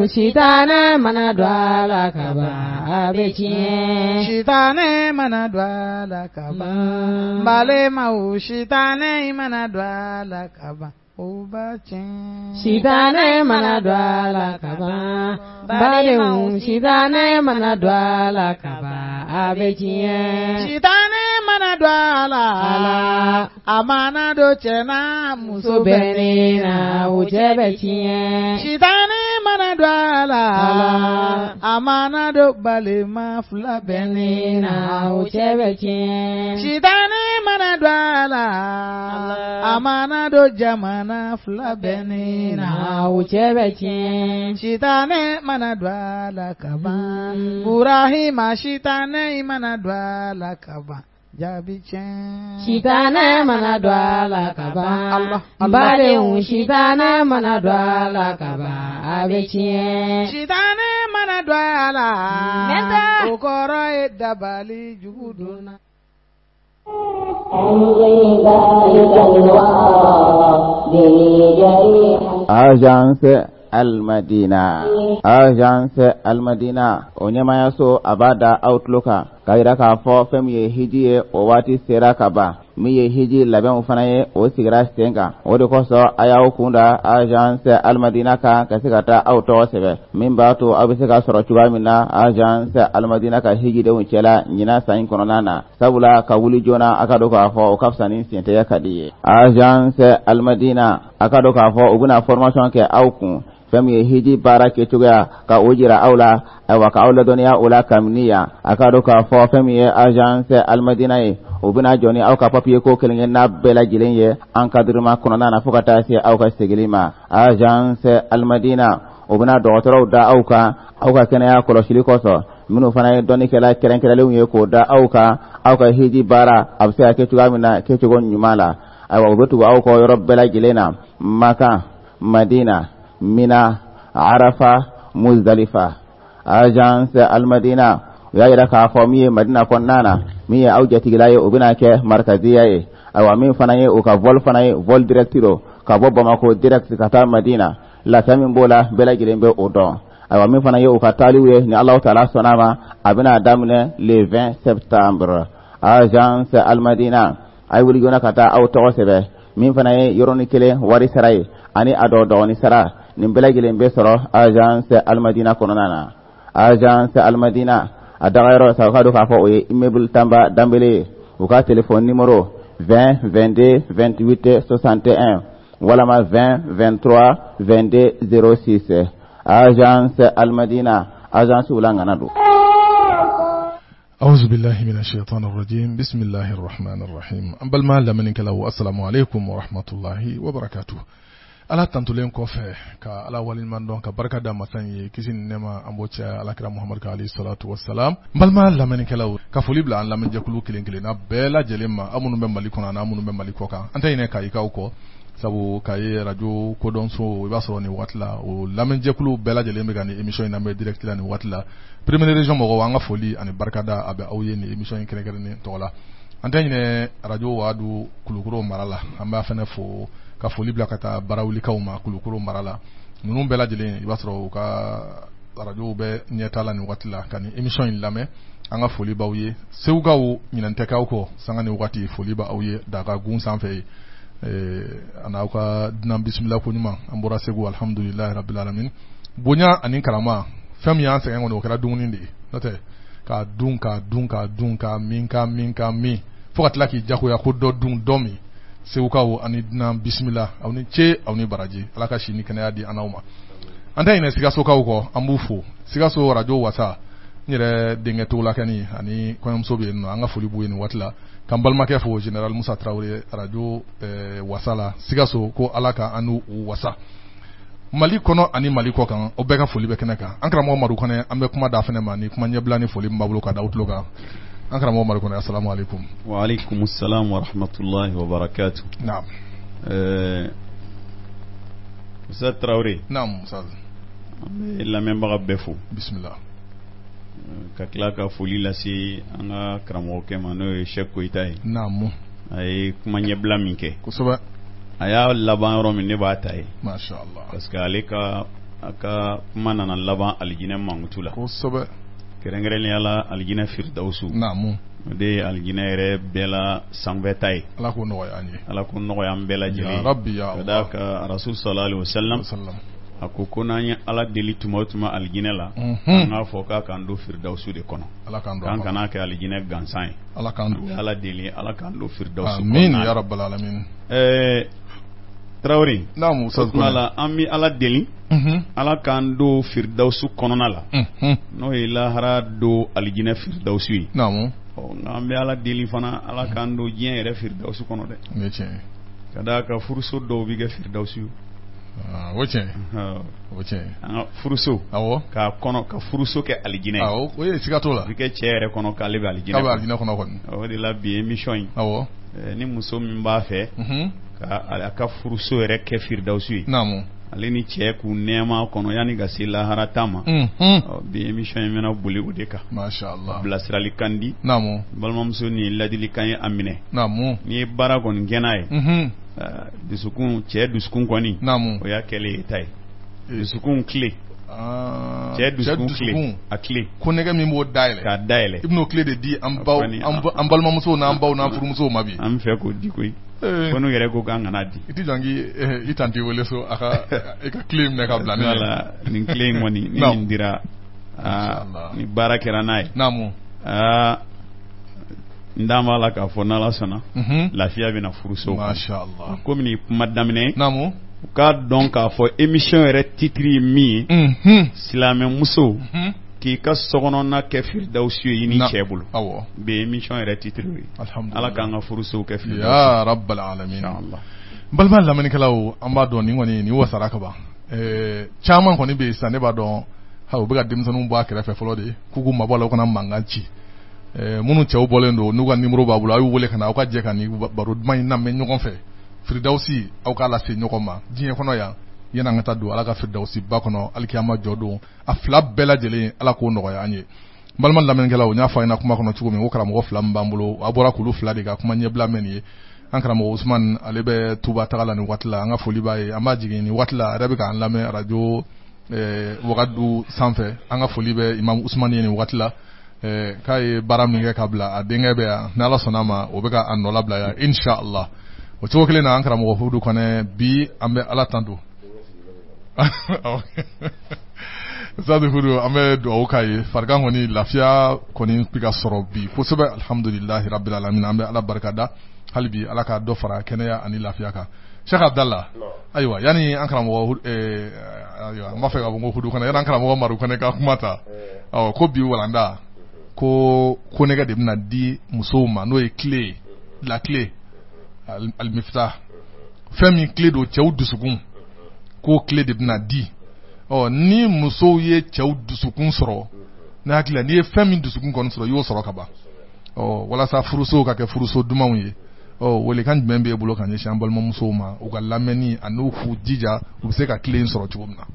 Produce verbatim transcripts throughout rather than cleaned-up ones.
sitana mana dwala kaba abechie sitana mana dwala kaba bale mau sitana mana dwala kaba ubachin sitana mana dwala kaba bale mau sitana mana dwala kaba abechie sitana mana dwala ala amana do chena muso benina ujebechie sitana mana dwala ala amana do balema fula benina ujebechie sitana mana dwala amana do jamana fula benina ujebechie sitana mana dwala kaba burahima sitana mana dwala kaba Jabichan Shitana mana dwala kaba Allah Bale un shitana mana dwala kaba abechie Shitana mana dwala Meta Okoro edabali juguduna Agence Al-Madina Agence Al-Madina Onyamaya so abada outlooka kaira ka fo fem ye hiji o wati sera kaba mi ye hiji laben fana ye o sigira stenga o de koso aya okunda Agence Al-Madina ka kasigata auto sebe min ba to abisika soro chuba minna Agence Al-Madina ka hiji de unchela nyina sain kononana sabula ka wuli jona akado ka fo o kafsani sinte ya kadiye Agence Al-Madina akado ka fo oguna formation ke aukun fem ye hiji bara ke tuga ka ojira aula awa ka aula doniya ula kamniya akado ka fo fem ye Agence Al-Madina ye obina joni au ka papier ko kelingen na bela jilen ye encadrement konona na fokata si au ka segilima Agence Al-Madina obina docteur da au ka au ka kenya ko losili koso minu fana doni kala keren kala le ko da au ka au ka hiji bara abse ke tuga mina ke tugo nyumala awa obetu au ko yorob bela jilena Maka Madina Mina Arafa Muzdalifa Agence Al-Madina ya ira ka fo mi Madina konnana mi auja tigilaye obina ke markaziya e awa min fanaye o ka vol fanaye vol directiro ka bo Bamako direct kata Madina la tamin bola bela gilembe o don awa min fanaye o ka taliwe ni Allah Taala sonama abina damne le vingt septembre Agence Al-Madina ay wuri gona kata auto sebe min fanaye yoroni kele wari saray ani ado do ni sara ni bela gilembe soro Agence Al-Madina kononana Agence Al-Madina adagayro sa ka do ka fo o immeuble tamba dambele o ka téléphone numéro vingt vingt-deux vingt-huit soixante et un wala ma vingt vingt-trois vingt-deux zéro six Agence Al-Madina agence ulangana do أعوذ بالله من الشيطان الرجيم بسم الله الرحمن الرحيم أمبل ما لمنك له السلام عليكم ورحمة الله وبركاته ala tantulen kofe ka ala walil man don ka barka da masanyi kisin nema ambocha ala kira Muhammad ka alayhi salatu wassalam balma lamani kalaw ka folibla an lamen jakulu kilen kilen na bela jelema amunu be malikona na amunu be malikoka anta ine ka ikaw ko sabu kaye radio ko don so ba so ni watla o lamen jakulu bela jelema gani emission na me direct la ni watla première région mo wanga foli ani barka da abe awye ni emission kene kene ni tola anta ine radio wadu kulukuro marala amba fene fo ka foli bila kata barawuli kawma kulukuru marala nunu bela jelen ibasro ka radio be nyetala ni watla kani emission in lame anga foli bawye sewgawo nyinante kawko sangani wati foli ba awye daga gun sanfe eh ana ka dinam bismillah ko nyuma ambora segu alhamdulillah rabbil alamin bonya anin karama fam ya anse ngono kala dunni ndi note ka dunka dunka dunka minka minka mi fokatla ki jako ya ko do dun domi sewukawo ani dina bismillah awni che awni baraji alaka shini kana yadi anauma anda ina siga sokawo ko ambufo siga so radio wasa nyere dinge to lakani ani koyam sobe no anga foli bueni watla kambal make fo general Musa Traoré radio eh, wasala siga so ko alaka anu wasa mali kono ani mali ko kan obeka foli be kenaka ankara mo maru kone ambe kuma da fene mani kuma nyebla ni foli mbablo ka dautloga ankara mo maru kone assalamu alaikum wa alaikum assalam wa rahmatullahi wa barakatuh naam euh Musa Traoré naam Musa la memba befu bismillah ka klaka foli la si anga kramo ke mano Cheikh Koitai naam ay kuma nyebla minke kusuba aya laban ro min ne ba tay masha Allah parce que aleka aka kuma nana laban aljinɛ mankutu la kosɛbɛ kɛrɛnkɛrɛnnenya la aljinɛ firdausu naamu o de ye aljinɛ yɛrɛ bɛɛ la sanfɛta ye ala k'o nɔgɔya an ye ala k'o nɔgɔya an bɛɛ lajɛlen ya rabbi ya ka d'a kan rasul sallallahu alaihi wasallam wasallam a ko ko n'an ye ala deli tuma o tuma aljinɛ la an k'a fɔ k'a k'an don firdausu de kɔnɔ ala k'an don k'an kana kɛ aljinɛ gansan ye ala k'an don ala deli ala k'an don firdausu amin ya rabbal alamin ɛɛ Traoré naamu ustaz Kone la an bi ala deli ala k'an don firdausu kɔnɔna la n'o ye lahara don aljinɛ firdausu ye naamu nka an bɛ ala deli fana ala k'an don diɲɛ yɛrɛ firdausu kɔnɔ dɛ ne tiɲɛ ka d'a kan furuso dɔw bɛ kɛ firdausu ye o tiɲɛ o tiɲɛ an ka furuso awɔ k'a kɔnɔ ka furuso kɛ aljinɛ ye awɔ o ye siga t'o la a bɛ kɛ cɛ yɛrɛ kɔnɔ k'ale bɛ aljinɛ k'a bɛ aljinɛ kɔnɔ kɔni o de la bi émission in awɔ ni muso min b'a fɛ ka a ka furuso yɛrɛ kɛ firdausu ye naamu ale ni cɛ k'u nɛɛma kɔnɔ yanni ka se lahara ta ma bi émission in bɛna boli o de kan masha Allah bilasiralikan di naamu balimamuso ni ladilikan ye a minɛ naamu n'i ye baara kɔni kɛ n'a ye dusukun cɛ dusukun kɔni naamu o y'a kɛlen ye ta ye dusukun tile cɛ dusukun tile a tile ko nɛgɛ min b'o dayɛlɛ k'a dayɛlɛ i bɛn'o tile de di an baw an balimamusow n'an baw n'an furumusow ma bi an fɛ k'o di koyi ko n'u yɛrɛ ko k'an kana di i ti jɔn k'i i tanti wele so a ka i ka tile minɛ ka bila ne la nin tile in kɔni ni nin dira ni baara kɛra n'a ye naamu aa n d'a b'a la k'a fɔ n'ala sɔnna lafiya bɛna furuso masha Allah komi nin kuma daminɛ naamu u k'a dɔn k'a fɔ émission yɛrɛ titre ye min ye silamɛ muso k'i ka sokɔnɔna kɛ firdausu ye i ni cɛ bolo awɔ bi émission yɛrɛ titre ye ala k'an ka furusow kɛ firdausu ya rabbal alamin inshallah balima lamɛnnikɛlaw an b'a dɔn nin kɔni nin wasara ka ban ɛɛ caman kɔni bɛ yen sisan ne b'a dɔn ha u bɛ ka denmisɛnninw bɔ a kɛrɛfɛ fɔlɔ de k'u k'u mabɔ a la u kana mankan ci ɛɛ minnu cɛw bɔlen don n'u ka numéro b'a bolo a y'u wele ka na aw ka jɛ ka nin baro duman in lamɛn ɲɔgɔn fɛ firdausi aw k'a lase ɲɔgɔn ma diɲɛ kɔnɔ yan yanni an ka taa don ala ka firdausi ba kɔnɔ alikiyama jɔ don a fila bɛɛ lajɛlen ala k'o nɔgɔya an ye balima lamɛnnikɛlaw n y'a fɔ a ɲɛna kuma kɔnɔ cogo min ko karamɔgɔ fila min b'an bolo a bɔra k'olu fila de ka kuma ɲɛbila mɛn nin ye an karamɔgɔ Usman ale bɛ Tuba taga la nin waati la an ka foli b'a ye an b'a jigin nin waati la a yɛrɛ bɛ k'an lamɛn arajo wagadu sanfɛ an ka foli bɛ Imam Usman ye nin waati la k'a ye baara min kɛ ka bila a denkɛ bɛ yan ni ala sɔnna ma o bɛ ka a nɔ labila yan inshallah o cogo kelen na an karamɔgɔ Hudu Kɔnɛ bi an bɛ ala tanto Ustaz Hudu an bɛ dugawu k'a ye farigan kɔni lafiya kɔni bɛ ka sɔrɔ bi kosɛbɛ alhamdulilahi rabbil alamin an bɛ ala barikada hali bi ala ka dɔ fara kɛnɛya ani lafiya kan Sheikh Abdallah ayiwa yani an karamɔgɔ ɛɛ ayiwa n b'a fɛ ka fɔ ko Hudu Kɔnɛ yani an karamɔgɔ Madu Kɔnɛ ka kuma ta awɔ ko bi walanda ko ko nɛgɛ de bɛna di musow ma n'o ye clé la clé al-miftah fɛn min clé don cɛw dusukun ko clé de bɛna di ɔ ni musow ye cɛw dusukun sɔrɔ ne hakili la n'i ye fɛn min dusukun kɔni sɔrɔ i y'o sɔrɔ ka ban ɔ walasa furusow ka kɛ furuso dumanw ye ɔ welekan jumɛn b'e bolo ka ɲɛsin an balimamusow ma u ka lamɛnni a n'u k'u jija u bɛ se ka clé in sɔrɔ cogo min na.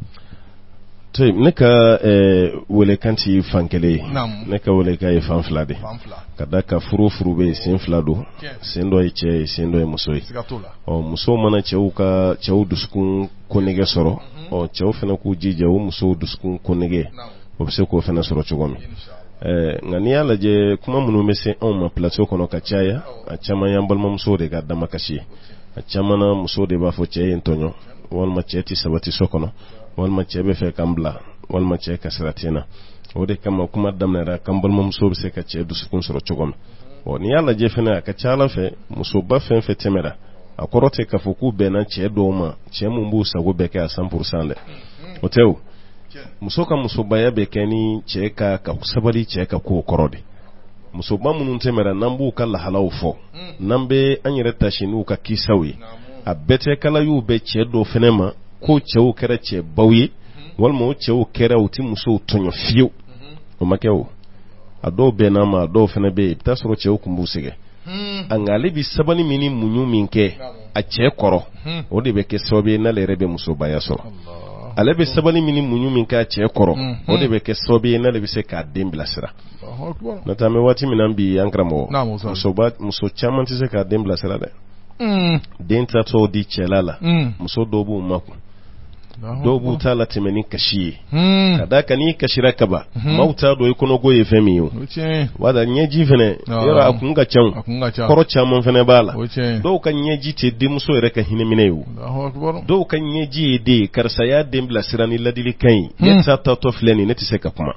to ne ka welekan ti fan kelen ye ne ka welekan ye fan fila de ka da ka furu furu bɛ sen fila don sen dɔ ye cɛ ye sen dɔ ye muso ye ɔ musow mana cɛw ka cɛw dusukun konege sɔrɔ ɔ cɛw fana k'u jija o musow dusukun konege o bɛ se k'o fana sɔrɔ cogo min nka n'i y'a lajɛ kuma minnu bɛ se anw ma plateau kɔnɔ ka caya a caman y'an balimamusow de ka damakasi ye a caman na musow de b'a fɔ cɛ ye n tɔɲɔ walima cɛ ti sabati so kɔnɔ walima cɛ bɛ fɛ kan bila walima cɛ ka sira tɛ na o de kama kuma daminɛra kan balimamuso bɛ se ka cɛ dusukun sɔrɔ cogo min ɔ n'i y'a lajɛ fana a ka ca ala fɛ musoba fɛn fɛn tɛmɛra a kɔrɔ tɛ k'a fɔ k'u bɛnna cɛ dɔw ma cɛ mun b'u sago bɛɛ kɛ a cent pour cent dɛ o tɛ o muso ka musobaya bɛ kɛ ni cɛ ka ka sabali cɛ ka kow kɔrɔ de musoba minnu tɛmɛra n'an b'u ka lahalaw fɔ n'an bɛ an yɛrɛ tasi n'u ka kisaw ye a bɛɛ tɛ kala y'u bɛ cɛ dɔw fana ma ko cɛw kɛra cɛ baw ye walima o cɛw kɛra u ti musow tɔɲɔ fiyewu o ma kɛ o a dɔw bɛɛ n'a ma a dɔw fana bɛ yen i bɛ taa sɔrɔ cɛw kun b'u sɛgɛn a nka ale bɛ sabali min ni muɲu min kɛ a cɛ kɔrɔ o de bɛ kɛ sababu ye n'ale yɛrɛ bɛ musobaya sɔrɔ ale bɛ sabali min ni muɲu min kɛ a cɛ kɔrɔ o de bɛ kɛ sababu ye n'ale bɛ se k'a den bilasira n'o tɛ an bɛ waati min na bi an karamɔgɔ musoba muso caman tɛ se k'a den bilasira dɛ den tatɔ di cɛla la muso dɔw b'u makun do bu ta la temeni kashi kada ka ni kashira ka ba mauta do ikono goye femi yo wada nyeji fene yara akunga chan koro chaman fene bala do kan nyeji te dimso ere ka hinemine yo do kan nyeji de karsa ya dembla sirani ladili kai yetta ta to fleni ne tise ka kuma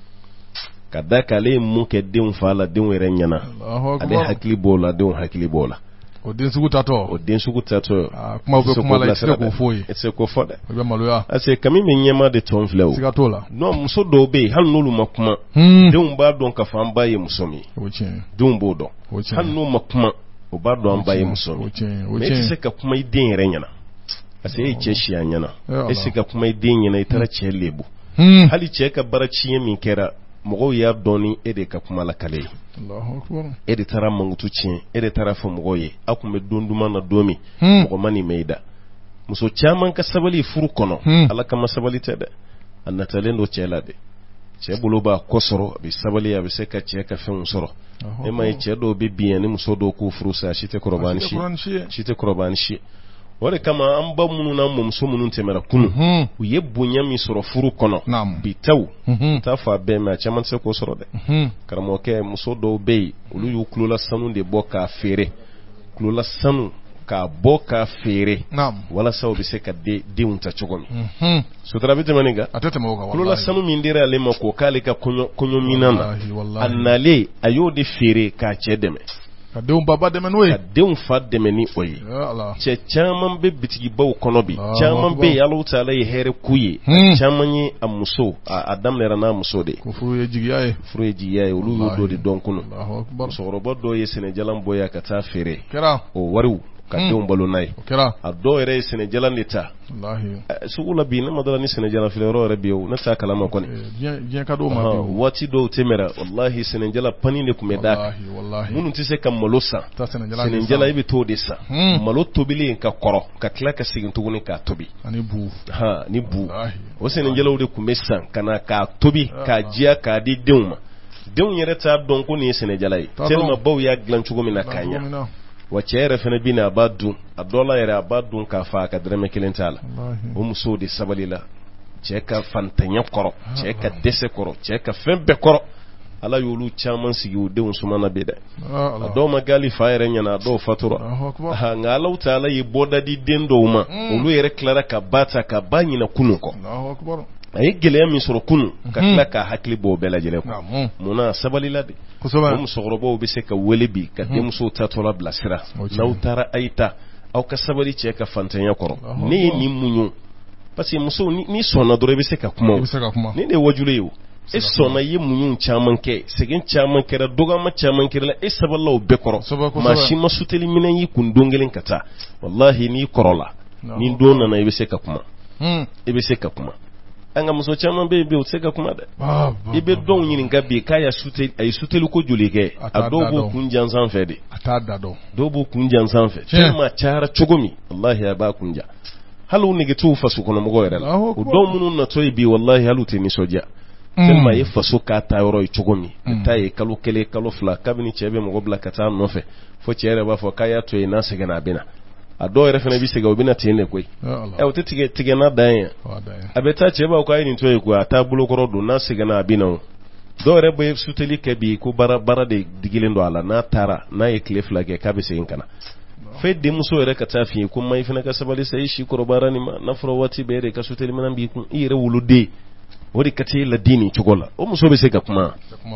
kada ka le mun ke dem fala dem were nyana ade hakli bola dem hakli bola o den sugu tato o den sugu tato kuma be kuma la ise ko foyi ise ko foda o be maluya ase kami me nyema de ton flew siga tola no muso do be hal nolu makuma dem ba don ka fan ba ye musomi o chen dum bodo hal no makuma o ba don ba ye musomi o chen o chen me ise ka kuma idin renyana ase e che shi anyana ise ka kuma idin nyana itara che lebu hali che ka barachi yemi kera mogo ya doni ede ka kuma la kale Allahu akbar ede tara mangutu cin ede tara fo mogo ye akume donduma na domi mogo mani meida muso chaman ka sabali furu kono ala kama sabali tede annatalendo chela de che bulu ba kosoro bi sabali ya bi se ka che ka fen soro e mai che do be bien ni muso do ku furu sa shite korobani shi shite korobani shi wale kama an ba munu na mum so munun temera kunu u yebbunya mi soro furu kono bitaw ta fa be ma chaman se ko soro de karamo ke muso do be ulu yu klula sanu de boka fere klula sanu ka boka fere wala saw bi se ka de de unta chogomi so tara bite maniga atete mo ka klula sanu mi ndira le mako kale ka kunyo kunyo minana annale ayo de fere ka chedeme Kadeun baba de menwe kadeun fa de meni oyi che chaman be bitigi baw kono bi chaman be yalo tala ye here kuyi chaman yi amuso adam le rana muso de ko furu ye jigiyaye furu ye jigiyaye ulu do de donkuno Allahu akbar so robo do ye senejalan boya ka ta fere kera o waru kadeun balo nay kera ado ere senejalan lita wallahi su ula bi na madala ni senejalan fere ro re biyo na ta kalama kone bien kado ma bi wati do temera wallahi senejala pani ne kumeda wallahi wallahi munun tise kam malosa senejala ibe to de sa malo tobili ka koro ka kla ka sigin tuguni ka tobi ani bu ha ni bu o senejala o de kumesa kana ka tobi ka jia ka di deuma deun yere ta don ko ni senejala yi telma baw ya glan chugumi na kanya wace yare fana bina abadu adola yare abadu ka fa ka dreme kilentala o muso de sabalila ce ka fantanya koro ce ka dese koro ce ka fembe koro ala yulu chaman sigi ude unsumana beda ado magali fa yare nyana do fatura ha ngala utala yi boda di dendo uma ulu yare klara ka bata ka banyi na kunuko Allahu akbar ay gele mi soro kunu ka kla ka hakli bo bela jele ko muna sabalila de ko mu soro bo be se ka welebi ka dem so tatola blasira lautara aita au ka sabali ce ka fantanya koro ni ni munyu parce muso ni sona dore be se ka kuma ni ne wajule yo e sona yi munyu chaman ke segin chaman ke da doga ma chaman ke la e saballa be koro ma shi masuteli minan yi kundongelin kata wallahi ni korola ni dona na be se ka kuma e be se ka kuma anga muso chaman be be utseka kuma da ibe don yin gabe kaya sute ay sutelu ko julike adobo kunjan sanfe de atada do dobo kunjan sanfe chama chara chogomi wallahi ya ba kunja halu ni gitu fasu kono mo goyere la o don munun na toy bi wallahi halu te ni soja selma ye fasu ka ta yoro chogomi tay kalu kele kalu fla kabini chebe mo gobla kata no fe fo chere ba fo kaya toy na sega na bina ado ere fena bi sega obina tene koi e o tige tige na dan abeta cheba ko ayi ntoy ko ata bulo koro do na sega na bina do ere be suteli ke bi ko bara bara de digilendo ala na tara na e klef lage ka be sen kana fe de muso ere ka tafi ko mai fena ka sabali sai shi ko bara ni ma na fro wati be ere ka suteli manan bi kun ire wulude wori kate la dini chugola o muso be sega kuma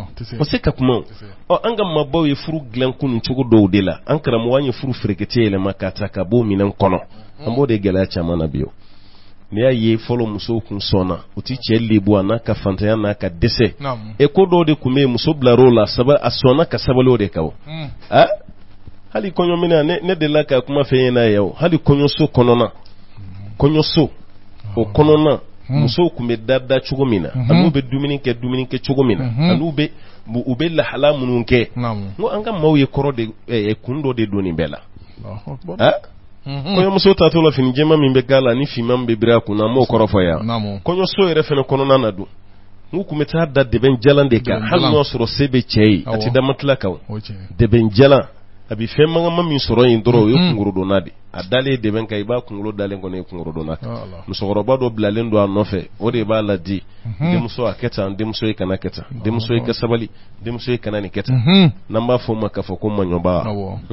o seka kuma o anga mabaw ye furu glan kunu chugo do de la ankara mo wanye furu frekete le makata ka bo minan kono ambo de gela chama na biyo ne ya ye folo muso kun sona uti chelle bu ana ka fantaya na ka dese e ko do de kume muso blaro la saba asona ka sabalo de kawo ha hali konyo mina ne ne de la ka kuma fe na yawo hali konyo so konona konyo so o konona muso kumbe dada chugo mina anu be dumini ke dumini ke chugo mina anu be ube la halamunun ke ngo anga mawye koro de e kundo de doni bela Allahu akbar ha ko muso ta to la fini jema mimbe gala ni fi mambe bira kuna mo koro fo ya ko nyo so ere fene kono nanadu ngo kumeta da de ben jalande ka hal no soro sebe chei ati da matla ka de ben jala abi fɛn mankan min sɔrɔ yin dɔrɔn o ye kunkoro donna de a dalen de bɛn ka i b'a kunkolo dalen kɔni ye kunkoro donna musokɔrɔba dɔ bilalen don a nɔfɛ o de b'a ladi denmuso a kɛ tan denmuso ye kana kɛ tan denmuso ye kɛ sabali denmuso ye kana nin kɛ tan n'an b'a fɔ o ma k'a fɔ ko maɲɔba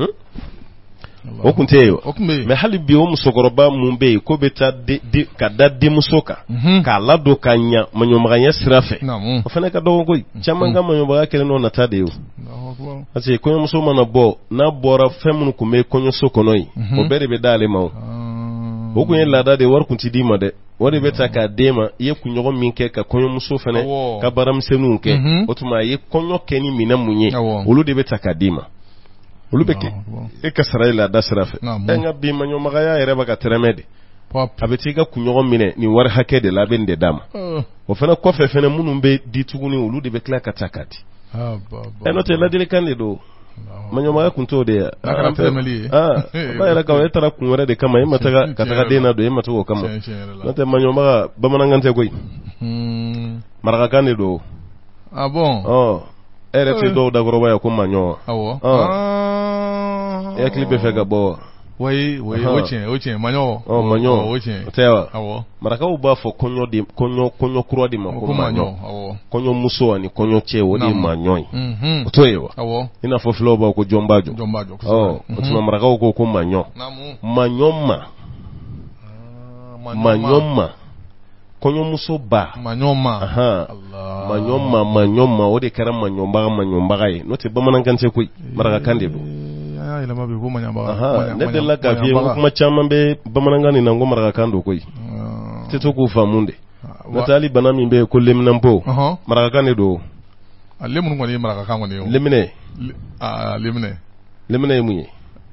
o kun tɛ yen o mais hali bi o musokɔrɔba mun bɛ yen ko bɛ taa ka da denmuso kan k'a ladon ka ɲa maɲɔmaganya sira fɛ o fana ka dɔgɔ koyi caman ka maɲɔmagaya kelen n'o nata de ye o parce que kɔɲɔmuso mana bɔ n'a bɔra fɛn minnu kun bɛ kɔɲɔso kɔnɔ yen o bɛɛ de bɛ d'ale ma o o kun ye laada de wari kun ti d'i ma dɛ wari bɛ ta k'a d'e ma i ye kunɲɔgɔn min kɛ ka kɔɲɔmuso fana ka baaramisɛnninw kɛ o tuma a ye kɔɲɔ kɛ ni minɛn mun ye olu de bɛ ta k'a d'i ma olu bɛ kɛ e ka sara la da sira fɛ e nka bi maɲɔmagaya yɛrɛ bɛ ka tɛrɛmɛ de a bɛ t'i ka kunɲɔgɔn minɛ nin wari hakɛ de la a bɛ nin de d'a ma o fana kɔfɛ fana minnu bɛ di tuguni olu de bɛ tila ka ta k'a di ɛ n'o tɛ ladilikan de don maɲɔmagaya kun t'o de ye ba yɛrɛ kan e taara kun wɛrɛ de kama e ma taga ka taga den na don e ma taga o kama n'o tɛ maɲɔmaga bamanankan tɛ koyi marakakan de don ɔ e yɛrɛ tɛ dɔw dakɔrɔba ye ko maɲɔ e hakili bɛ fɛ ka bɔ oui oui o tiɲɛ o tiɲɛ maɲɔ ɔ maɲɔ o tiɲɛ o tɛ wa awɔ marakaw b'a fɔ kɔɲɔ de kɔɲɔ kɔɲɔ kura de ma ko maɲɔ awɔ kɔɲɔ muso ani kɔɲɔ cɛ o de ye maɲɔ ye o t'o ye wa awɔ i n'a fɔ filaw b'a ko jɔnbajɔ jɔnbajɔ ɔ o tuma marakaw ko ko maɲɔ maɲɔ ma maɲɔ ma kɔɲɔmuso ba maɲɔ ma maɲɔ ma maɲɔ ma o de kɛra maɲɔbaga maɲɔbaga ye n'o tɛ bamanankan tɛ koyi marakakan de don ne delila k'a f'i ye ko kuma caman bɛ bamanankan nin na ko marakakan don koyi tɛ to k'u faamu de n'o tɛ hali bana min bɛ yen ko leminanpo marakakan de don lemunu kɔni ye marakakan kɔni ye o leminɛ leminɛ leminɛ ye mun ye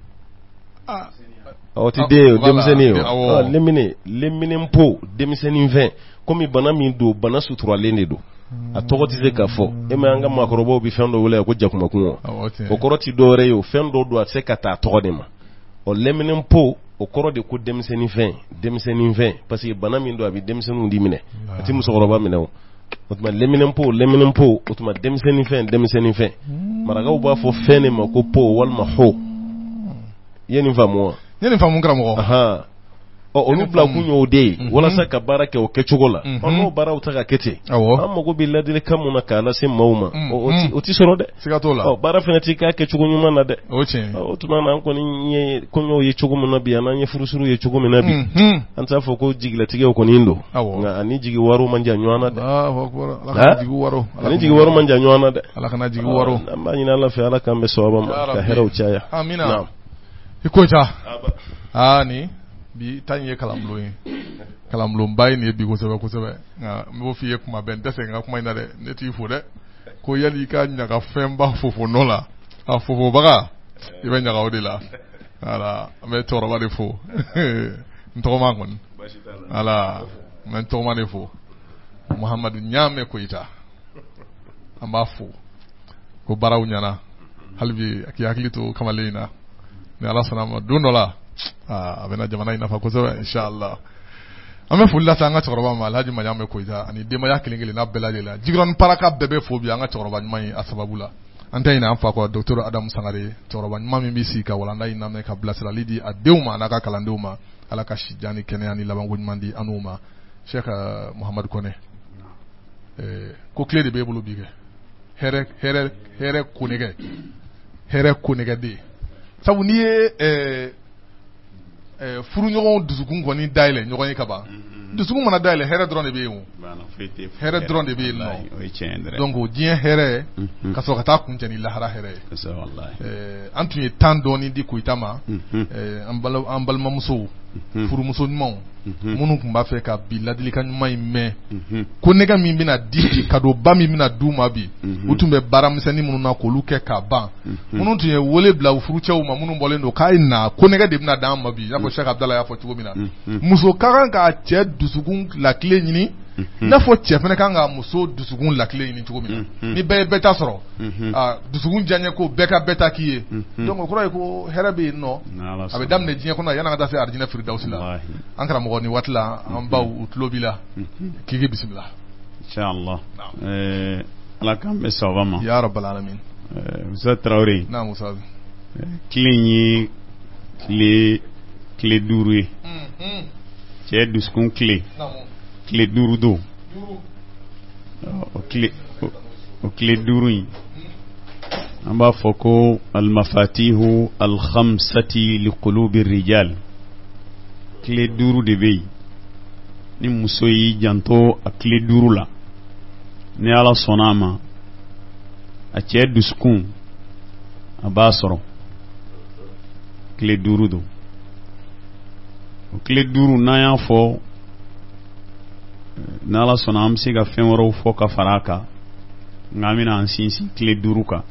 o tɛ den ye o denmisɛnnin ye o leminɛ leminɛnpo denmisɛnnin fɛn komi bana min don bana suturalen de don a tɔgɔ tɛ se ka fɔ e ma an ka maakɔrɔbaw bɛ fɛn dɔ wele ko jakumakun o kɔrɔ tɛ dɔwɛrɛ ye o fɛn dɔ don a tɛ se ka taa tɔgɔ de ma ɔ leminɛnpo o kɔrɔ de ko denmisɛnnin fɛn denmisɛnnin fɛn parce que bana min don a bɛ denmisɛnninw di minɛ a tɛ musokɔrɔba minɛ o o tuma leminɛnpo leminɛnpo o tuma denmisɛnnin fɛn denmisɛnnin fɛn marakaw b'a fɔ fɛn de ma ko po walima ho i ye nin faamu wa ne nin faamu karamɔgɔ ɔ olu bila kun y'o de ye walasa ka baara kɛ o kɛcogo la ɔ n'o baaraw ta ka kɛ ten an mago bɛ ladilikan mun na k'a lase maaw ma o tɛ sɔrɔ dɛ siga t'o la ɔ baara fana tɛ k'a kɛcogo ɲuman na dɛ o tiɲɛ o tuma na an kɔni ye kɔɲɔw ye cogo min na bi an n'an ye furusuru ye cogo min na bi an t'a fɔ ko jigilatigɛw kɔni don nka ani jigi wariw man jan ɲɔgɔn na dɛ ani jigi wariw man jan ɲɔgɔn na dɛ ala kana jigi wariw an b'a ɲini ala fɛ ala k'an bɛ sababa ma ka hɛrɛw caya amina i ko ca aa ni bi ta in ye kalanbulon ye kalanbulonba ye nin ye bi kosɛbɛ kosɛbɛ nka n b'o f'i ye kuma bɛɛ n tɛ sɛgɛn n ka kuma in na dɛ ne t'i fo dɛ ko yali i ka ɲaga fɛnba fofo nɔ la a fofobaga i bɛ ɲaga o de la voilà an bɛ cɛkɔrɔba de fo n tɔgɔma kɔni voilà n bɛ n tɔgɔma de fo Muhamadu Ɲaamɛ Koyita an b'a fo ko baaraw ɲɛna hali bi a k'i hakili to kamalen in na ni ala sɔnna a ma don dɔ la a bɛna jamana in nafa kosɛbɛ inshallah an bɛ foli lase an ka cɛkɔrɔba ma Alhaji Ɲaamɛ Koyita ani denbaya kelen kelen n'a bɛɛ lajɛlen Jikɔrɔni Paraka bɛɛ bɛ fo bi an ka cɛkɔrɔba ɲuman ye a sababu la an tɛ ɲinɛ an fa kɔ docteur Adamu Sangare cɛkɔrɔba ɲuman min bɛ sigi ka walanda in lamɛn ka bilasirali di a denw ma n'a ka kalandenw ma ala ka si jan ni kɛnɛya ni labanko ɲuman di an n'u ma Cheikh Muhamadu Kɔnɛ ko tile de b'e bolo bi kɛ hɛrɛ hɛrɛ hɛrɛ konɛgɛ hɛrɛ konɛgɛden sabu n'i ye furuɲɔgɔn dusukun kɔni dayɛlɛ ɲɔgɔn ye ka ban dusukun mana dayɛlɛ hɛrɛ dɔrɔn de bɛ yen o hɛrɛ dɔrɔn de bɛ yen nɔ donc o diɲɛ hɛrɛ ka sɔrɔ ka taa kuncɛ ni lahara hɛrɛ ye an tun ye tan dɔɔni di Koyita ma an balimamusow furumuso ɲumanw minnu tun b'a fɛ ka bi ladilikan ɲuman in mɛn ko nɛgɛ min bɛna di kadoba min bɛna d'u ma bi u tun bɛ baaramisɛnnin minnu na k'olu kɛ ka ban minnu tun ye wele bila u furucɛw ma minnu bɔlen don k'a ye na ko nɛgɛ de bɛna d'an ma bi i n'a fɔ Cheikh Abdala y'a fɔ cogo min na muso ka kan k'a cɛ dusukun lakile ɲini i n'a fɔ cɛ fana kan k'a muso dusukun lakile ɲini cogo min na ni bɛɛ ye bɛɛ ta sɔrɔ dusukun diyaɲɛ ko bɛɛ ka bɛɛ ta k'i ye donc o kɔrɔ ye ko hɛrɛ bɛ yen nɔ a bɛ daminɛ diɲɛ kɔnɔ yanni an ka taa se arijinɛ firidawusi la an karamɔgɔ ni waati la an baw u tulo b'i la k'i k'i bisimila inshallah ala k'an bɛ sababa ma ya rabbal alamin Musa Traoré naam Musa Cligny, clé, clé douroué. C'est du scon clé. Clé douroudo. Au clé, au clé douroué. Amba foko al-mafatihu al-khamsati li qulubi rijal. Clé dourou de bey. Ni muso yi janto a clé dourou la. Ni ala sonama. A cɛ dusukun a b'a sɔrɔ tile duuru don o tile duuru n'an y'a fɔ n'Ala sɔnna an bɛ se ka fɛn wɛrɛw fɔ ka fara a kan nka an bɛna an sinsin tile duuru kan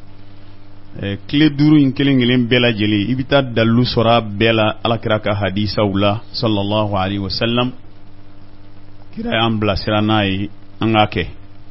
tile duuru in kelen kelen bɛɛ lajɛlen i bɛ taa dalilu sɔrɔ a bɛɛ la Alakira ka hadisaw la sallallahu alaihi wa sallam kira y'an bilasira n'a ye an k'a kɛ.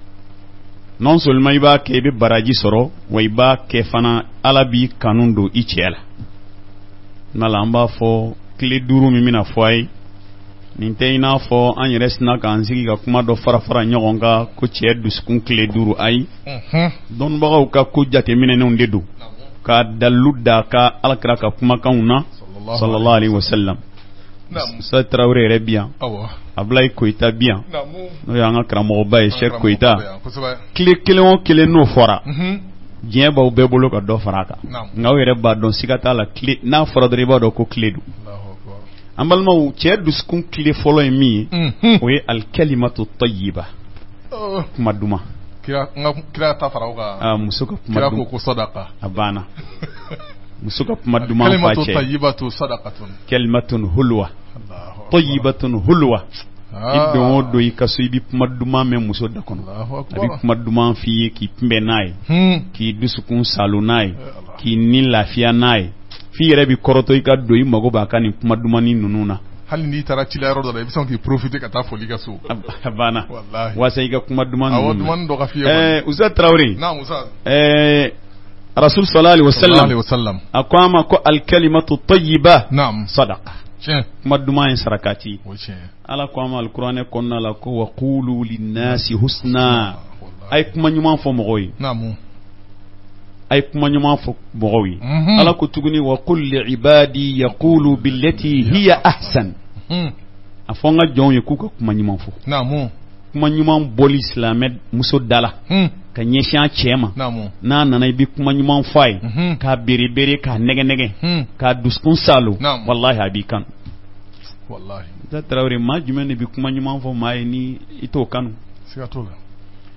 Non seulement i b'a kɛ i bɛ baraji sɔrɔ wa i b'a kɛ fana Ala b'i kanu don i cɛ la. N'ala an b'a fɔ tile duuru min bɛna fɔ a ye nin tɛ i n'a fɔ an yɛrɛ sina k'an sigi ka kuma dɔ fara fara ɲɔgɔn kan ko cɛ dusukun tile duuru ayi. Dɔnnibagaw ka ko jateminɛnenw de don ka dalilu da ka Alakira ka kumakanw na sallallahu alaihi wa sallam. Sa Tarawele yɛrɛ bi yan Ablaye Koyita bi yan n'o y'an ka karamɔgɔba ye Sheikh Koyita tile kelen o kelen n'o fɔra diɲɛ b'aw bɛɛ bolo ka dɔ fara a kan nka aw yɛrɛ b'a dɔn siga t'a la tile n'a fɔra dɔrɔn i b'a dɔn ko tile don. An balimaw cɛ dusukun tile fɔlɔ ye min ye o ye al-kalimatu tayyiba kuma duman. Kira ta fara o kan muso ka kuma duman ko sadaka a banna muso ka kuma duman fa cɛ. Kalimatu tayyibatu sadaqatun kalimatun hulwa tayyibatun hulwa. I don o don i ka so i bɛ kuma duman mɛn muso da kɔnɔ a bɛ kuma duman f'i ye k'i kunbɛn n'a ye k'i dusukun salo n'a ye k'i ni lafiya n'a ye f'i yɛrɛ bɛ kɔrɔtɔ i ka don i mago b'a ka nin kuma dumannin ninnu na. Hali n'i taara ci la yɔrɔ dɔ la i bɛ sɔn k'i profiter ka taa foli ka so. A banna walasa i ka kuma duman ninnu. Awɔ duman dɔ ka f'i ye. Ɛɛ Ustaz Tarawele. Naam Ustaz. Ɛɛ Rasul sallallahu alaihi wa sallam a ko an ma ko al-kalimatu tayyiba sadaqa. Kuma duman ye sarakati. Ala ko an ma al-Qur'an kɔnɔna la ko wa qulu lin-nasi husna. A ye kuma ɲuman fɔ mɔgɔw ye. Naamu. A ye kuma ɲuman fɔ mɔgɔw ye. Ala ko tuguni wa qul li ibadi yaqulu billati hiya ahsan. A fɔ n ka jɔnw ye k'u ka kuma ɲuman fɔ. Naamu. Kuma ɲuman bɔli silamɛ muso da la ka ɲɛsin a cɛ ma n'a nana i bɛ kuma ɲuman fɔ a ye k'a bere bere k'a nɛgɛ nɛgɛ k'a dusukun salo walahi a b'i kanu. Wallahi. Ustaz Tarawele maa jumɛn de bɛ kuma ɲuman fɔ maa ye ni i t'o kanu. Siga t'o la.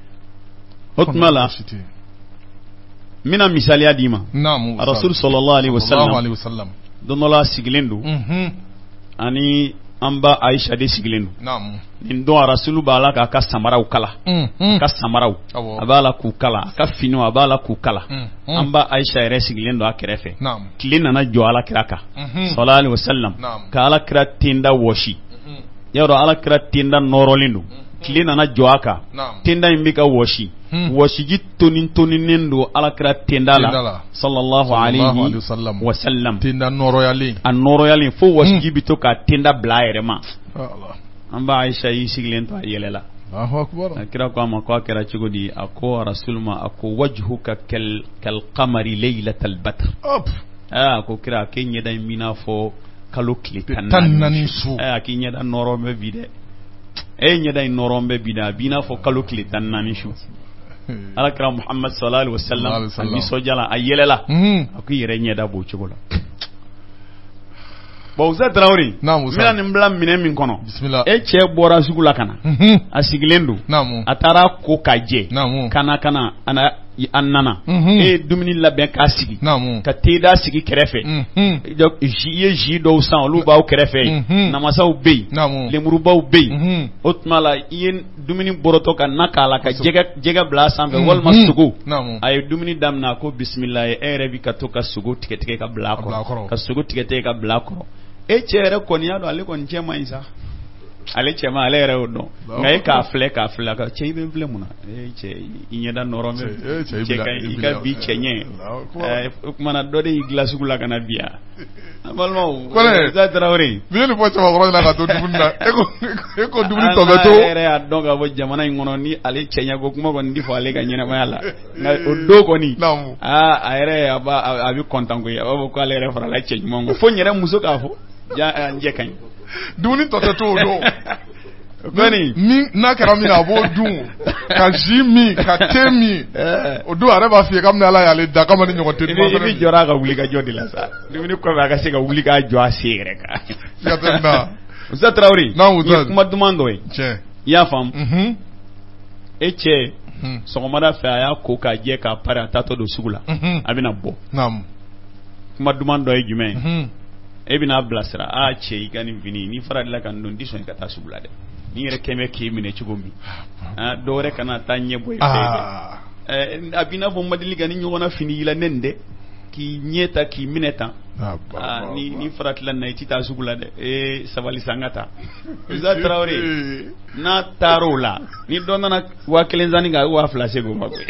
O tuma la n bɛna misaliya d'i ma. Rasul sallallahu alaihi wa sallam don dɔ la sigilen don ani an ba Aisha de sigilen don. Nin don Rasulu b'a la k'a ka samaraw kala a ka samaraw a b'a la k'u kala a ka finiw a b'a la k'u kala an ba Aisha yɛrɛ sigilen don a kɛrɛfɛ tile nana jɔ Alakira kan sallallahu alaihi wa sallam ka Alakira tenda wɔsi yɔrɔ Alakira tenda nɔrɔlen don tile nana jɔ a kan tenda in bɛ ka wɔsi wɔsiji tonin toninen don Alakira tenda la sallallahu alaihi wa sallam tenda nɔrɔyalen a nɔrɔyalen fo wɔsiji bɛ to ka tenda bila a yɛrɛ ma. An ba Aisha yi sigilen to a yɛlɛla. Kira ko a ma ko a kɛra cogo di a ko Rasul ma a ko wajhuka kal kal qamari laylatal badr. A ko kira k'e ɲɛda in b'i n'a fɔ kalo tile tan naani su. A k'i ɲɛda nɔrɔ bɛ bi dɛ. E ɲɛda in nɔrɔ bɛ bi dɛ a b'i n'a fɔ kalo tile tan naani su. Alakira Muhammad sallallahu alaihi wa sallam a nisɔndiya la a yɛlɛla a ko i yɛrɛ ɲɛda b'o cogo la. Bon Ustaz Tarawele n bɛna nin bila minɛn min kɔnɔ e cɛ bɔra sugu la ka na a sigilen don a taara ko ka jɛ ka na ka na a nana e ye dumuni labɛn k'a sigi ka teda sigi kɛrɛfɛ i ye zi dɔw san olu b'aw kɛrɛfɛ namasaw bɛ yen lemurubaw bɛ yen o tuma la i ye dumuni bɔrɔtɔ ka na k'a la ka jɛgɛ bila a sanfɛ walima sogo a ye dumuni daminɛ a ko bisimilayi e yɛrɛ bɛ ka to ka sogo tigɛ tigɛ ka bila a kɔrɔ ka sogo tigɛ tigɛ ka bila a kɔrɔ e cɛ yɛrɛ kɔni y'a dɔn ale kɔni cɛ man ɲi sa ale cɛ ma ale yɛrɛ y'o dɔn nka e k'a filɛ k'a filɛ ka cɛ i bɛ filɛ mun na ee cɛ i ɲɛda nɔrɔ mɛ cɛ ka i ka bi cɛ ɲɛ o kumana dɔ de y'i dilan sugu la ka na bi yan an balimaw Musa Tarawele bi ni fɔ cɛbakɔrɔ ɲɛna ka to dumuni na e ko e ko dumuni tɔ bɛ to an yɛrɛ y'a dɔn ka bɔ jamana in kɔnɔ ni ale cɛ ɲɛ ko kuma kɔni ti fɔ ale ka ɲɛnamaya la nka o don kɔni aa a yɛrɛ a b'a a bɛ kɔntan koyi a b'a fɔ ko ale yɛrɛ farala cɛ ɲuman kɔ fo n yɛrɛ muso k'a fɔ ja n jɛ ka ɲi dumuni tɔ tɛ to o don min n'a kɛra min na a b'o dun ka ji min ka te min o don a yɛrɛ b'a f'i ye kabini Ala y'ale da k'a ma ni ɲɔgɔn tɛ duman fɛnɛ. I bɛ jɔrɔ a ka wuli ka jɔ de la sa dumuni kɔfɛ a ka se ka wuli k'a jɔ a se yɛrɛ kan. Siga tɛ nin na. Musa Tarawele. Naam Musa. I ye kuma duman dɔ ye. Tiɲɛ. I y'a faamu. E cɛ sɔgɔmada fɛ a y'a ko k'a jɛ k'a pari a taatɔ don sugu la a bɛna bɔ. Naam. Kuma duman dɔ ye jumɛn ye. E bɛna bilasira a cɛ i ka nin fini n'i fara de la ka nin don n tɛ sɔn i ka taa sugu la dɛ n'i yɛrɛ kɛmɛ k'e minɛ cogo min dɔ wɛrɛ kana taa ɲɛ bɔ i fɛ dɛ a b'i n'a fɔ n ma deli ka ni ɲɔgɔn na fini y'i la ne nin dɛ k'i ɲɛ ta k'i minɛ tan ni ni faratila na i tɛ taa sugu la dɛ ee sabali sa an ka taa Musa Tarawele n'a taar'o la ni dɔ nana waa kelen sanni kan a bɛ waa fila segin o ma koyi.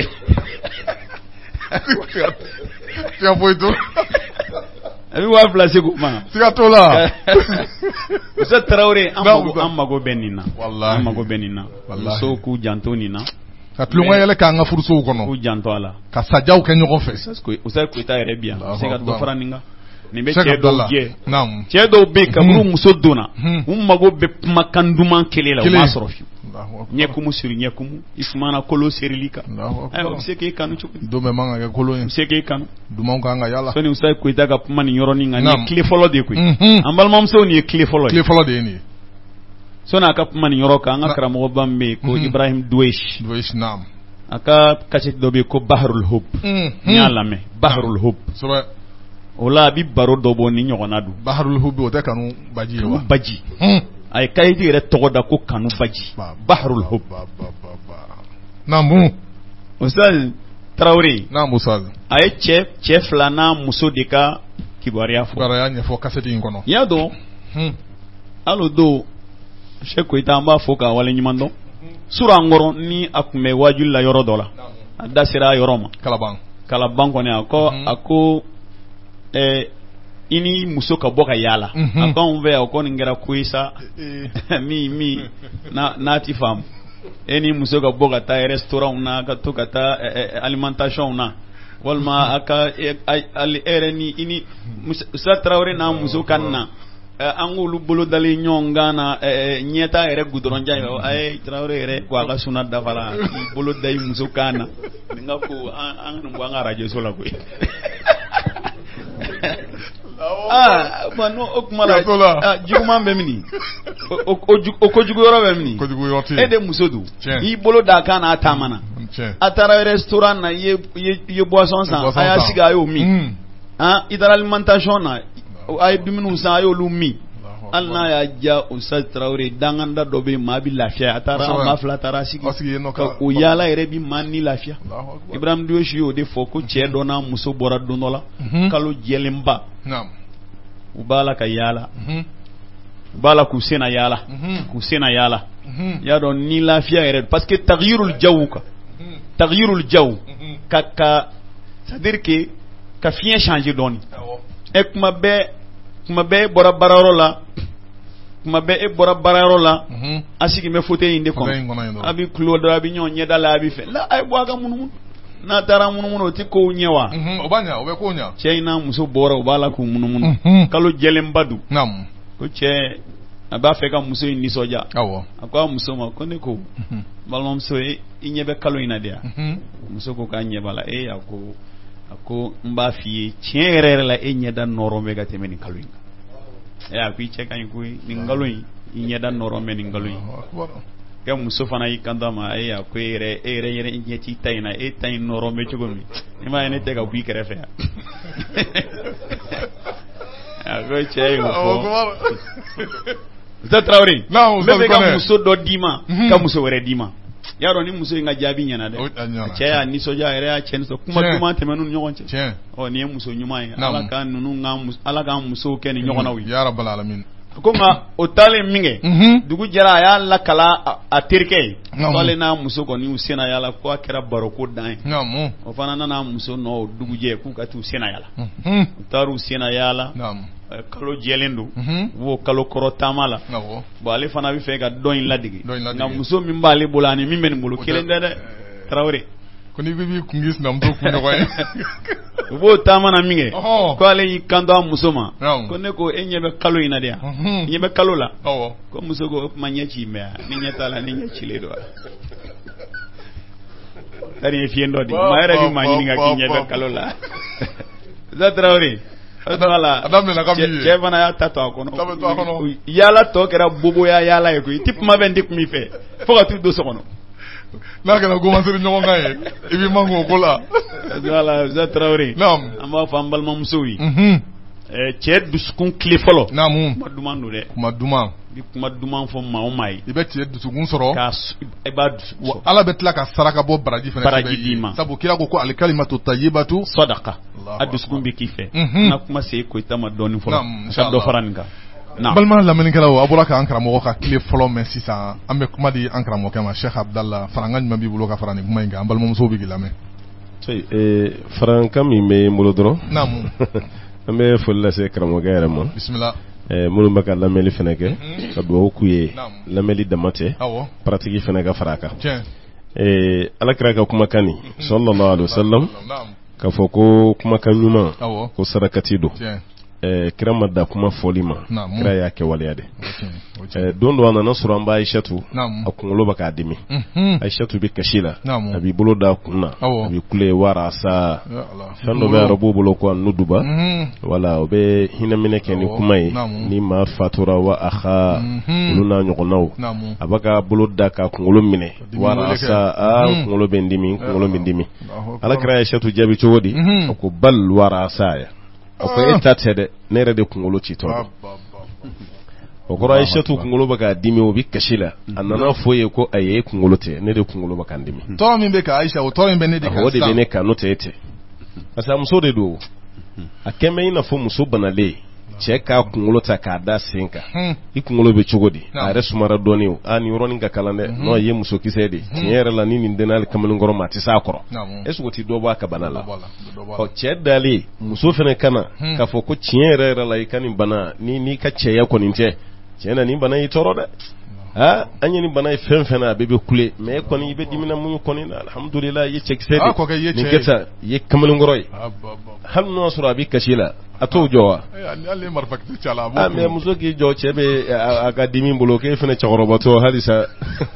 Tiɲɛ foyi t'o la. A bɛ waa fila segin o ma. Siga t'o la. Musa Tarawele an mago an mago bɛ nin na. Walahi an mago bɛ nin na. Musow k'u janto nin na. Ka tulonkɛ yɛlɛ k'an ka furusow kɔnɔ. K'u janto a la. Ka sajaw kɛ ɲɔgɔn fɛ. Usayi Koyita yɛrɛ bi yan. Se ka dɔ fara nin kan. Nin bɛ cɛ dɔw jɛ. Cɛ dɔw bɛ yen kaburu muso donna. U mago bɛ kumakan duman kelen la. U m'a sɔrɔ fiyewu. Ɲɛkumu siri ɲɛkumu i sumana kolo serili kan. Ayiwa o bɛ se k'e kanu cogo di. Don bɛɛ man kan ka kɛ kolo ye. O bɛ se k'e kanu. Dumanw kan ka yala. Sɔni Usayi Koyita ka kuma nin yɔrɔnin kan nin ye tile fɔlɔ de ye koyi. An balimamusow nin ye tile fɔlɔ ye. Tile fɔlɔ de ye nin ye. Sɔni a ka kuma nin yɔrɔ kan an ka karamɔgɔba min bɛ yen ko Ibrahim Duweish. Duweish naam. A ka kasɛti dɔ bɛ yen ko Baharul Hub. N y'a lamɛn Baharul Hub. Sɔbɛ. O la a bɛ baro dɔ bɔ ni ɲɔgɔnna don. Baharul Hub o tɛ kanu baji ye wa. Kanu baji. A ye kayiti yɛrɛ tɔgɔ da ko kanu baji. Baharul Hub. Naamu. Musa Tarawele. Naamu Musa. A ye cɛ cɛ fila n'a muso de ka kibaruya fɔ. Kibaruya ɲɛfɔ kasɛti in kɔnɔ. N y'a dɔn. Hali o don Usayi Koyita an b'a fɔ k'a waleɲuman dɔn. Sura an kɔrɔ ni a tun bɛ wajuli la yɔrɔ dɔ la. A da sera a yɔrɔ ma. Kalaban. Kalaban kɔni a ko a ko ɛɛ i ni muso ka bɔ ka yaala. A ko anw fɛ yan o ko nin kɛra ko ye sa min min n'a ti faamu. E ni muso ka bɔ ka taa restaurant na ka to ka taa alimentation na walima a ka e yɛrɛ ni i ni Musa Tarawele n'a muso ka na an k'olu bolo dalen ɲɔgɔn kan na ɲɛta yɛrɛ goudron jan ye a ye Tarawele yɛrɛ ko a ka suna dafara k'i bolo da i muso kan na nin ka ko an ka nin bɔ an ka radio so la koyi. Ah, bon no o kuma la juguman bɛ min o kojugu yɔrɔ bɛ min e de muso don i bolo d'a kan n'a taama na a taara restaurant na i ye boisson san a y'a sigi a y'o min i taara alimentation na a ye dumuniw san a y'olu min hali n'a y'a diya Usayi Tarawele danganda dɔ bɛ yen maa bɛ lafiya a taara an ba fila taara sigi ka o yaala yɛrɛ bɛ maa ni lafiya Ibrahim Duweish y'o de fɔ ko cɛ dɔ n'a muso bɔra don dɔ la kalo jɛlenba u b'a la ka yaala u b'a la k'u sen na yaala k'u sen na yaala i y'a dɔn ni lafiya yɛrɛ parce que taghyirul jaw kan taghyirul jaw ka ka c'est à dire que ka fiɲɛ changer dɔɔni ɛ kuma bɛɛ kuma bɛɛ e bɔra baarayɔrɔ la kuma bɛɛ e bɔra baarayɔrɔ la a sigi bɛ fauteuil in de kɔnɔ a bɛ kulo dɔ a bɛ ɲɔgɔn ɲɛda la a bɛ fɛ la a ye bɔ a ka munumunu n'a taara munumunu o tɛ kow ɲɛ wa o b'a ɲɛ o bɛ kow ɲɛ cɛ in n'a muso bɔra o b'a la k'u munumunu kalo jɛlenba don ko cɛ a b'a fɛ ka muso in nisɔndiya a ko a muso ma ko ne ko balimamuso i ɲɛ bɛ kalo in na de yan muso ko k'a ɲɛ b'a la e a ko a ko n b'a f'i ye tiɲɛ yɛrɛ yɛrɛ la e ɲɛda nɔrɔ bɛ ka tɛmɛ nin kalo in kan ɛ a ko i cɛ ka ɲi koyi nin kalo in i ɲɛda nɔrɔ bɛ nin kalo in kɛ muso fana y'i kanto a ma e a ko e yɛrɛ e yɛrɛ yɛrɛ ɲɛ t'i ta in na e ta in nɔrɔ bɛ cogo min i m'a ye ne tɛ ka bɔ i kɛrɛfɛ yan a ko cɛ y'o fɔ Musa Tarawele n bɛ fɛ ka muso dɔ d'i ma ka muso wɛrɛ d'i ma y'a dɔn ni muso in ka jaabi ɲɛna dɛ cɛ y'a nisɔndiya yɛrɛ y'a cɛ nisɔn kuma duman tɛmɛ n'u ni ɲɔgɔn cɛ ɔ nin ye muso ɲuman ye ala ka ninnu ala k'an musow kɛ ni ɲɔgɔnnaw ye ya rabbal alamin ko nga o tale minge dugu jara ya la kala a terke wale na muso ko ni usena yala ko akira baroko dan namu o fana na muso no dugu je ku ka tu usena yala taru usena yala namu kalo jelendo wo kalo koro tamala nawo bo ale fana bi fe ga don ladigi na muso min ba ale bolani min ben bolo kelen de Traoré ko ni bi kungis na mto kuno ko wo tamana minge ko ale yi kando musoma ko ne ko enyebe kalo ina dia enyebe kalo la ko muso ko manyachi me ni nyata la ni nyachi le do ari fiendo di maera bi manyi nga kinyebe kalo la za Traoré Adala adamne na kambi je bana ya tato ko no yala to kera bobo ya yala e ko tip ma ben dik mi fe fo ka tu do so kono la kana go manseri nyongo ngaye ibi mango kola wala za Traoré nam amba fambal mam sowi mhm eh ched duskun clé folo namu maduma no de maduma bi maduma fo ma o mai ibe ched duskun soro ka e ba ala betla ka saraka bo baraji fene baraji sabu kila ko al kalimatu tayyibatu sadaqa aduskun bi kife na kuma se ko itama doni folo sa do faranka na balma la men kala abura ka ankara mo ka clé folo men sisa ambe kuma di ankara mo kama Cheikh Abdallah faranga nyuma bi bulo ka farani kuma inga ambal mo so bi gilame tay eh faranka mi me mo doro namu ambe fulla se kramo gaere mon bismillah eh mulu maka lameli feneke ka do kuye lameli damate awo pratique feneka faraka eh alakra ka kuma kani sallallahu alaihi wasallam ka foko kuma kanyuma ko sarakati do eh kirama da kuma folima kira yake waliyade eh don do ana sura amba Aishatu akunlo baka dimi Aishatu bi kashila abi bulo da kunna abi kule wara sa fando be arabu bulo ko nuduba wala obe hinamine ken kuma ni ma fatura wa akha uluna nyokonaw abaka bulo da ka kunlo mine wara sa a kunlo bendimi kunlo bendimi ala kira Aishatu jabi chodi ko bal wara sa ya ko enta tede nere de kungolo chito o ko Aishatu kungolo baka dimi o bikashila anana foye ko aye kungolo te nere kungolo baka dimi to min be ka Aisha o to min be ne de ka o de be ne ka no tete asa muso de do akeme ina fo muso banale cheka kungolo ta ka da sinka i kungolo be chugodi are sumara doni o ani roni ga kalande no ye muso kisede tiere la nini denal kamal ngoro mati sakoro esu ti do ba ka banala o chedali muso fene kana ka fo ko tiere la ikani bana ni ni ka cheya ko ninte chena ni bana yi toro de ha anyi ni bana fen fena bebe kule me ko ni be dimina mu ko ni alhamdulillah ye cheksede ni keta ye kamal ngoro hal no sura bi kashila ato jowa alle marfakti chala bo ah mais muso ki jo chebe akademi bloqué fene chorobato hadisa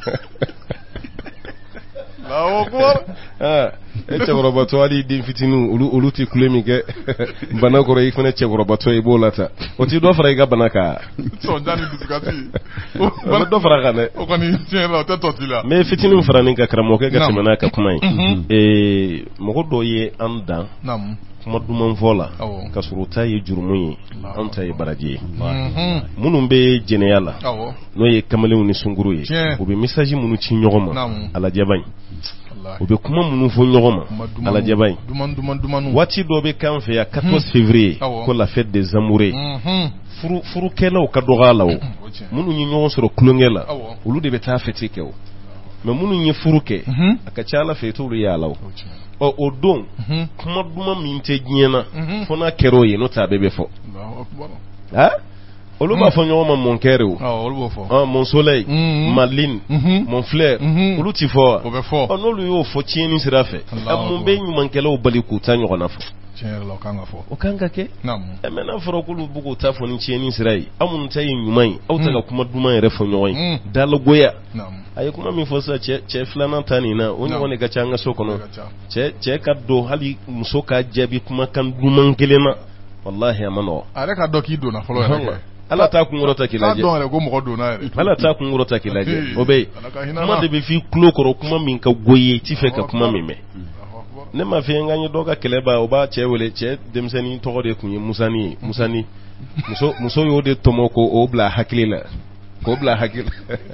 la ogor ah e chorobato ali dim fitinu ulu uluti kulemi ke bana ko re fene chorobato e bolata o ti do fara ga banaka so jani diskati bana do fara ga ne o koni tiela tato tila mais fitinu fara ninka kramo ke ga temana ka kuma e mo do ye anda nam kuma duman fola ka suruta ye jurumu ye an ta ye baraji munun be jeneyala no ye kamalew ni sunguru ye o be message munu ci nyogoma ala jabany o be kuma munu fo nyogoma ala jabany duman duman duman wati do be kan fe ya quatorze février ko la fête des amoureux furu furu kelaw ka dogalaw munu nyi nyon soro kulongela olu de be ta fete kew mais munu nyi furuke aka chala fetu lu yalaw o o don kuma duma min te giena fona kero ye no ta bebe fo ha olu ba fo nyoma mon kero ah olu ba fo ah mon soleil Maline mon frère olu ti fo o be fo on olu yo fo tieni sirafe am be nyuma nkelo bali ku ta nyona fo tieni lo kanga fo o kanga ke nam e mena fo ko lu bugo ta fo ni tieni sirai amun tayi nyumai au ta kuma duma re fo nyoy dal goya nam ay kuma mi fosa che che flana tani na onye woni ga changa sokono che che kaddo hali muso ka jabi kuma kan duman kelena wallahi amano are ka doki do na folo ya ala ta kun ngoro takilaje don go mo do na ala ta kun ngoro takilaje obe kuma de be fi klokoro kuma min ka goye ti fe ka kuma mime ne ma fi ngani doga keleba oba che wele che demseni to de kun musani musani muso muso yo de tomoko obla hakilila ko bla hakil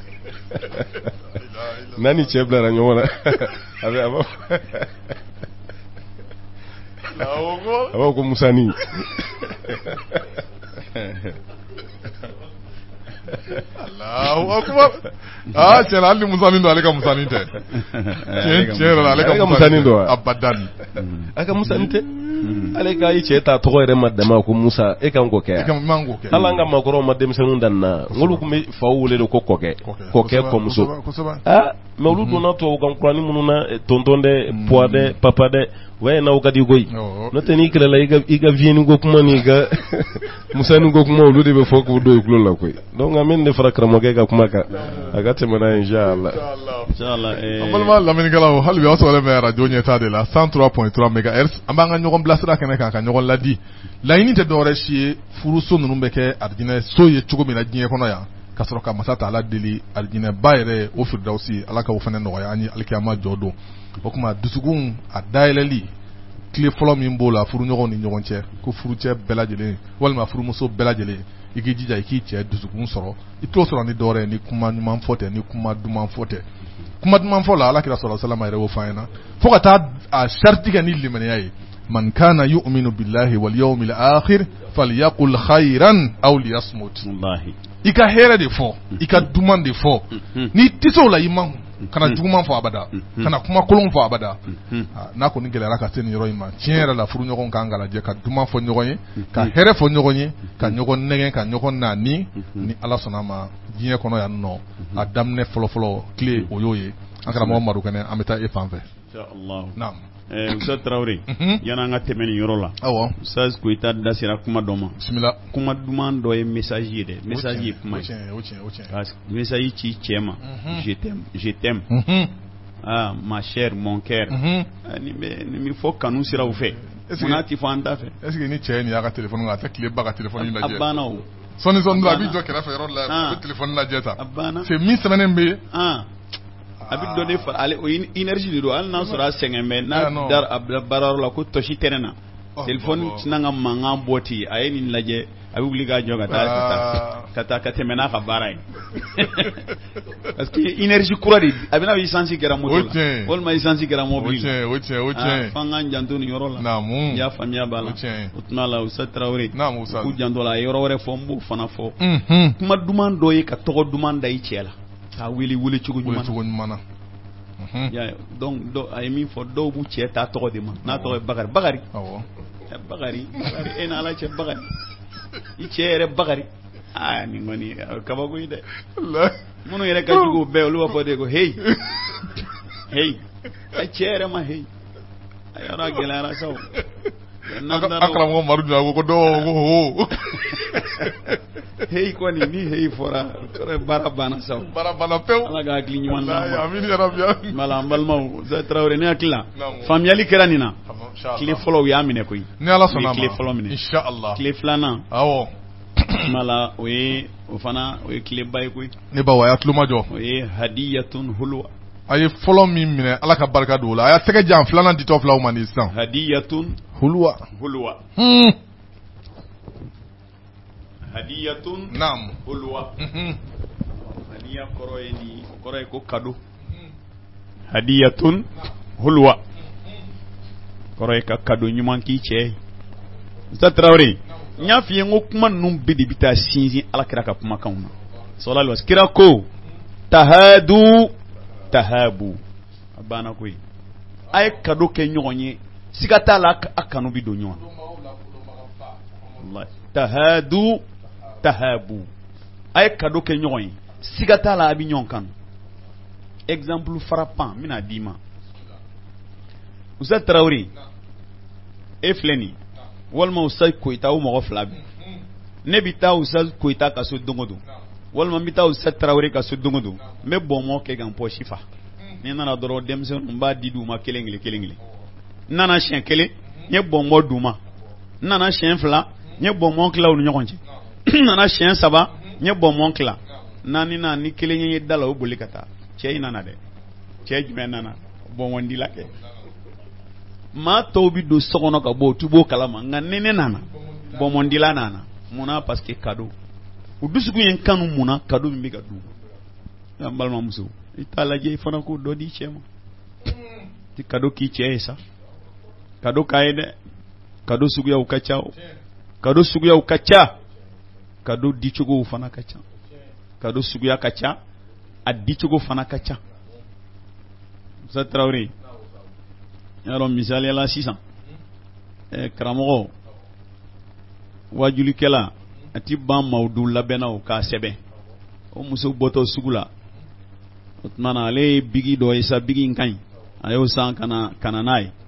nani chebla ra nyona abe abo la ogo abo ko musani Allahu akbar. Ah, cɛla hali ni musanin don ale ka musanin tɛ. Tiɲɛ tiɲɛ yɛrɛ la ale ka musanin don wa? Abadan. A ka musanin tɛ. Ale ka i cɛ ta tɔgɔ yɛrɛ ma dama ko Musa e kan k'o kɛ. E kan man k'o kɛ. Hali an ka maakɔrɔw ma denmisɛnninw dan na. Ngolu kun bɛ faw wele de ko kɔkɛ. Kɔkɛ kɔmuso. Ah, mais olu donna tubabukan kurani minnu na tonton dɛ, poids dɛ, papa dɛ. Ouais, n'aw ka di koyi. N'o tɛ n'i kɛlɛla i ka i ka vieux ko kuma ni ka musanin ko kuma olu de bɛ fɔ k'u don i tulo la koyi. Donc an bɛ ne fara karamɔgɔkɛ ka kuma kan. A ka tɛmɛ n'a ye inchallah. Inchallah. An balima lamɛnnikɛlaw hali bi aw sɔrɔlen bɛ radio ɲɛtaa de la cent trois point trois mégahertz. An b'an ka ɲɔgɔn bilasira kɛnɛ kan ka ɲɔgɔn ladi. Laɲini tɛ dɔwɛrɛ si ye furuso ninnu bɛ kɛ arijinɛ so ye cogo min na diɲɛ kɔnɔ yan. Ka sɔrɔ ka masa ta ala deli arijinɛ ba yɛrɛ o firdausi ala ka o fana nɔgɔya an ye alikiyama jɔ don. O kuma dusukun a dayɛlɛli tile fɔlɔ min b'o la furuɲɔgɔnw ni ɲɔgɔn cɛ ko furucɛ bɛɛ lajɛlen walima furumuso bɛɛ lajɛlen i k'i jija i k'i cɛ dusukun sɔrɔ i t'o sɔrɔ ni dɔwɛrɛ ye ni kuma ɲuman fɔ tɛ ni kuma duman fɔ tɛ kuma duman fɔ la alakira sallallahu alaihi wasallam yɛrɛ y'o fɔ an ɲɛna fo ka taa a sharti kɛ ni limaniya ye man kana yu'minu billahi wal yawmil akhir falyaqul khayran aw liyasmut. Wallahi i ka hɛrɛ de fɔ i ka duman de fɔ ni tisɛw la i man kana juguman fɔ abada kana kuma kolon fɔ abada n'a kɔni gɛlɛyara ka se nin yɔrɔ in ma tiɲɛ yɛrɛ la furuɲɔgɔn kan ka lajɛ ka duman fɔ ɲɔgɔn ye ka hɛrɛ fɔ ɲɔgɔn ye ka ɲɔgɔn nɛgɛn ka ɲɔgɔn naani ni ala sɔnna ma diɲɛ kɔnɔ yan nɔ a daminɛ fɔlɔfɔlɔ tile o y'o ye an karamɔgɔ Madu Kɛnɛ an bɛ taa e fan fɛ. Naam. Ustaz Traoré yana an ka tɛmɛ nin yɔrɔ la. Awɔ. Ustaz Koyita da sera kuma dɔ ma. Bisimila. Kuma duman dɔ ye message ye dɛ. Message ye kuma ye. O tiɲɛ o tiɲɛ. Message ci cɛ ma. Je t'aime, je t'aime. Ah, ma chère, mon cœur. Ni bɛ ni mi fɔ kanu siraw fɛ. Munna ti fɔ an ta fɛ. Est-ce que ni cɛ ni y'a ka téléphone la a tɛ tile ba ka téléphone lajɛ. A banna o. Sɔni sɔni la a b'i jɔ kɛrɛfɛ yɔrɔ la a bɛ téléphone lajɛ ta. A banna. C'est min sɛbɛnnen bɛ yen. A bɛ dɔ de fara ale o énergie de don hali n'a sɔrɔ a sɛgɛn bɛ n'a dar a bila baarayɔrɔ la ko tɔsi tɛnɛ na téléphone tɛna ka mankan bɔ ten a ye nin lajɛ a bɛ wuli k'a jɔ ka taa ka taa ka tɛmɛ n'a ka baara ye parce que énergie kura de a bɛna essence kɛra moto la walima essence kɛra mobile la o tiɲɛ o tiɲɛ f'an k'an janto nin yɔrɔ la naamu i y'a faamuya b'a la o tuma la Ustaz Traoré naamu Ustaz k'u janto la a ye yɔrɔ wɛrɛ fɔ n b'o fana fɔ kuma duman dɔ ye ka tɔgɔ duman da i cɛ la. K'a wele wele cogo ɲuman na. Ya donc a ye min fɔ dɔw b'u cɛ ta tɔgɔ de ma n'a tɔgɔ ye Bakari Bakari. Awɔ. Bakari Bakari e n'Ala cɛ Bakari i cɛ yɛrɛ Bakari aa nin kɔni kabako ye dɛ. Minnu yɛrɛ ka jugu bɛɛ olu b'a fɔ de ko hey hey a cɛ yɛrɛ ma hey a yɔrɔ a gɛlɛyara sa o. A karamɔgɔ Madu Jalo ko dɔw ko ho. Hey kɔni ni hey fɔra kɔrɔ baara banna sa. Baara banna pewu. Ala ka hakili ɲuman d'an ma. Amina yarabi. Mala an balimaw Ustaz Traoré ne hakili la faamuyali kɛra nin na. Tile fɔlɔ u y'a minɛ koyi. Ni Ala sɔnna ma. Tile fɔlɔ minɛ. Inshallah. Tile filanan. Awɔ. Mala o ye o fana o ye tileba ye koyi. Ne ba wa y'a tulo majɔ. O ye hadiyatun hulwa. A ye fɔlɔ min minɛ Ala ka barika don o la a y'a tɛgɛ jan filanan ditɔ filaw ma nin sisan. Hadiyatun hulwa. Hulwa. Hadiyatun naam hulwa. Hadiya kɔrɔ ye ni kɔrɔ ye ko cadeau. Hadiyatun hulwa. Kɔrɔ ye ka cadeau ɲuman k'i cɛ ye. Ustaz Traoré n y'a f'i ye n ko kuma ninnu bɛɛ de bɛ taa sinsin Alakira ka kumakanw na. Sallallahu alaihi wasallam kira ko tahadu tahabu a banna koyi a ye cadeau kɛ ɲɔgɔn ye siga t'a la a kanu bɛ don ɲɔgɔn na. Tahadu tahabu a ye cadeau kɛ ɲɔgɔn ye siga t'a la a bɛ ɲɔgɔn kanu. Exemple frappant n bɛna d'i ma. Ustaz Traoré e filɛ nin walima Ustaz Koyita o mɔgɔ fila bi ne bɛ taa Ustaz Koyita ka so don o don walima n bɛ taa Ustaz Traoré ka so don o don n bɛ bɔnbɔn kɛ ka n pɔsi fa ni n nana dɔrɔn denmisɛnninw n b'a di d'u ma kelen kelen kelen kelen n nana siɲɛ kelen n ye bɔnbɔn d'u ma n nana siɲɛ fila n ye bɔnbɔn tila u ni ɲɔgɔn cɛ n nana siɲɛ saba n ye bɔnbɔn tila naani na ni kelen ye da la o boli ka taa cɛ in nana dɛ cɛ jumɛn nana bɔnbɔn dila kɛ maa tɔw bɛ don so kɔnɔ ka bɔ o tu b'o kalama nka ni ne nana bɔnbɔn dila nana munna parce que cadeau u dusukun ye n kanu munna cadeau min bɛ ka dun n balimamuso i t'a lajɛ i fana k'o dɔ di cɛ ma ti cadeau k'i cɛ ye sa cadeau k'a ye dɛ cadeau suguyaw ka ca o cadeau suguyaw ka ca cadeau dicogow fana ka ca kado suguya ka ca a dicogo fana ka ca Musa Traoré yaro misaliya la sisan eh karamɔgɔ wajulikɛla a ti ban mawudu labɛnnaw k'a sɛbɛn o muso bɔtɔ sugu la o tuma na ale ye bigi dɔ ye sa bigi in ka ɲi a y'o san kana kana n'a ye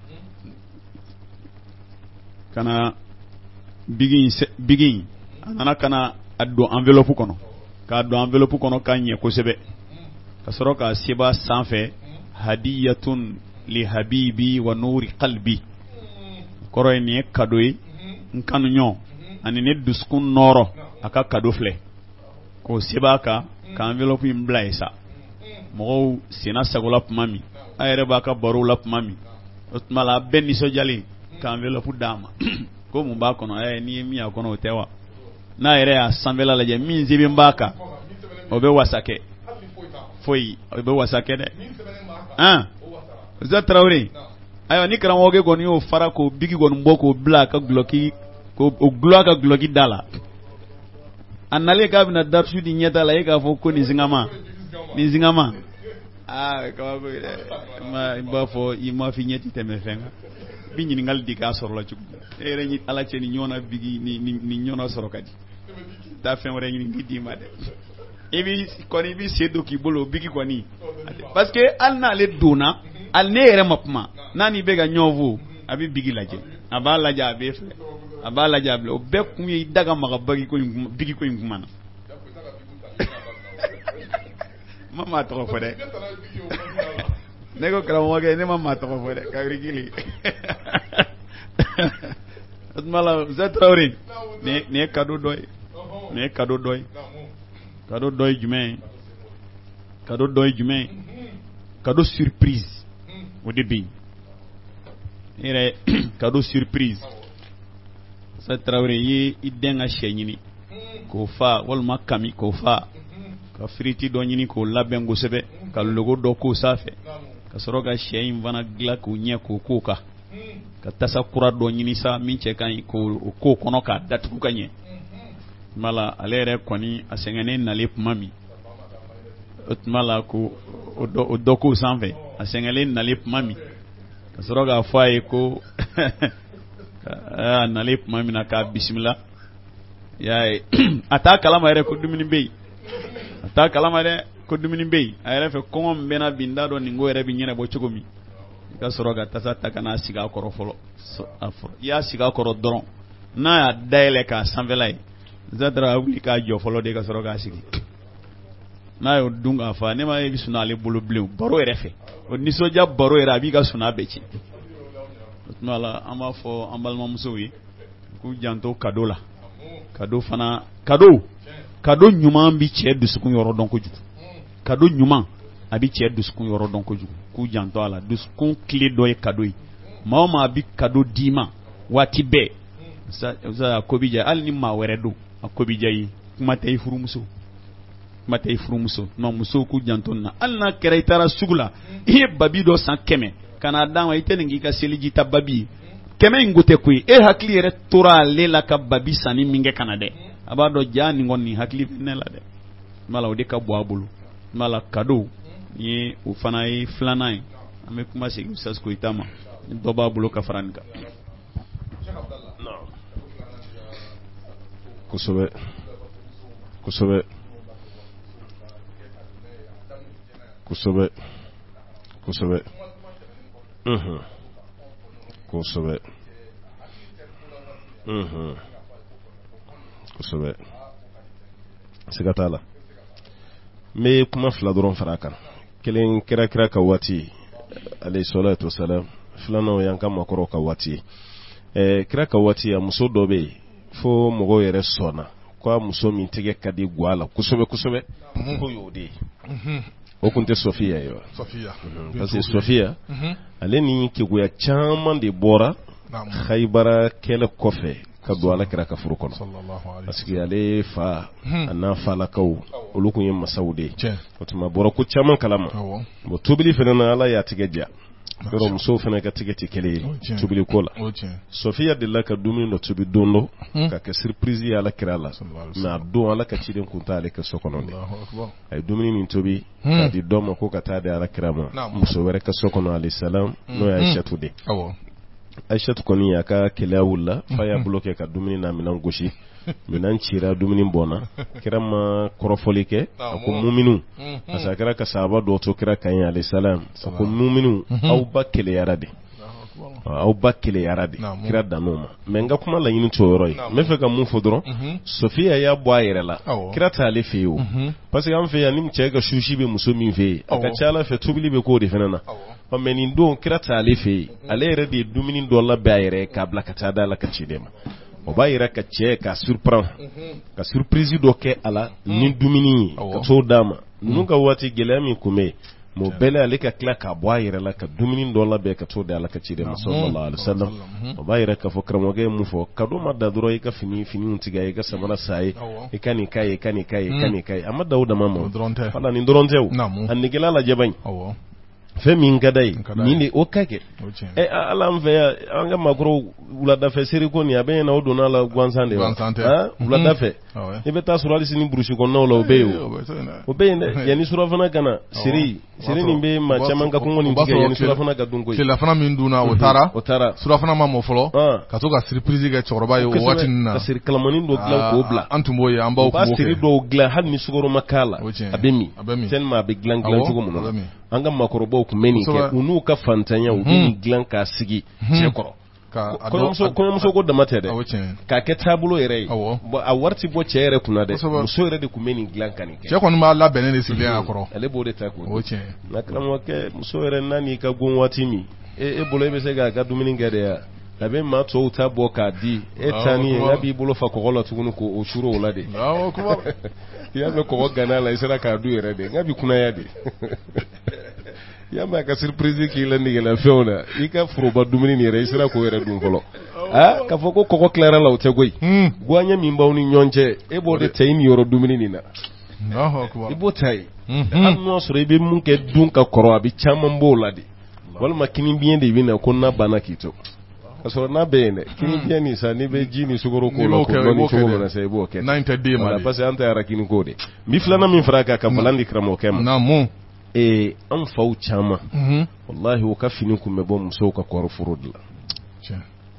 kana bigi in bigi in a nana kana a don enveloppe kɔnɔ k'a don enveloppe kɔnɔ k'a ɲɛ kosɛbɛ ka sɔrɔ k'a seba sanfɛ hadiyatun li habibi wa nuri qalbi kɔrɔ ye nin ye cadeau ye n kanuɲɔ ani ne dusukun nɔrɔ a ka cadeau filɛ k'o seba kan ka enveloppe in bila ye sa mɔgɔw senna sagola tuma min a yɛrɛ b'a ka barow la tuma min o tuma la a bɛɛ nisɔndiyalen ka enveloppe d'a ma ko mun b'a kɔnɔ ɛɛ n'i ye min y'a kɔnɔ o tɛ wa n'a yɛrɛ y'a sanfɛla lajɛ min sɛbɛn b'a kan o bɛ wasa kɛ foyi o bɛ wasa kɛ dɛ han Musa Traoré ayiwa ni karamɔgɔkɛ kɔni y'o fara k'o bigi kɔni bɔ k'o bila a ka guloki k'o gulɔ a ka guloki da la a nalen k'a bɛna darisu di ɲɛta la e k'a fɔ ko nin zingama nin zingama aa kabako ye dɛ i b'a fɔ i ma fi ɲɛti tɛmɛ fɛn kan bi ɲininkali di k'a sɔrɔ la cogo e yɛrɛ ni ala cɛ ni ɲɔgɔnna bigi ni ni ɲɔgɔnna sɔrɔ ka di taa fɛn wɛrɛ ɲini k'i d'i ma dɛ i bi kɔni i bi se don k'i bolo o bigi kɔni parce que hali n'ale donna hali ne yɛrɛ ma kuma n'a ni bɛ ka ɲɔgɔn fo a bɛ bigi lajɛ a b'a lajɛ a bɛ filɛ a b'a lajɛ a bila o bɛɛ kun ye i da ka maga bagi ko in bigi ko in kuma na ma maa tɔgɔ fɔ dɛ ne ko karamɔgɔkɛ ne ma maa tɔgɔ fɔ dɛ ka rikili o tuma la Musa Traoré nin ye cadeau dɔ ye nin ye cadeau dɔ ye cadeau dɔ ye jumɛn ye cadeau dɔ ye jumɛn ye cadeau surprise o de bɛ yen e yɛrɛ cadeau surprise Musa Traoré i ye i den ka sɛ ɲini k'o fa walima kami k'o fa ka firiti dɔ ɲini k'o labɛn kosɛbɛ ka logo dɔ k'o sanfɛ ka sɔrɔ ka sɛ in fana dilan k'o ɲɛ k'o k'o kan ka tasa kura dɔ ɲini sa min cɛ ka ɲi k'o k'o kɔnɔ k'a datugu ka ɲɛ tuma la ale yɛrɛ kɔni a sɛgɛnnen nalen tuma min o tuma la ko o dɔ k'o sanfɛ a sɛgɛnnen nalen tuma min ka sɔrɔ k'a fɔ a ye ko a nalen tuma min na k'a bisimila y'a ye a t'a kalama yɛrɛ ko dumuni bɛ yen a t'a kalama dɛ ko dumuni bɛ yen a yɛrɛ fɛ kɔngɔ min bɛ na bi n t'a dɔn nin ko yɛrɛ bɛ ɲɛnabɔ cogo min i ka sɔrɔ ka tasa ta ka n'a sigi a kɔrɔ fɔlɔ a fɔlɔ i y'a sigi a kɔrɔ dɔrɔn n'a y'a dayɛlɛ k'a sanfɛla ye Zadra a wuli k'a jɔ fɔlɔ de ka sɔrɔ k'a sigi n'a y'o dun k'a fa ne ma ye i bɛ sɔn ale bolo bilen baro yɛrɛ fɛ o nisɔndiya baro yɛrɛ a b'i ka sɔn bɛɛ ci o tuma la an b'a fɔ an balimamusow ye k'u janto cadeau la cadeau fana cadeau cadeau ɲuman bi cɛ dusukun yɔrɔ dɔn kojugu cadeau ɲuman a bi cɛ dusukun yɔrɔ dɔn kojugu k'u janto a la dusukun tile dɔ ye cadeau ye maa o maa bi cadeau d'i ma waati bɛɛ a ko bi diya hali ni maa wɛrɛ don a ko bi diya ye kuma tɛ i furumuso kuma tɛ i furumuso non musow k'u janto nin na hali n'a kɛra i taara sugu la i ye babi dɔ san kɛmɛ ka n'a d'a ma i tɛ nin k'i ka seliji ta babi ye kɛmɛ in ko tɛ koyi e hakili yɛrɛ tora ale la ka babi sanni min kɛ ka na dɛ a b'a dɔn jaa nin kɔni hakili bɛ ne la dɛ tuma la o de ka bɔ a bolo tuma la cadeau nin ye o fana ye filanan ye an bɛ kuma segin Ustas Koyita ma dɔ b'a bolo ka fara nin kan. kosɛbɛ kosɛbɛ kosɛbɛ kosɛbɛ mhm kosɛbɛ mhm kosɛbɛ siga t'a la n bɛ kuma fila dɔrɔn fara a kan kelen kɛra kira ka waati alayhi salatu wasalam filanan y'an ka makɔrɔw ka waati ye kira ka waati a muso dɔ bɛ yen fo mɔgɔw yɛrɛ sɔnna ko a muso min tɛgɛ ka di guwa la kosɛbɛ kosɛbɛ ko y'o de ye o kun tɛ Sofiya ye wa parce que Sofiya ale ni keguya caman de bɔra Khaybara kɛlɛ kɔfɛ ka don ala kira ka furu kɔnɔ parce que ale fa a n'a falakaw olu kun ye masaw de ye o tuma bɔra ko caman kalama bon tobili fana na ala y'a tigɛ ja yɔrɔ musow fana ka tigɛ tɛ kelen ye tobili ko la Sofiya delila ka dumuni dɔ tobi don dɔ ka kɛ surprise ye Ala kira la mais a don Ala ka ciden kun t'ale ka so kɔnɔ de a ye dumuni min tobi k'a di dɔ ma ko ka taa di Ala kira ma muso wɛrɛ ka so kɔnɔ alayhi salam n'o ye Aishatu de Aishatu kɔni a ka keleya wulila fa y'a bolo kɛ ka dumuni n'a minɛn gosi minɛn cira dumuni bɔnna kira ma kɔrɔfɔli kɛ a ko muminu parce que a kɛra ka sahaba dɔw to kira kan ye alayhi salam a ko muminu aw ba keleyara de aw ba keleyara de kira dan'o ma mais n ka kuma laɲini t'o yɔrɔ ye n bɛ fɛ ka mun fɔ dɔrɔn Sofiya y'a bɔ a yɛrɛ la kira t'ale fɛ yen o parce que an fɛ yan ni cɛ ka susi bɛ muso min fɛ yen a ka ca Ala fɛ tobili bɛ k'o de fana na mais nin don kira t'ale fɛ yen ale yɛrɛ de ye dumuni dɔ labɛn a yɛrɛ k'a bila ka taa da Ala ka ciden ma o b'a yira ka cɛ ka surprendre ka surprise dɔ kɛ a la ni dumuni ye ka t'o d'a ma ninnu ka waati gɛlɛya min kun bɛ yen mo bɛlɛ ale ka tila k'a bɔ a yɛrɛ la ka dumuni dɔ labɛn ka t'o di Ala ka ciden ma sallallahu alaihi wasallam o b'a yira k'a fɔ karamɔgɔkɛ ye mun fɔ cadeau ma da dɔrɔn i ka fini finiw tigɛ i ka samara sa ye i ka nin k'a ye i ka nin k'a ye i ka nin k'a ye a ma da o dama ma wala nin dɔrɔn tɛ o a negela lajɛ ban fɛn min ka da ye nin de o ka kɛ ɛ Ala an fɛ yan an ka maakɔrɔw wuladafɛ seere ko nin a bɛ ɲɛna o donna la gansan de wa wuladafɛ i bɛ taa sɔrɔ hali sini burusi kɔnɔnaw la o bɛ yen o bɛ yen dɛ yanni surafana ka na seri seri nin bɛ maa caman ka kɔngɔ nin tigɛ yanni surafana ka dun koyi tilafana min dunna o taara o taara surafana ma mɔ fɔlɔ ka to ka surprise kɛ cɛkɔrɔba ye o waati ninnu na ka seri kalamanin dɔ dilan k'o bila an tun b'o ye an b'aw kun b'o kɛ u b'a seri dɔw dilan hali ni sukaro ma k'a la a bɛ min tellement a bɛ dilan dilan cogo min na an ka maakɔrɔbaw kun bɛ nin kɛ u n'u ka fantanya u bɛ nin dilan k'a sigi cɛ kɔrɔ kɔɲɔmuso ko dama tɛ dɛ k'a kɛ taabolo yɛrɛ ye a wari tɛ bɔ cɛ yɛrɛ kunna dɛ muso yɛrɛ de kun bɛ nin dilan ka nin kɛ cɛ kɔni b'a labɛnnen de sigilen a kɔrɔ ale b'o de ta k'o di nka karamɔgɔkɛ muso yɛrɛ n'a n'i ka gon waati min e bolo e bɛ se k'a ka dumuni kɛ de ya a bɛ maa tɔw ta bɔ k'a di e taa ni ye n'a b'i bolo fa kɔgɔ la tuguni k'o suru o la de i y'a mɛn kɔgɔ gana la i sera k'a du yɛrɛ de n ka bi kunnaya de i y'a mɛn a ka surprise k'i la negela fɛnw na i ka foroba dumuni nin yɛrɛ i sera k'o yɛrɛ dun fɔlɔ aa k'a fɔ ko kɔgɔ tilara la o tɛ koyi guanya min b'aw ni ɲɔgɔn cɛ e b'o de ta i niyɔrɔ dumuni nin na i b'o ta ye hali n'o y'a sɔrɔ i bɛ mun kɛ dun ka kɔrɔ a bɛ caman b'o la de walima kini biyɛn de bɛ na ko n'a banna k'i to ka sɔrɔ n'a bɛ yen dɛ kini biyɛn nin sa n'i bɛ ji ni sukaro k'o la k'o dɔn cogo min na sa i b'o kɛ n'a tɛ den ma de parce que an tɛ arakini ko de n bɛ filanan min fara a kan ka balan di karamɔgɔkɛ ma ee an faw caman wallahi o ka fini kun bɛ bɔ musow ka kɔɔri foro de la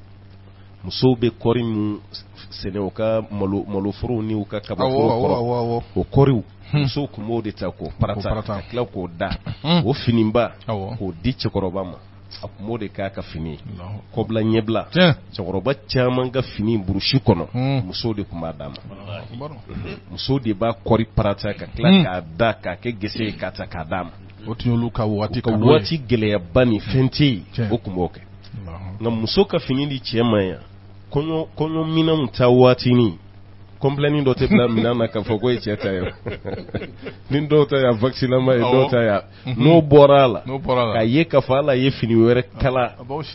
musow bɛ kɔɔri min sɛnɛ u ka malo malo forow ni u ka kaba foro kɔrɔ o kɔɔriw musow kun b'o de ta k'o parata ka tila k'o da o finiba k'o di cɛkɔrɔba ma a kun b'o de k'a ka fini kɔbila ɲɛbila cɛkɔrɔba caman ka fini burusi kɔnɔ musow de kun b'a d'a ma musow de b'a kɔɔri parata ka tila k'a da k'a kɛ gese ye k'a ta k'a d'a ma o tun y'olu ka waati ka waati gɛlɛyaba ni fɛn tɛ yen o kun b'o kɛ nka muso ka fini di cɛ ma yan kɔɲɔ kɔɲɔ minɛnw ta waati ni complaining dɔ tɛ bila minɛn na k'a fɔ ko ye cɛ ta ye ni dɔw ta y'a vaccinama ye dɔw ta y'a n'o bɔra a la k'a ye k'a fɔ ala ye fini wɛrɛ kala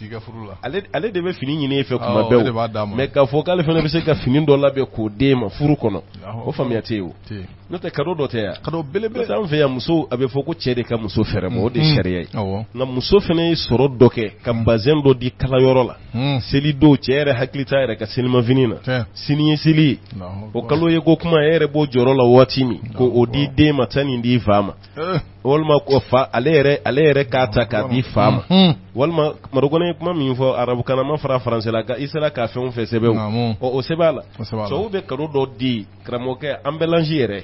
ale de bɛ fini ɲini e fɛ kuma bɛɛ o mais k'a fɔ k'ale fana bɛ se ka fini dɔ labɛn k'o d'e ma furu kɔnɔ o faamuya tɛ yen o n'o tɛ cadeau dɔ tɛ yan cadeau belebele an fɛ yan muso a bɛ fɔ ko cɛ de ka muso fɛrɛ ma o de ye sariya ye nka muso fana ye sɔrɔ dɔ kɛ ka bazɛn dɔ di kalayɔrɔ la seli don cɛ yɛrɛ hakili t'a yɛrɛ ka selimafini na sini ye seli ye o kalo ye ko kuma e yɛrɛ b'o jɔyɔrɔ la waati min ko o di den ma taa nin di fa ma walima ko fa ale yɛrɛ ale yɛrɛ k'a ta k'a di fa ma walima marokɔnɛ ye kuma min fɔ arabukan na ma fara faransɛ la i sera k'a fɛnw fɛ sɛbɛn o o sɛbɛn a la cɛw bɛ cadeau dɔ di karamɔgɔkɛ an bɛ lanci yɛrɛ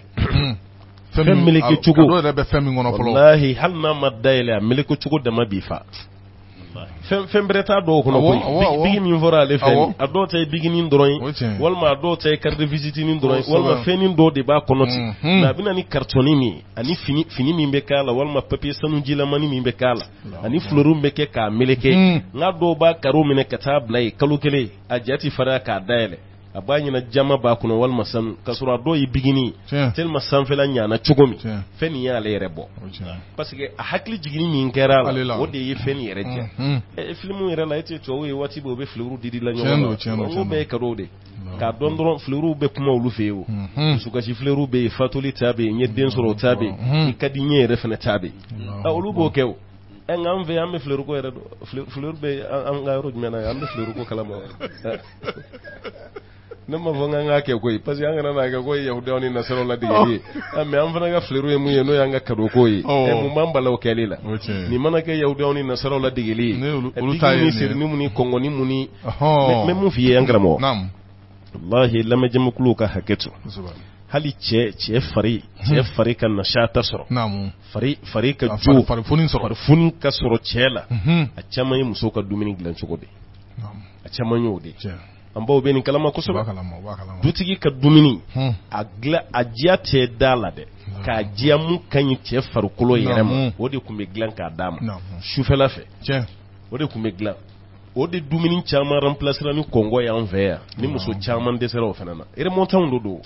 fɛn meleke cogo wallahi hali n'a ma dayɛlɛ a meleke cogo dama b'i fa fɛn bɛrɛ t'a dɔw kɔnɔ koyi bigi min fɔra ale fɛ a dɔw ta ye biginin dɔrɔn ye walima a dɔw ta ye carte de visite nin dɔrɔn ye walima fɛnnin dɔw de b'a kɔnɔ ten mais a bɛna ni carton min ani fini fini min bɛ k'a la walima papier sanujilamanin min bɛ k'a la ani fleur bɛ kɛ k'a meleke n'a dɔw b'a carreau minɛ ka taa bila yen kalo kelen a ja tɛ farinya k'a dayɛlɛ a b'a ɲɛna jama b'a kɔnɔ walima sanu k'a sɔrɔ a dɔw ye bigini tellement sanfɛla ɲana cogo min fɛn nin y'ale yɛrɛ bɔ parce que a hakili jigini min kɛra la o de ye fɛn nin yɛrɛ jɛ ɛ filimu yɛrɛ la e tɛ tubabu ye waati bɛɛ u bɛ fleurs didi la ɲɔgɔn na o bɛɛ ye cadeau de k'a dɔn dɔrɔn fleurs bɛ kuma olu fɛ yen o dusukasi fleurs bɛ yen fatuli ta bɛ yen n ye den sɔrɔ o ta bɛ yen i ka di n ye yɛrɛ fana ta bɛ yen olu b'o kɛ o en an fɛ an bɛ fleur ko yɛrɛ dɔn fleur bɛ an ka yɔrɔ jumɛn na an bɛ fleur ko kalama ne ma fɔ n ka kɛ koyi parce que an kana na kɛ ko yahudaw ni nasaraw la degeli ye mais an fana ka fleur ye mun ye n'o y'an ka cadeau ko ye mun b'an bala o kɛli la nin mana kɛ yahudaw ni nasaraw la degeli ye olu ta ye ni siri ni mun ni kɔngɔ ni mun ni mais mun f'i ye an karamɔgɔ wallahi lamɛjɛmɛkuluw ka hakɛ to hali cɛ cɛ fari cɛ fari ka nasiata sɔrɔ fari fari ka jo fari funi ka sɔrɔ cɛ la a caman ye musow ka dumuni dilan cogo de a caman y'o de an baw bɛ nin kalama kosɛbɛ dutigi ka dumuni a dilan a diya tɛ da la dɛ k'a diya mun ka ɲi cɛ farikolo yɛrɛ ma o de tun bɛ dilan k'a d'a ma sufɛla fɛ o de tun bɛ dilan o de dumuni caman remplacera ni kɔngɔ y'an fɛ yan ni muso caman dɛsɛra o fana na remontanw do do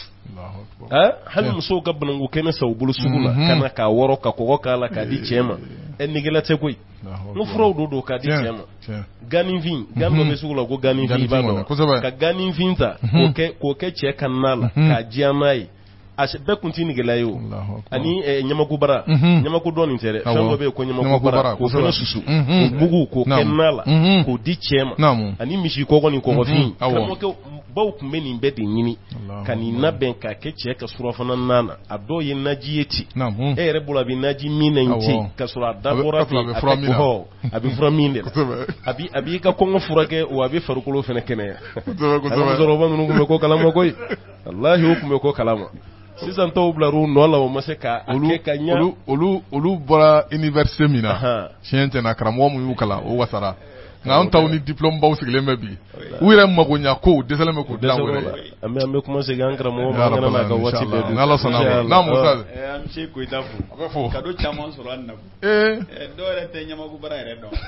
hali musow ka banangu kɛnɛ sa u bolo sugu la ka na k'a wɔrɔ ka kɔgɔ k'a la k'a di cɛ ma ɛ negela tɛ koyi n furaw do do k'a di cɛ ma ganinfin gan dɔ bɛ sugu la ko ganinfin i b'a dɔn ka ganinfin ta k'o kɛ k'o kɛ cɛ kanna la k'a diya n'a ye a bɛɛ kun ti negela ye o ani ɲamakubara ɲamako dɔn nin tɛ dɛ fɛn dɔ bɛ yen ko ɲamakubara k'o fana susu k'o bugu k'o kɛ na la k'o di cɛ ma ani misi kɔgɔ ni kɔgɔfin karamɔgɔkɛ baw tun bɛ nin bɛɛ de ɲini ka nin labɛn k'a kɛ cɛ ka surafana na a dɔw ye naji ye ten e yɛrɛ bolo a bɛ naji min na in ten ka sɔrɔ a dabɔra ten a bɛ kɔhɔ a bɛ fura min de la a b'i ka kɔngɔ furakɛ wa a bɛ farikolo fana kɛnɛya musokɔrɔba ninnu tun bɛ ko kalama koyi walahi o tun bɛ ko kalama sisan tɔw bilar'u nɔ la o ma se ka kɛ ka ɲa olu olu bɔra université min na tiɲɛ tɛ na karamɔgɔ mun y'u kalan o wasara nka an taw ni diplôme baw sigilen bɛ bi u yɛrɛ magoɲa ko dɛsɛlen bɛ k'u dilan wɛrɛ an bɛ an bɛ kuma segin an karamɔgɔ ma an kana n'a ka waati bɛɛ dun n'Ala sɔnna ma n'a musa an bɛ se Koyita fo a bɛ fo cadeau caman sɔrɔ an na ee dɔw yɛrɛ tɛ ɲamakubara yɛrɛ dɔn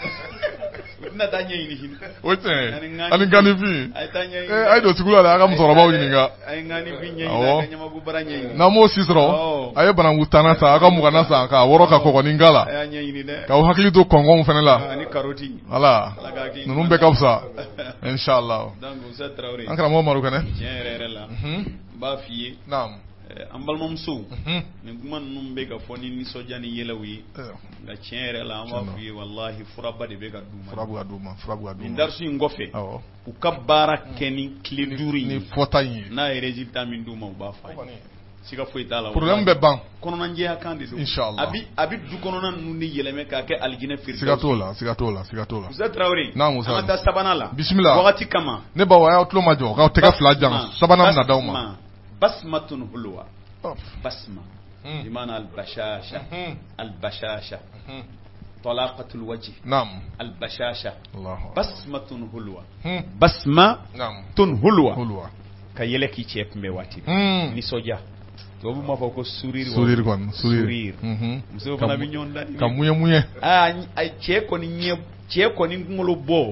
u tɛna taa ɲɛɲini sini o tiɲɛ ani ganifin ee a ye don sugu la dɛ a ka musokɔrɔbaw ɲininka a ye ganifin ɲɛɲini a ka ɲamakubara ɲɛɲini n'an m'o si sɔrɔ a ye bananku tanna san a ka muganna san k'a wɔrɔ ka kɔgɔnin k'a la a y'a ɲɛɲini dɛ k'aw hakili to kɔngɔnw fana la ani karoti voilà ninnu bɛɛ ka fisa inshallah donc Musa Traoré an karamɔgɔ Maru kɛnɛ tiɲɛ yɛrɛ yɛrɛ la n b'a f'i ye an balimamusow nin kuma ninnu bɛ ka fɔ ni nisɔndiya ni yɛlɛw ye nka tiɲɛ yɛrɛ la an b'a f'i ye walahi furaba de bɛ ka d'u ma fura bɛ ka d'u ma fura bɛ ka d'u ma nin darisu in kɔfɛ u ka baara kɛ ni tile duuru in ni fɔta in ye n'a ye résultat min d'u ma u b'a f'a ye siga foyi t'a la problème bɛ ban kɔnɔnajɛya kan de don inshallah a bi a bi du kɔnɔna ninnu de yɛlɛmɛ k'a kɛ alijinɛ firdausi siga t'o la siga t'o la siga t'o la Musa Traoré n'a Musa an ka taa sabanan la bisimila wagati kama ne baw a y'aw tulo majɔ k'aw tɛgɛ fila jan sabanan bɛna d'aw ma basmatun hulwa basma bimana albashasha albashasha talaqatul wajh naam albashasha Allah basmatun hulwa basma naam tun hulwa hulwa ka yɛlɛ k'i cɛ kunbɛ waati nisɔndiya tubabu m'a fɔ ko sourire sourire kɔni sourire muso fana bɛ ɲɔgɔn da ka muɲɛ muɲɛ aa cɛ kɔni ɲɛ cɛ kɔni kunkolo bɔ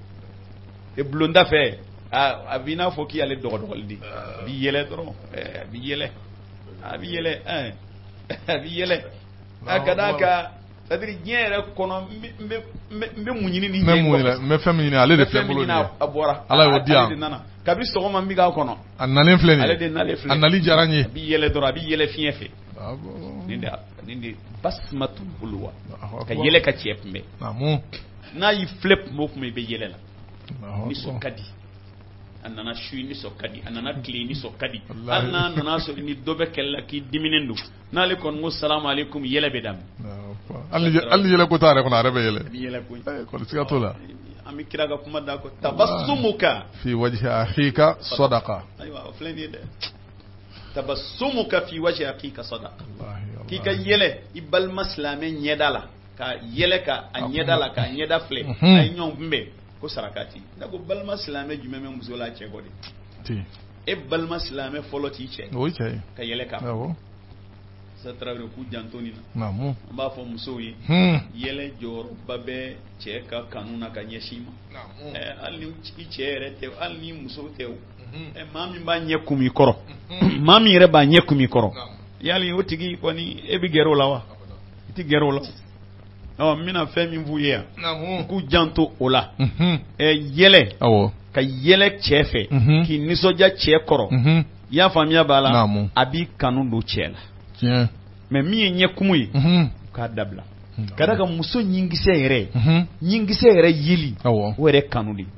e bulonda fɛ a b'i n'a fɔ k'i y'ale dɔgɔdɔgɔli de a b'i yɛlɛ dɔrɔn a b'i yɛlɛ a b'i yɛlɛ a b'i yɛlɛ a ka d'a kan c'est à dire diɲɛ yɛrɛ kɔnɔ n bɛ n bɛ mun ɲini ni diɲɛ kɔnɔ n bɛ fɛn min ɲini ale de filɛ bolo nin a bɔra ala y'o di yan kabi sɔgɔma n bɛ k'a kɔnɔ a nalen filɛ nin ale de nalen filɛ a nali diyara n ye a b'i yɛlɛ dɔrɔn a b'i yɛlɛ fiɲɛ fɛ nin de nin de basmatu bulwa ka yɛlɛ ka cɛ kunbɛn n'a y'i filɛ tuma o tuma i bɛ yɛlɛ la nisɔn ka di a nana su nisɔn ka di a nana tile nisɔn ka di hali n'a nana sɔrɔ ni dɔ bɛ kɛlɛ la k'i diminen don n'ale kɔni ko salamu aleykum yɛlɛ bɛ daminɛ hali yɛlɛ ko t'a yɛrɛ kɔnɔ a yɛrɛ bɛ yɛlɛ a bɛ yɛlɛ koyi kɔni siga t'o la an bɛ kira ka kuma da ko tabassumuka fi wajhi akhika sadaqa ayiwa o filɛ nin ye dɛ tabassumuka fi wajhi akhika sadaqa k'i ka yɛlɛ i balima silamɛ ɲɛda la ka yɛlɛ ka a ɲɛda la k'a ɲɛda filɛ a ye ɲɔgɔn kunbɛn ko sarakati ne ko balima silamɛ jumɛn bɛ muso la cɛ kɔ de e balima silamɛ fɔlɔ t'i cɛ o ye cɛ ye ka yɛlɛ ka Musa Traoré k'u janto nin na an b'a fɔ musow ye yɛlɛ jɔyɔrɔba bɛ cɛ ka kanu na ka ɲɛsin ma hali ni i cɛ yɛrɛ tɛ hali ni muso tɛ o maa min b'a ɲɛ kun i kɔrɔ maa min yɛrɛ b'a ɲɛ kun i kɔrɔ yali o tigi kɔni e bɛ gɛrɛ o la wa i tɛ gɛrɛ o la ɔ n bɛna fɛn min f'u ye yan k'u janto o la yɛlɛ ka yɛlɛ cɛ fɛ k'i nisɔndiya cɛ kɔrɔ i y'a faamuya b'a la a b'i kanu don cɛ la mais min ye ɲɛkumu ye k'a dabila ka da ka muso ɲinkisɛ yɛrɛ ɲinkisɛ yɛrɛ yeli o yɛrɛ kanu de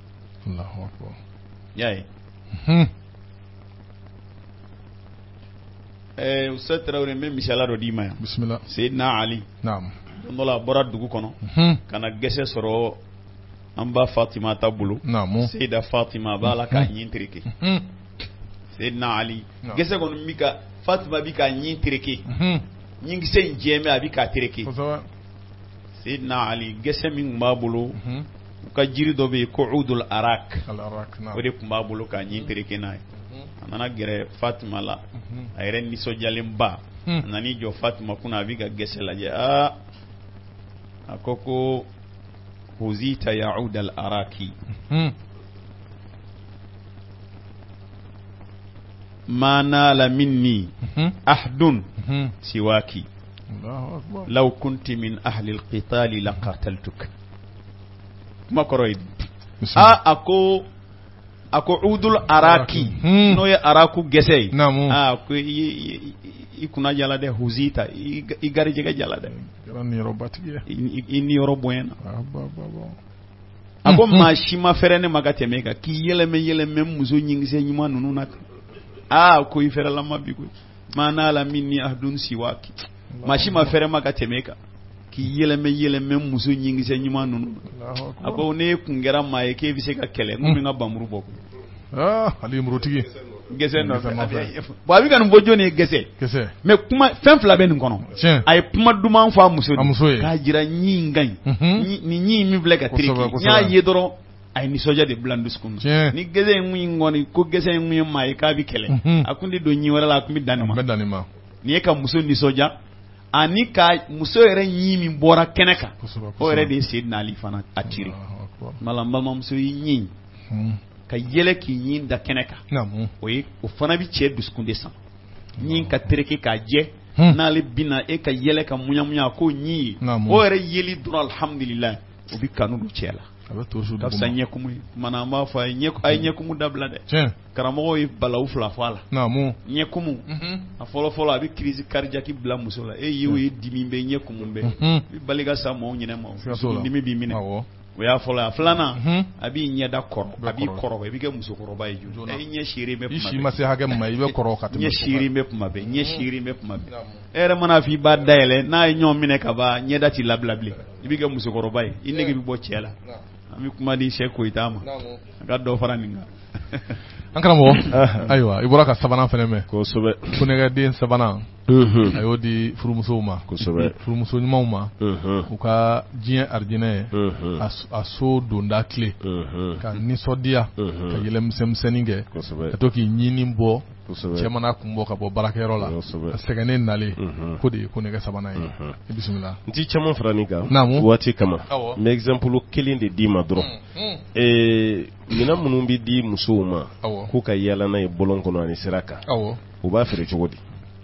y'a ye ɛɛ Ustaz Tarawele n bɛ misaliya dɔ d'i ma yan Seyidina Ali don dɔ la a bɔra dugu kɔnɔ ka na gɛsɛ sɔrɔ an ba Fatima ta bolo Seyida Fatima a b'a la k'a ɲin tereke Seyidina Ali gɛsɛ kɔni bi ka Fatima bi ka ɲin tereke ɲinkisɛ in jɛmɛ a bi k'a tereke Seyidina Ali gɛsɛ min tun b'a bolo u ka jiri dɔ bɛ yen ko Udul Arak o de tun b'a bolo k'a ɲin tereke n'a ye a nana gɛrɛ Fatima la a yɛrɛ nisɔndiyalen ba a nan'i jɔ Fatima kunna a bɛ ka gɛsɛ lajɛ aa a ko ko huzita ya Udul Araki ma nala minni ahdun siwaki law kunti min ahli alqitali laqataltuk kuma kɔrɔ ye a a ko a ko Udul Araki n'o ye araku gɛsɛ ye a ko i kunna jala dɛ huzita i garijɛgɛ jala dɛ i niyɔrɔ bonyana a ko maa si ma fɛrɛ ne ma ka tɛmɛ kan k'i yɛlɛmɛ yɛlɛmɛ muso ɲinkisɛ ɲuman ninnu na aa ko i fɛrɛlama bi koyi ma nala minni ahdun siwaki maa si ma fɛrɛ ma ka tɛmɛ kan k'i yɛlɛmɛ yɛlɛmɛ muso ɲinkisɛ ɲuman ninnu a ko ne kun kɛra maa ye k'e bɛ se ka kɛlɛ n bɛ n ka banmuru bɔ aa ali murutigi gɛsɛ nɔfɛ bon a bɛ ka nin fɔ jɔnni ye gɛsɛ mais kuma fɛn fila bɛ nin kɔnɔ a ye kuma duman fɔ a muso ye k'a jira ɲin in ka ɲi nin ɲin min filɛ ka tereke n y'a ye dɔrɔn a ye nisɔndiya de bila n dusukun na ni gɛsɛ in ŋun kɔni ko gɛsɛ in ŋun ye maa ye k'a bɛ kɛlɛ a kun tɛ don ɲin wɛrɛ la a kun bɛ dan nin ma nin ye ka muso nisɔndiya ani ka muso yɛrɛ ɲin min bɔra kɛnɛ kan o yɛrɛ de ye Seyidina Ali fana a tiri mala n balimamuso y'i ɲin ka yɛlɛ k'i ɲin da kɛnɛ kan o ye o fana bɛ cɛ dusukun de sama ɲin ka tereke k'a jɛ n'ale bina e ka yɛlɛ ka muɲamuɲa k'o ɲin ye o yɛrɛ yeli dɔrɔn alhamdulilayi o bɛ kanu don cɛ la ka fisa ɲɛkumu ye mana an b'a fɔ a ye ɲɛkumu dabila dɛ karamɔgɔw ye balawu fila fɔ a la ɲɛkumu a fɔlɔfɔlɔ a bɛ kirisi karijaki bila muso la e ye o ye dimi bɛ ɲɛkumu bɛ i bɛ bali ka sa maaw ɲinɛ ma dimi b'i minɛ o y'a fɔlɔ a filanan a b'i ɲɛda kɔrɔ a b'i kɔrɔ i bɛ kɛ musokɔrɔba ye jɔ e ɲɛ sirin bɛ kuma bɛɛ i si ma se hakɛ ma i bɛ kɔrɔ ka tɛmɛ ɲɛ sirin bɛ kuma bɛɛ ɲɛ sirin bɛ kuma bɛɛ e yɛrɛ mana f'i b'a dayɛlɛ n'a ye ɲɔgɔn minɛ ka ban ɲɛda t'i labila bilen i bɛ kɛ musokɔrɔba ye i nege bɛ bɔ cɛ la an bɛ kuma di Sɛk Koyita ma a ka dɔ fara nin kan an karamɔgɔ ayiwa i bɔra ka sabanan fɛnɛ mɛn kosɛbɛ funɛgɛden sabanan a y'o di furumusow ma kosɛbɛ furumuso ɲumanw ma u ka diɲɛ arijinɛ a so donda tile ka nisɔndiya ka yɛlɛmisɛnmisɛnnin kɛ ka to k'i ɲini bɔ cɛ mana kun bɔ ka bɔ baarakɛyɔrɔ la a sɛgɛnnen nalen ko de ye ko nɛgɛ sabanan ye i bisimila n ti caman fara nin kan waati kama n bɛ exemple kelen de d'i ma dɔrɔn minɛn minnu bɛ di musow ma k'u ka yaala n'a ye bɔlɔn kɔnɔ ani sira kan u b'a feere cogo di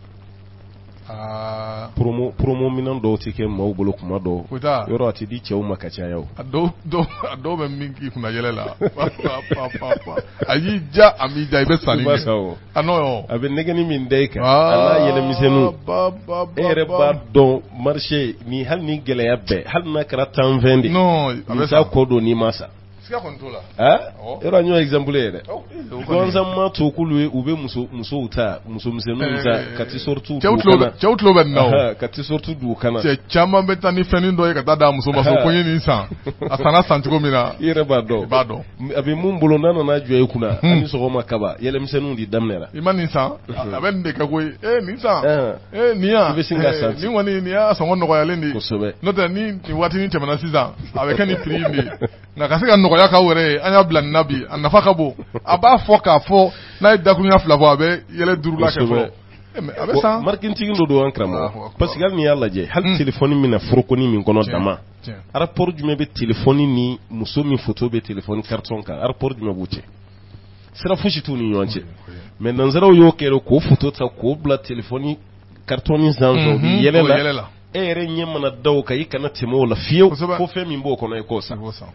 promo promo minɛn dɔw tɛ kɛ maaw bolo kuma dɔw yɔrɔ a tɛ di cɛw ma ka caya o a dɔw dɔw a dɔw bɛ min k'i kunna yɛlɛ la a y'i ja a m'i ja i bɛ sanni kɛ a n'o a bɛ nɛgɛni min da i kan a n'a yɛlɛmisɛnninw e yɛrɛ b'a dɔn marché ni hali ni gɛlɛya bɛɛ hali n'a kɛra tan fɛn de a bɛ sa kɔ don n'i ma sa siga kɔni t'o la yɔrɔ n y'o exemple ye dɛ gansan ma to k'ulu ye u bɛ muso musow ta muso misɛnninw ta ka t-shirt cɛw tulo bɛ nin na o ka t-shirt don u kana cɛ caman bɛ taa ni fɛnnin dɔ ye ka taa d'a muso ma so ko n ye nin san a sanna san cogo min na i yɛrɛ b'a dɔn i b'a dɔn a bɛ mun bolo n'a nana jɔ i kunna ani sɔgɔma kaba yɛlɛmisɛnninw de daminɛra i ma nin san a bɛ nin de kɛ koyi ee nin san ee nin yan i bɛ sin ka san nin kɔni nin y'a sɔngɔ nɔgɔyalen de ye kosɛbɛ n'o tɛ ni nin waati nin tɛmɛna sisan a bɛ kɛ nin prix in de ye nka ka se ka nɔgɔya k'aw yɛrɛ ye an y'a bila nin na bi a nafa ka bon a b'a fɔ k'a fɔ n'a ye dakuruɲa fila fɔ a bɛ yɛlɛ duuru la kɛ fɔlɔ a bɛ san marketing dɔ don an karamɔgɔ parce que hali n'i y'a lajɛ hali téléphone min na forokoni min kɔnɔ dama rapport jumɛn bɛ téléphone ni muso min photo bɛ téléphone carton kan rapport jumɛn b'u cɛ sira fosi t'u ni ɲɔgɔn cɛ mais nanzaraw y'o kɛ k'o photo ta k'o bila téléphone carton min sanfɛ o bɛ yɛlɛ la e yɛrɛ ɲɛ mana da o kan i kana tɛmɛ o la fiyewu ko fɛn min b'o kɔnɔ i k'o san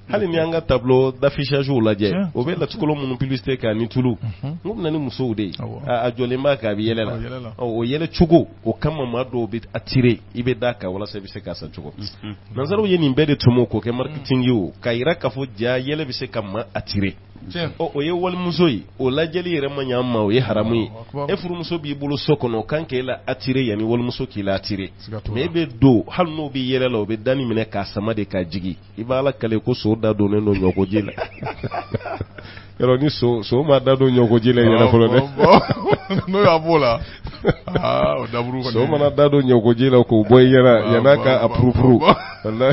hali ni an ka tableau d'affichage lajɛ o bɛ latikolo minnu publicité kɛ ani tulu n ko bɛna ni musow de ye a jɔlen b'a kan a bɛ yɛlɛ la o yɛlɛ cogo o kama maa dɔw bɛ attirer i bɛ da kan walasa i bɛ se k'a san cogo nanzaraw ye nin bɛɛ de tɔmɔ k'o kɛ marketing ye o ka yira k'a fɔ ja yɛlɛ bɛ se ka maa attirer ɔ o ye walimuso ye o lajɛli yɛrɛ ma ɲɛ an ma o ye haramu ye e furumuso b'i bolo so kɔnɔ kan k'e la attirer yanni walimuso k'i la attirer mais e bɛ don hali n'o bɛ yɛlɛ la o bɛ dani minɛ k'a sama de k'a jigi i b'a la kale ko so da donnen don ɲɔgoji la yɔrɔ ni so so ma da don ɲɔgoji la yɛrɛ fɔlɔ dɛ n'o y'a b'o la aa o daburu kɔni so mana da don ɲɔgoji la k'o bɔ i ɲɛna yan'a ka a purupuru walahi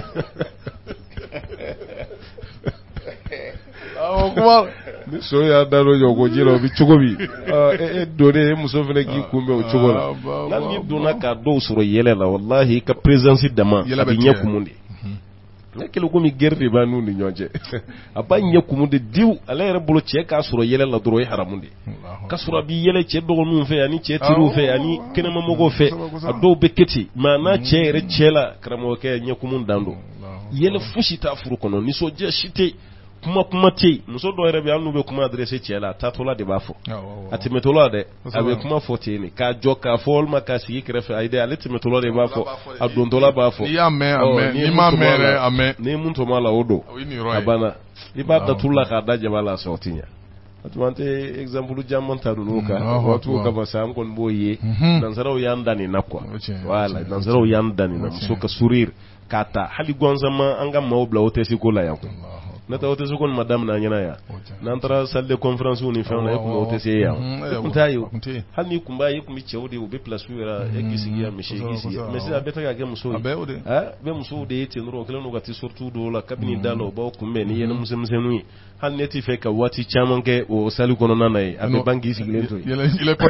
ni so y'a da don ɲɔgoji la o bɛ cogo min e donnen e muso fana k'i kunbɛn o cogo la n'i donna ka dɔw sɔrɔ yɛlɛ la walahi i ka présence dama a bɛ ɲɛ kumun de ne kelen komi guerre de b'a n'u ni ɲɔgɔn cɛ a b'a ɲɛ kumun de diw ale yɛrɛ bolo cɛ k'a sɔrɔ yɛlɛ la dɔrɔn o ye haramu de k'a sɔrɔ a b'i yɛlɛ cɛ dɔgɔninw fɛ ani cɛ teriw fɛ ani kɛnɛmamɔgɔw fɛ a dɔw bɛ kɛ ten mais n'a cɛ yɛrɛ cɛ la karamɔgɔkɛ ɲɛ kumun dan don yɛlɛ fosi t'a furu kɔnɔ nisɔndiya si tɛ kuma kuma tɛ yen muso dɔw yɛrɛ bɛ yen hali n'u bɛ kuma adressé cɛ la a taatɔla de b'a fɔ a tɛmɛtɔla dɛ a bɛ kuma fɔ ten de k'a jɔ k'a fɔ walima k'a sigi kɛrɛfɛ ayi dɛ ale tɛmɛtɔla de b'a fɔ a dontɔla b'a fɔ n'i y'a mɛn a mɛn n'i m'a mɛn yɛrɛ a mɛn n'i mun tɔmɔ a la o don a banna i b'a datugu la k'a da jaba la a sɔrɔ ti ɲɛ a tuma an tɛ exemple caman ta ninnu kan waatiw kama sa an kɔni b'o ye nansaraw y'an dan nin na quoi voilà nansaraw y'an dan nin na muso ka sourire k'a ta hali gansan an ka maaw bila hôtesse ko la yan ne ta hôtesse ko ma daminɛ an ɲɛna yan n'an taara salle de conférence ni fɛnw na e kun bɛ hôtesse ye yan e kun t'a ye o hali n'i kun b'a ye e kun bɛ cɛw de ye u bɛ place yɛrɛ e k'i sigi yan misi k'i sigi mais sisan a bɛɛ tɛ ka kɛ musow ye a bɛɛ musow de ye ten dɔrɔn o kɛlen don ka t-shirt dɔw la kabini da la o b'aw kunbɛn ni yɛlɛ misɛnmisɛnninw ye hali ne t'i fɛ ka waati caman kɛ o salle kɔnɔna na ye a bɛ ban k'i sigilen to yen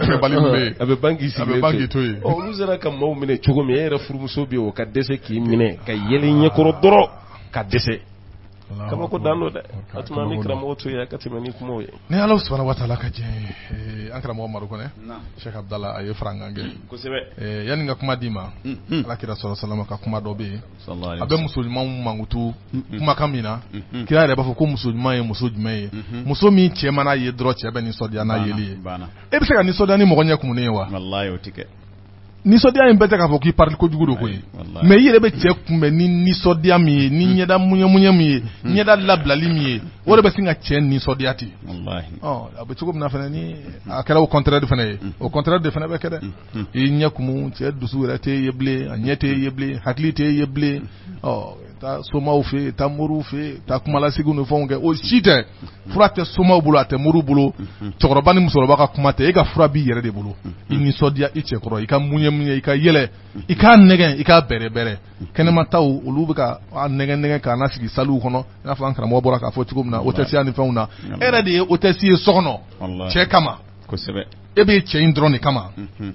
a bɛ ban k'i sigilen to yen ɔ olu sera ka maaw minɛ cogo min e yɛrɛ furumuso bɛ yen o ka dɛsɛ k'i minɛ ka yɛlɛ ɲɛkɔrɔ dɔrɔn ka dɛsɛ kaba ko dan do dɛ a tuma min karamɔgɔ to ye ka tɛmɛ ni kumaw ye ni Ala subhanahu wa ta'ala ka jɛ an karamɔgɔ Madu Kɔnɛ Sheikh Abdallah a ye fara an kan kɛ kosɛbɛ yanni ka kuma d'i ma Ala kira sallallahu alaihi wasallam ka kuma dɔ bɛ yen a bɛ muso ɲumanw mankutu kumakan min na kira yɛrɛ b'a fɔ ko muso ɲuman ye muso jumɛn ye muso min cɛ mana ye dɔrɔn cɛ bɛ nisɔndiya n'a yeli ye e bɛ se ka nisɔndiya ni mɔgɔ ɲɛ kumunen ye wa wallahi o tɛ kɛ nisɔndiya in bɛɛ tɛ k'a fɔ k'i parili kojugu do koyi mais i yɛrɛ bɛ cɛ kunbɛn ni nisɔndiya min ye ni ɲɛda muɲɛmuɲɛ min ye ɲɛda labilali min ye o de bɛ sin ka cɛ nisɔndiya ten ɔ a bɛ cogo min na fana ni a kɛra o contraire fana ye o contraire de fana bɛ kɛ dɛ i ɲɛ kumu cɛ dusu yɛrɛ t'e ye bilen a ɲɛ t'e ye bilen hakili t'e ye bilen ɔ taa somaw fɛ yen taa moriw fɛ yen taa kumalasigiw ni fɛnw kɛ o si tɛ fura tɛ somaw bolo a tɛ moriw bolo cɛkɔrɔba ni musokɔrɔba ka kuma tɛ e ka fura b'i yɛrɛ de bolo i nisɔndiya i cɛ kɔrɔ i ka muɲɛ muɲɛ i ka yɛlɛ i k'a nɛgɛn i k'a bɛrɛ bɛrɛ kɛnɛmataw olu bɛ ka nɛgɛn nɛgɛn k'a na sigi saliw kɔnɔ i n'a fɔ an karamɔgɔ bɔra k'a fɔ cogo min na hôtesse ni fɛnw na e yɛrɛ de ye hôtesse ye so kɔnɔ cɛ kama e bɛ cɛ in dɔrɔn de kama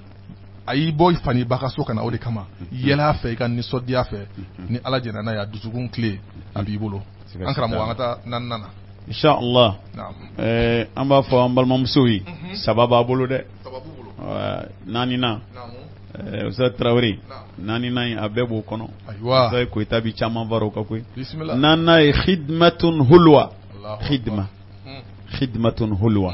a y'i bɔ fani ba ka so kana o de kama yɛlɛ fɛ i ka nisɔndiya fɛ ni Ala jɛna n'a ye a dusukun tile a b'i bolo an karamɔgɔ an ka taa naaninan na inshallah ɛɛ an b'a fɔ an balimamusow ye saba b'a bolo dɛ naaninan ɛɛ Usa Traoré naaninan in a bɛɛ b'o kɔnɔ Usa Koyita bi caman fara o kan koyi naaninan ye khidmatun hulwa khidma khidmatun hulwa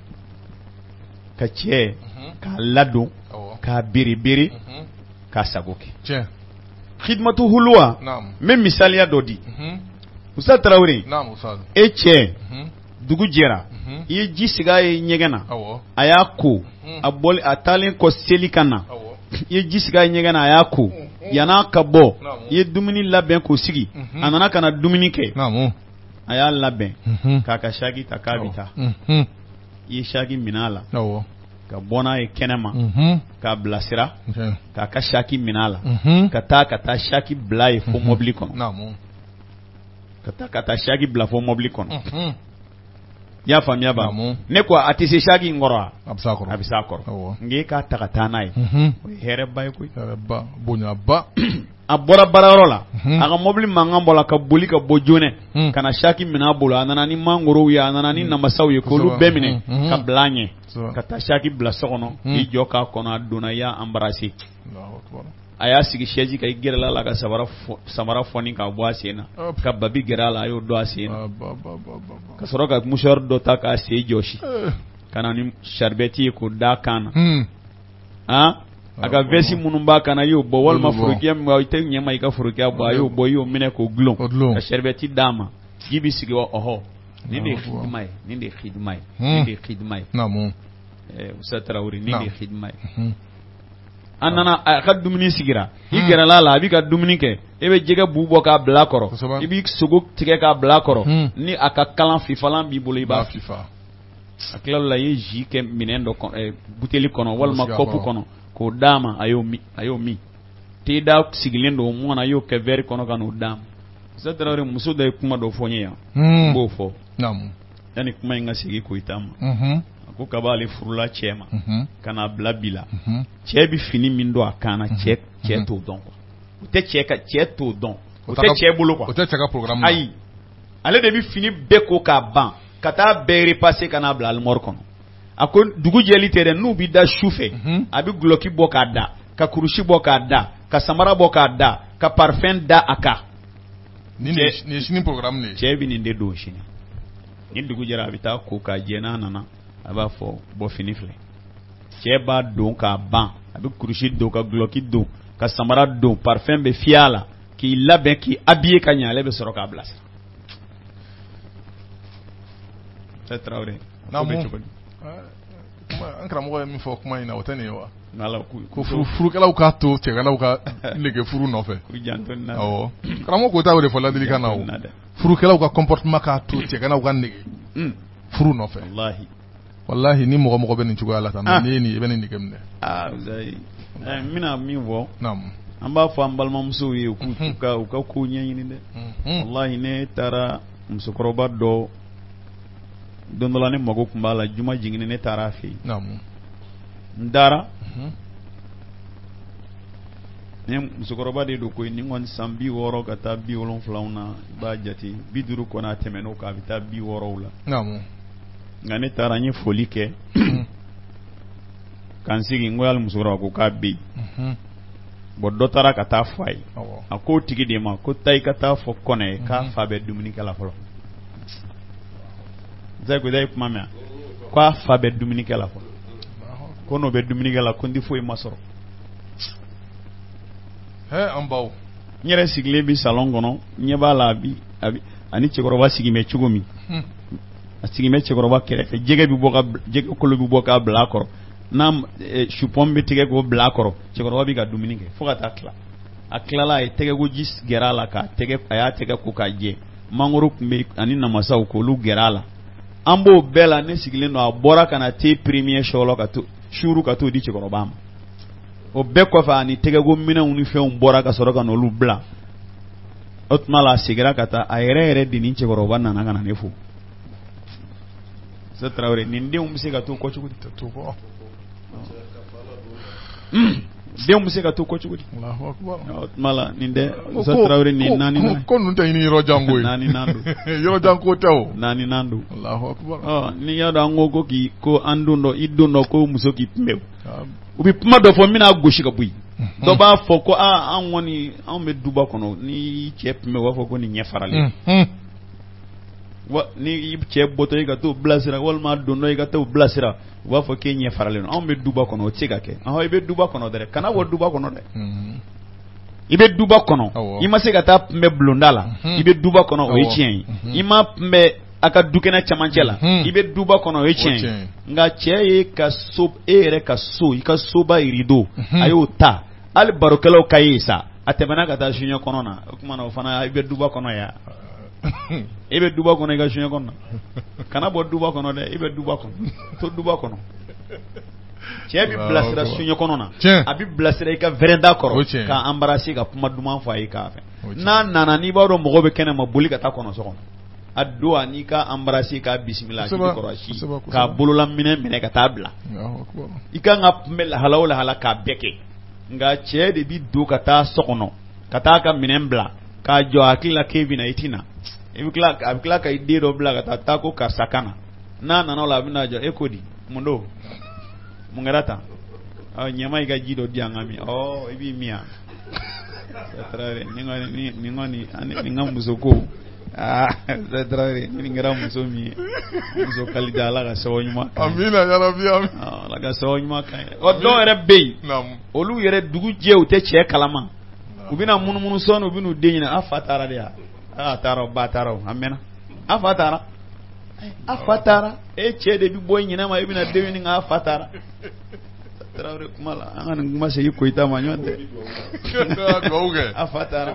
ka cɛ k'a ladon k'a biri biri k'a sago kɛ khidmatu hulwa n bɛ misaliya dɔ di Usa Traoré e cɛ dugu jɛra i ye ji sigi a ye ɲɛgɛn na a y'a ko a bɔli a taalen kɔ seli ka na i ye ji sigi a ye ɲɛgɛn na a y'a ko yan'a ka bɔ i ye dumuni labɛn k'o sigi a nana ka na dumuni kɛ a y'a labɛn k'a ka saki ta k'a bɛ taa i ye saki minɛ a la ka bɔ n'a ye kɛnɛma k'a bilasira k'a ka saki minɛ a la ka taa ka taa saki bila ye fo mobili kɔnɔ ka taa ka taa saki bila fo mobili kɔnɔ i y'a faamuya ba ne ko a tɛ se saki in kɔrɔ wa a bɛ s'a kɔrɔ a bɛ s'a kɔrɔ nka e k'a ta ka taa n'a ye o ye hɛrɛba ye koyi hɛrɛba bonyaba a bɔra baarayɔrɔ la a ka mobili mankan bɔ la ka boli ka bɔ joonɛ ka na saki minɛ a bolo a nana ni mangorow ye a nana ni namasaw ye k'olu bɛɛ minɛ ka bila a ɲɛ ka taa saki bila so kɔnɔ i jɔ k'a kɔnɔ a donna i y'a embrasser a y'a sigi chaise kan i gɛrɛla la ka samara samara fɔni ka bɔ a sen na ka babi gɛrɛ a la a y'o dɔn a sen na ka sɔrɔ ka mouchoir dɔ ta k'a sen jɔsi ka na ni charbette ye k'o d'a kan na han a ka veste minnu b'a kan na i y'o bɔ walima forokiyɛ min i tɛ ɲɛ ma i ka forokiyɛ bɔ a y'o bɔ i y'o minɛ k'o gulon ka charbette d'a ma ji bi sigi ɔhɔ nin de ye khidma ye nin de ye khidma ye nin de ye khidma ye Musa Tarawele nin de ye khidma ye an nana a ka dumuni sigira i gɛrɛla la a b'i ka dumuni kɛ e bɛ jɛgɛ bu bɔ k'a bila a kɔrɔ i b'i sogo tigɛ k'a bila a kɔrɔ ni a ka kalan fifalan b'i bolo i b'a fifa a tila la i ye ji kɛ minɛn dɔ kɔnɔ buteli kɔnɔ walima kɔpu kɔnɔ k'o d'a ma a y'o min a y'o min te da sigilen don mun na a y'o kɛ verre kɔnɔ ka n'o d'a ma Musa Tarawele muso dɔ ye kuma dɔ fɔ n ye yan n b'o fɔ yanni kuma in ka sigi Koyita ma ko ka b'ale furula cɛ ma ka n'a bila bi la cɛ bɛ fini min don a kan na cɛ cɛ t'o dɔn quoi o tɛ cɛ ka cɛ t'o dɔn o tɛ cɛ bolo quoi o tɛ cɛ ka programme ayi ale de bɛ fini bɛɛ ko k'a ban ka taa bɛɛ repasser ka n'a bila armoire kɔnɔ a ko dugu jɛli tɛ dɛ n'u bɛ da su fɛ a bɛ guloki bɔ k'a da ka kurusi bɔ k'a da ka samara bɔ k'a da ka parfum da a kan nin ye sini programme de ye cɛ bɛ nin de don sini ni dugu jɛra a bɛ taa ko k'a jɛ n'a nana a b'a fɔ bɔ fini filɛ cɛ b'a don k'a ban a bɛ kurusi don ka guloki don ka samara don parfum bɛ fiyɛ a la k'i labɛn k'i habiller ka ɲɛ ale bɛ sɔrɔ k'a bila sira c'est Traoré na mun an karamɔgɔ ye min fɔ kuma in na o tɛ nin ye wa ko furukɛlaw k'a to cɛganaw ka nege furu nɔfɛ awɔ karamɔgɔ Koyita y'o de fɔ ladilikan na o furukɛlaw ka comportement k'a to cɛganaw ka nege furu nɔfɛ wallahi ni mɔgɔ mɔgɔ bɛ nin cogoya la tan ni ye nin i bɛ nin nege minɛ ah n bɛna min fɔ an b'a fɔ an balimamusow ye u ka u ka ko ɲɛɲini dɛ wallahi ne taara musokɔrɔba dɔ don dɔ la ne mago tun b'a la juma jiginni ne taara a fɛ yen n taara ne musokɔrɔba de don koyi ni kɔni san bi wɔɔrɔ ka taa bi wolonfila na i b'a jate bi duuru kɔni a tɛmɛn'o kan a bɛ taa bi wɔɔrɔw la nka ne taara n ye foli kɛ k'an sigi n ko hali musokɔrɔba ko k'a bɛ yen bon dɔ taara ka taa fɔ a ye a k'o tigi de ma ko taa i ka taa fɔ kɔnɛ ye k'a fa bɛ dumunikɛ la fɔlɔ Koyita ye kuma mɛn k'a fa bɛ dumunikɛ la fɔlɔ ko n'o bɛ dumunikɛ la ko n tɛ foyi ma sɔrɔ an baw n yɛrɛ sigilen bi salon kɔnɔ n ɲɛ b'a la a bi ani cɛkɔrɔba sigi bɛ cogo min a sigi bɛ cɛkɔrɔba kɛrɛfɛ jɛgɛ bɛ bɔ ka jɛgɛ kolo bɛ bɔ k'a bila a kɔrɔ n'a supɔn bɛ tigɛ k'o bila a kɔrɔ cɛkɔrɔba bɛ ka dumuni kɛ fo ka taa tila a tilala a ye tɛgɛko ji gɛrɛ a la k'a tɛgɛ a y'a tɛgɛ ko k'a jɛ mangoro tun bɛ ani namasaw k'olu gɛrɛ a la an b'o bɛɛ la ne sigilen don a bɔra ka na te premier sɔlɔ ka to suuru ka t'o di cɛkɔrɔba ma o bɛɛ kɔfɛ ani tɛgɛko minɛnw ni fɛnw bɔra ka sɔrɔ ka n'olu bila o tuma la a seginna ka taa a yɛrɛ yɛrɛ de ni cɛkɔrɔba nana ka na ne fo Musa Tarawele nin denw bɛ se ka to kɔ cogo di denw bɛ se ka to kɔ cogo di o tuma la nin dɛ Musa Tarawele nin naani na ko ninnu tɛ ɲini yɔrɔ jan ko ye naani nan don yɔrɔ jan ko tɛ o naani nan don ɔ ni y'a dɔn an ko ko k'i ko an don dɔ i don dɔ ko muso k'i kunbɛn u bɛ kuma dɔ fɔ n bɛna gosi ka bɔ yen dɔ b'a fɔ ko aa an kɔni anw bɛ duba kɔnɔ ni cɛ kunbɛn u b'a fɔ ko nin ɲɛ faralen wa ni i cɛ bɔtɔ i ka t'o bilasira walima don dɔ i ka t'o bilasira u b'a fɔ k'e ɲɛ faralen don anw bɛ duba kɔnɔ o tɛ se ka kɛ ɔhɔn i bɛ duba kɔnɔ dɛ kana bɔ duba kɔnɔ dɛ i bɛ duba kɔnɔ i ma se ka taa kunbɛn bulonda la i bɛ duba kɔnɔ o ye tiɲɛ ye i ma kunbɛn a ka dukɛnɛ camancɛ la i bɛ duba kɔnɔ o ye tiɲɛ ye nka cɛ ye ka so e yɛrɛ ka so i ka soba rideau a y'o ta hali barokɛlaw ka ye sa a tɛmɛna ka taa suɲɛ kɔnɔ na o tuma na o fana i bɛ duba kɔnɔ yan i bɛ duba kɔnɔ i ka suɲɛ kɔnɔ na kana bɔ duba kɔnɔ dɛ i bɛ duba kɔnɔ to duba kɔnɔ cɛ bɛ bilasira suɲɛ kɔnɔ na a bɛ bilasira i ka vɛrɛnda kɔrɔ ka embarrasser ka kuma duman fɔ a ye k'a fɛ n'a nana n'i b'a dɔn mɔgɔ bɛ kɛnɛ ma boli ka taa kɔnɔ so kɔnɔ a don a n'i ka embrasser k'a bisimila k'i kɔrɔsi k'a bololaminɛ minɛ ka taa bila i kan ka kunbɛn lahala o lahala k'a bɛɛ kɛ nka cɛ de bi don ka taa so kɔnɔ ka taa ka minɛn bila k'a jɔ hakili la k'e bɛna i tina i bɛ tila a bɛ tila ka i den dɔ bila ka taa taa ko karisa kana n'a nana o la a bɛ n'a jɔ e ko di mun don mun kɛra tan ah nyama iga jido diangami oh ibi mia Zatrare ningoni ningoni ani ngamuzoko ah zatrare ningira musomi muso kalida la ga sawnyuma amina ya rabbi amin ah la ga sawnyuma kan o do rebbe nam olu yere dugu je o te che kalama ubina munu munu son ubinu denyina afatara dia ah taro bataro amena afatara afatara e che de bi boy nyina ma ubina denyina nga afatara Traore kumala angana ngumase yuko itama nyonde doge afatara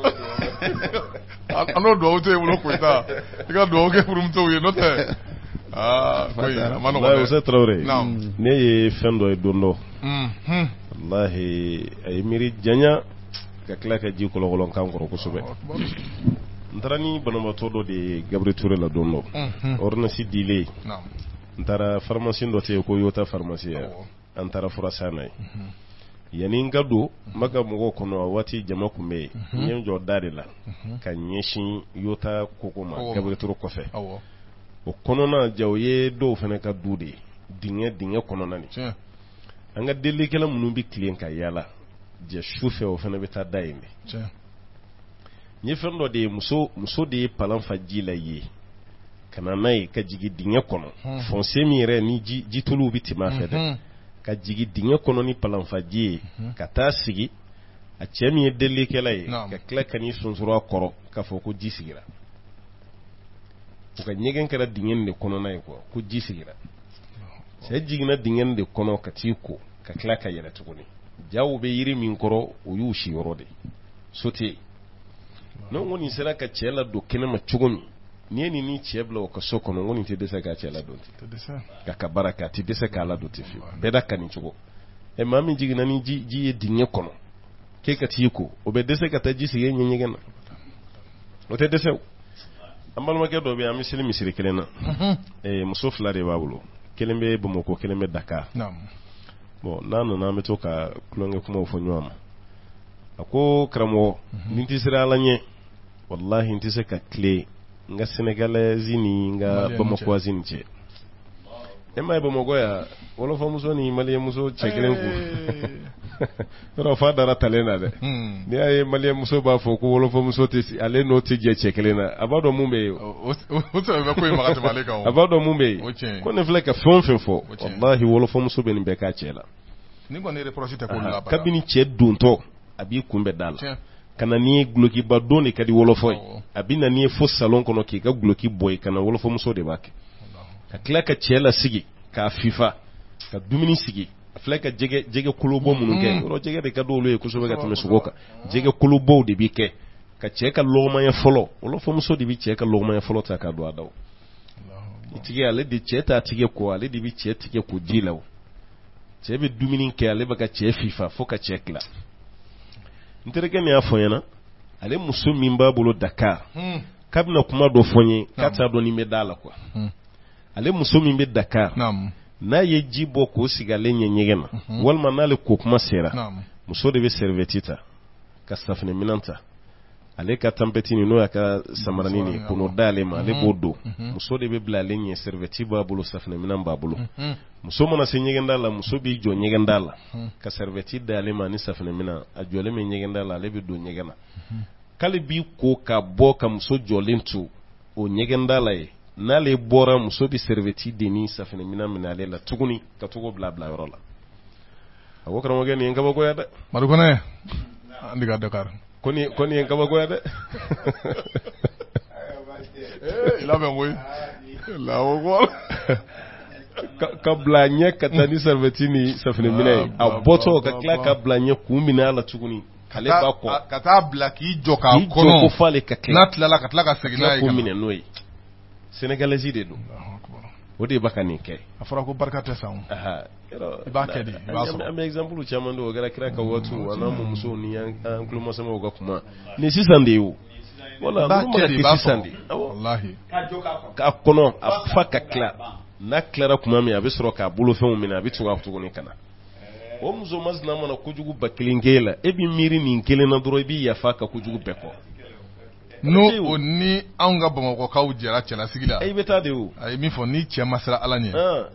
ano doge ulo kuita ika doge furumto ye note ah koi mano la ose Traore naam ne fendo e dondo mhm wallahi ay miri janya ka klaka ji ko lolon kan ko sube ntarani banama todo de Gabriel Touré la dondo orna si dile naam ntara pharmacie ndote ko yota pharmacie antara furasana yani ngado maga mugo kono wati jama kume nyem jo dadila kan nyeshin yota kokoma Gabriel Touré ko fe o kono na jawye do fene ka dude dinge dinge kono nani anga deli kala munu bi klien ka yala je chauffeur o fene beta daime nye fendo de muso muso de palan fajila yi kana nay ka jigi dinge kono fonse mi re ni ji jitulu bitima fede ka jigi dinge kono ni palan faji ka ta sigi a chemi deli kala yi ka kla kani sunsuro koro ka fo ko jisigira ka nyegen kala dinge ne kono nay ko ko jisigira sai jigina dingen de kono ka tiko ka kla ka yele tukuni jawo be yiri min koro o yushi yorode sote non woni sera ka chela do kenema chugumi ni ni ni chebla ka soko non woni te desa ka chela do te desa ka ka baraka ti desa ka la do te fi beda kan chugo e mami jigina ni ji ji dinge kono ke ka tiko o be desa ka ta ji siye nyenye gena o te desa ambal ma ke do be ami sili misiri kelena e muso flare babulo kelembe Bamako kelembe Dakar naam bon nanu na meto ka klonge kuma fo nyoma ako kramo ninti sira lanye wallahi ninti se ka clé nga Senegalese ni nga Bamako azini che e mai Bamako ya wala fa muso ni mali muso chekelen ku ro fa dara talena de ni ay mali muso ba fo ko wala fa muso te ale no te je chekelena abado mumbe o so ba ko magata maleka o abado mumbe ko ne fleka fon fon fo wallahi wala fa muso be ni be ka chela ni ko ne reproche te ko la ba kabini che dunto abi kumbe dal kana ni gloki ba doni kadi wolofoy abina ni fo salon kono ki ga gloki boy kana wolofo muso de bak ka klaka chela sigi ka fifa ka dumini sigi fleka jege jege kulubo mununge ro jege de kado lo e kusobe ga tame sugoka jege kulubo de bike ka cheka loma ya folo wolofo muso de bi cheka loma ya folo ta ka do adaw itige ale de cheta tige ko ale de bi cheta tige ko dilaw chebe dumini ke ale baka che fifa fo ka chekla ntereke ne afonyana ale muso min ba bolo Dakar hmm. kabina kuma do fonye kata do ni medala kwa hmm. ale muso min be Dakar nam na ye jibo ko sigale nyenyegena hmm. walma na le ko kuma sera nam muso de be servetita ka safne minanta ale ka tampetini no aka samaranini kuno dale ma ale bodo muso de be blale nye serveti ba bolo safne minan ba bolo muso mana se nyegenda la muso bi jo nyegenda la ka serveti dale ma ni safne mina a jole me nyegenda la le bi do nyegena kale bi ko ka bo ka muso jolintu o nyegenda la e na le bora muso bi serveti de ni safne mina mina le la tuguni ka tugo bla bla yorola awo kara mo gani en ka ba ko yada maru ko ne andi ga Dakar koni koni en kaba goya de eh ila ben boy la wo ka blanye katani servetini safne mina a boto ka kla ka blanye kumina la tuguni kale ba ko kata blaki joka kono ko fale ka kla natla la katla ka segina kumina noy Senegalese de do wodi bakani ke afara ko barkata sawu aha ba kedi ba so am example chamando ogara kira ka watu wana mu muso ni an kulmo sama oga kuma ni sisande yo wala mu ma ki sisande wallahi ka kono afaka kla na klara kuma mi abisro ka bulu fe mu mina abitu ga futu ni kana o muzo mazna mana kujugu bakilingela ebi miri ni nkele na duro bi ya faka kujugu beko no oni anga Bamako ka ujera chela sigila ay beta de o ay mi fo ni che masra alanye eh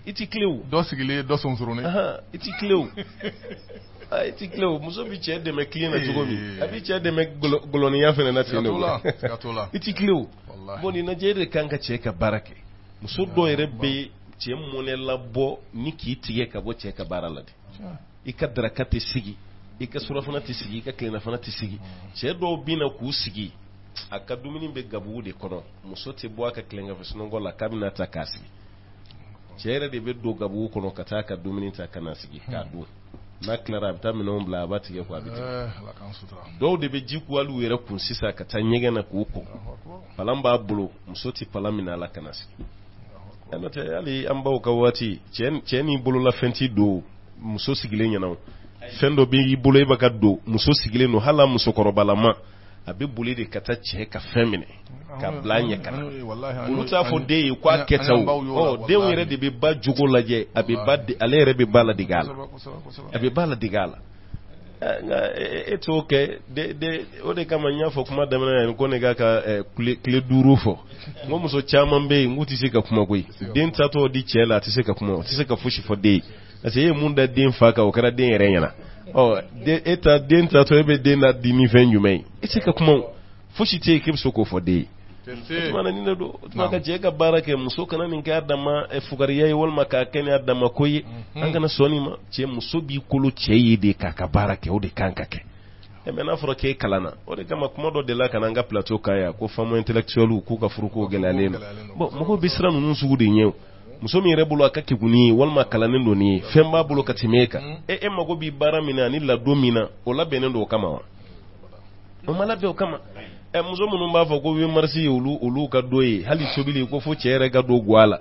iti cleo do sigile do sonsurone aha iti cleo ah iti cleo muso bi che de me clean na tugo mi abi che de me goloni ya fene na tino iti cleo boni na je de kanka che ka barake muso do rebe che mone labo ni ki tiye ka bo che ka baralade ika drakati sigi ika surafana ti sigi ika clean afana ti sigi che do bina ku sigi aka dumini be gabu de kono muso te bo aka clean fa suno gola kabina ta kasi chere de be do gabu kono kata ka dumini ta kana sigi ka do na clara ta minon bla ba ti ko abiti eh la kan sutra do de be jiku alu wera kun sisa ka ta nyege na ku ko palamba bulo muso ti palamina la kana sigi ana te ali amba ka wati chen cheni bulo la fenti do muso sigile nyana fendo bi bulo e baka do muso sigile no hala muso korobala ma abi buli de kata che ka femine ka blanya kana buluta fo de kwa ketaw oh de were de be ba jugo laje abi badde alere be bala digala abi bala digala it's okay de de o de kama nyafo kuma da mana ko ne ga ka kle duru fo ngo muso chama be nguti se ka kuma koi den tato di chela ti se ka kuma ti se ka fushi fo de ase ye munda den fa ka o kara den renyana oh de eta den tato ebe den na di ni fen yumei ese ka kuma fushi te ke so ko fo de mana ni do maka je ka barake muso kana nin ka adama e fugariya yi wal maka ken adama koyi an kana soni ma ce muso bi kolo ce yi de ka ka barake o de kanka ke e mena furo ke kalana o de kama kuma do de la kana nga plateau kaya ko famo intellectual ku ka furu ko gelale no bo mo ko bisra nun sugu de nyew muso mi rebulo akake guni wal makala nen do ni femba bulo katimeka e e mago bi baramina ni la domina o la benendo kama wa o mala be o kama e muso munun ba fa ko wi marsi ulu ulu ka doye hali sobili ko fo chere ga do gwala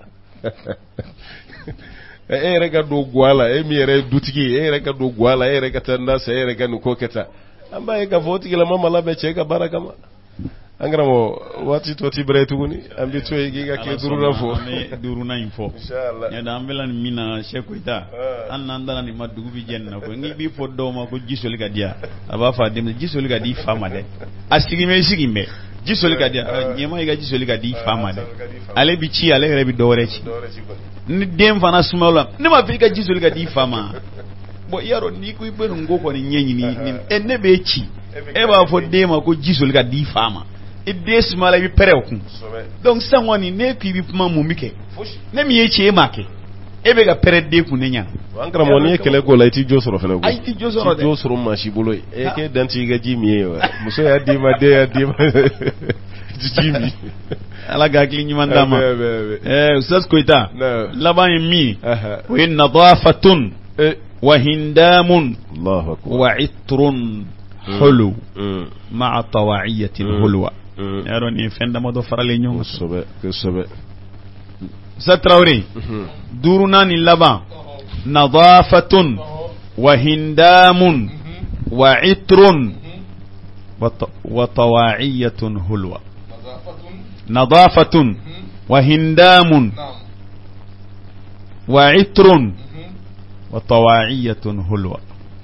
e e rega do gwala e mi re dutiki e rega do gwala e rega tanda se e rega nuko keta amba e ka foti kila mama la be cheka baraka ma angramo wati to ti bretu guni ambi to e giga ke duruna fo duruna info inshallah ya da ambelan mina shekoita an nandana ni madugu bi jenna ko ngi bi fo do ma ko gisol ga dia aba fa dem gisol ga di fama de asigi me sigi me gisol ga dia nyema ga gisol ga di fama de ale bi ci ale re bi dore ci ni dem fana sumala ni ma fi ga gisol ga di fama bo yaro ni ko ibe ngo ko ni nyenyi ni enne be ci e ba fo de ma ko gisol ga di fama iddes mala bi perew donc sangoni ne ki bi puma mumike ne mi yeche make ebe ga pere de ku nenya wankra mo ne kele go la ti josoro fele go ay ti josoro de josoro ma shi bolo e ke danti ga jimi wa muso ya di ma de ya di ma jimi ala ga klinyi mandama eh ustaz koita laban mi wa in nadafatun wa hindamun Allahu akbar wa itrun hulu ma'a tawa'iyatin hulwa yaro ni fenda modo farale nyong sobe ke sobe satrawri duruna ni laba nadafatun wa hindamun wa itrun wa tawa'iyatun hulwa nadafatun wa hindamun wa itrun wa tawa'iyatun hulwa